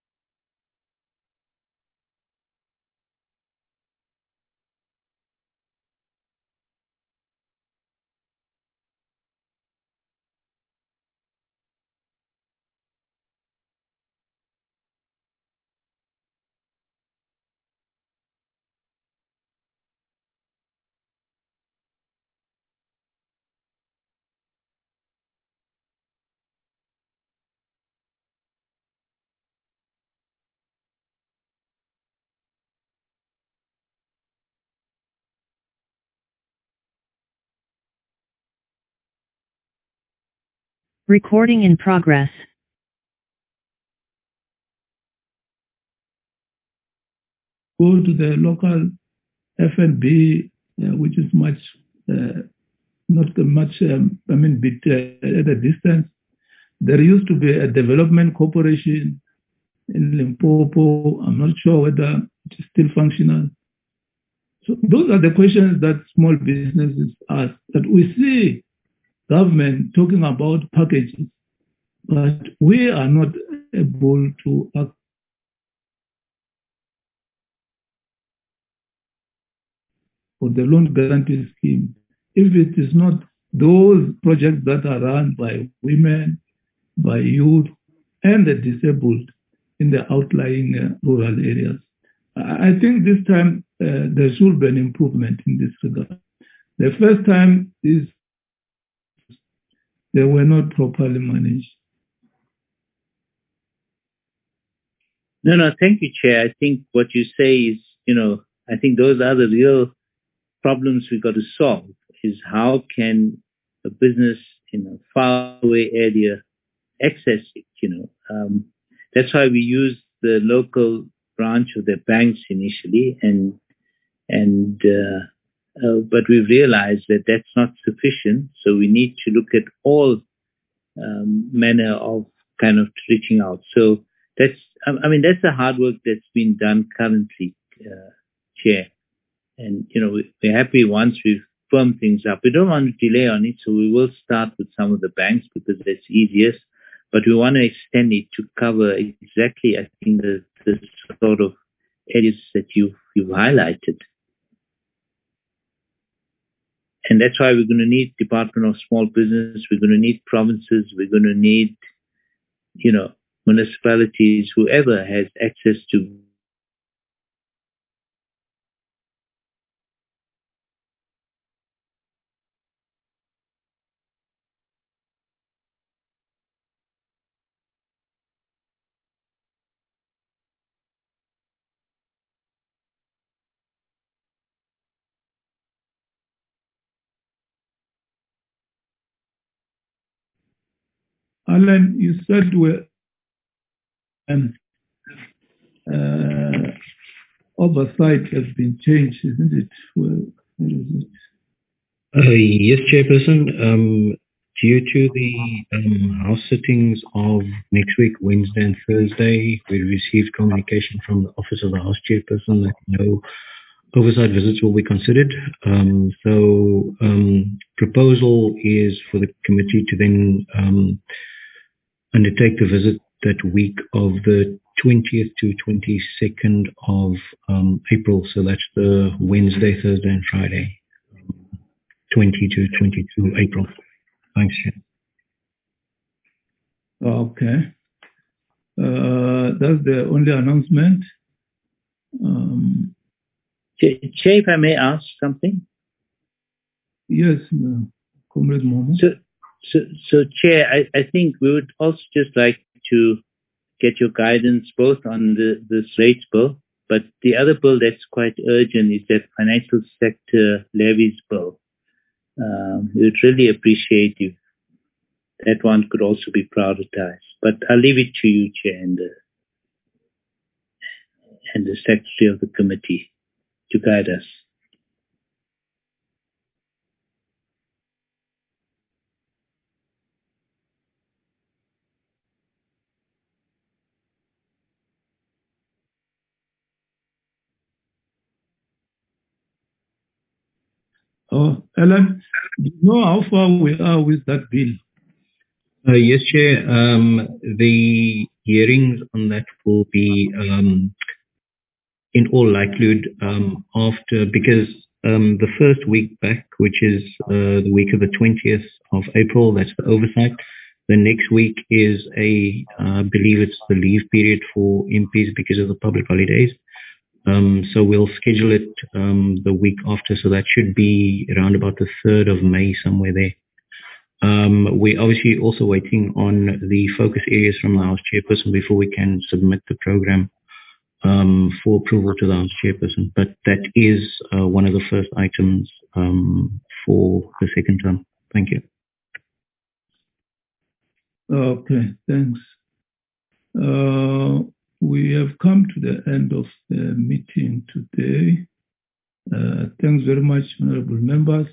Recording in progress. Go to the local F N B, uh, which is much, uh, not much, um, I mean, bit uh, at a distance. There used to be a development corporation in Limpopo. I'm not sure whether it is still functional. So those are the questions that small businesses ask, that we see government talking about packages, but we are not able to act for the loan guarantee scheme if it is not those projects that are run by women, by youth, and the disabled in the outlying uh, rural areas. I think this time uh, there should be an improvement in this regard. The first time is they were not properly managed. No, no, thank you, Chair. I think what you say is, you know, I think those are the real problems we got to solve, is how can a business in a faraway area access it, you know. Um, that's why we use the local branch of the banks initially, and and uh, uh, but we've realized that that's not sufficient, so we need to look at all um, manner of kind of reaching out. So that's, I mean, that's the hard work that's been done currently, uh, Chair. And, you know, we're happy once we've firmed things up. We don't want to delay on it, so we will start with some of the banks because that's easiest. But we want to extend it to cover exactly, I think, the, the sort of areas that you've, you've highlighted. And that's why we're going to need Department of Small Business, we're going to need provinces, we're going to need, you know, municipalities, whoever has access to Alan, you said we're, um, uh, oversight has been changed, isn't it? Where, where is it? Uh, yes, Chairperson. Um, due to the um, house sittings of next week, Wednesday and Thursday, we received communication from the Office of the House Chairperson that no oversight visits will be considered. Um, so um, proposal is for the committee to then um, undertake the visit that week of the twentieth to twenty-second of um, April. So that's the Wednesday, Thursday, and Friday, twenty to twenty-two April. Thanks, Chair. Okay. Uh, that's the only announcement. Um, Chair, if I may ask something? Yes, uh, Comrade Momo. So, so, so Chair, I, I think we would also just like to get your guidance both on the, the rates bill, but the other bill that's quite urgent is that financial sector levies bill. Um, we would really appreciate if that one could also be prioritized. But I'll leave it to you, Chair, and the, and the Secretary of the committee to guide us. Oh, Alan, do you know how far we are with that bill? Uh, yes, Chair. Um, the hearings on that will be, um, in all likelihood, um, after, because um, the first week back, which is uh, the week of the twentieth of April, that's the oversight. The next week is a, uh, I believe it's the leave period for M Ps because of the public holidays. Um, so we'll schedule it um, the week after. So that should be around about the third of May, somewhere there. Um, we're obviously also waiting on the focus areas from the House Chairperson before we can submit the program um, for approval to the House Chairperson. But that is uh, one of the first items um, for the second term. Thank you. Okay, thanks. Uh, we have come to the end of the meeting today. Uh, thanks very much, honorable members,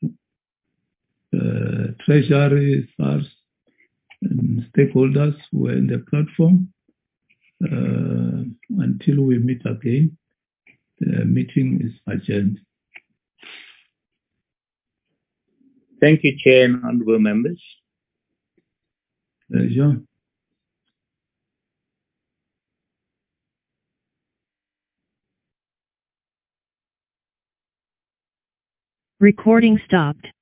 uh, Treasury, S A R S, and stakeholders who are in the platform. Uh, until we meet again, the meeting is adjourned. Thank you, Chair and honorable members. Pleasure. Recording stopped.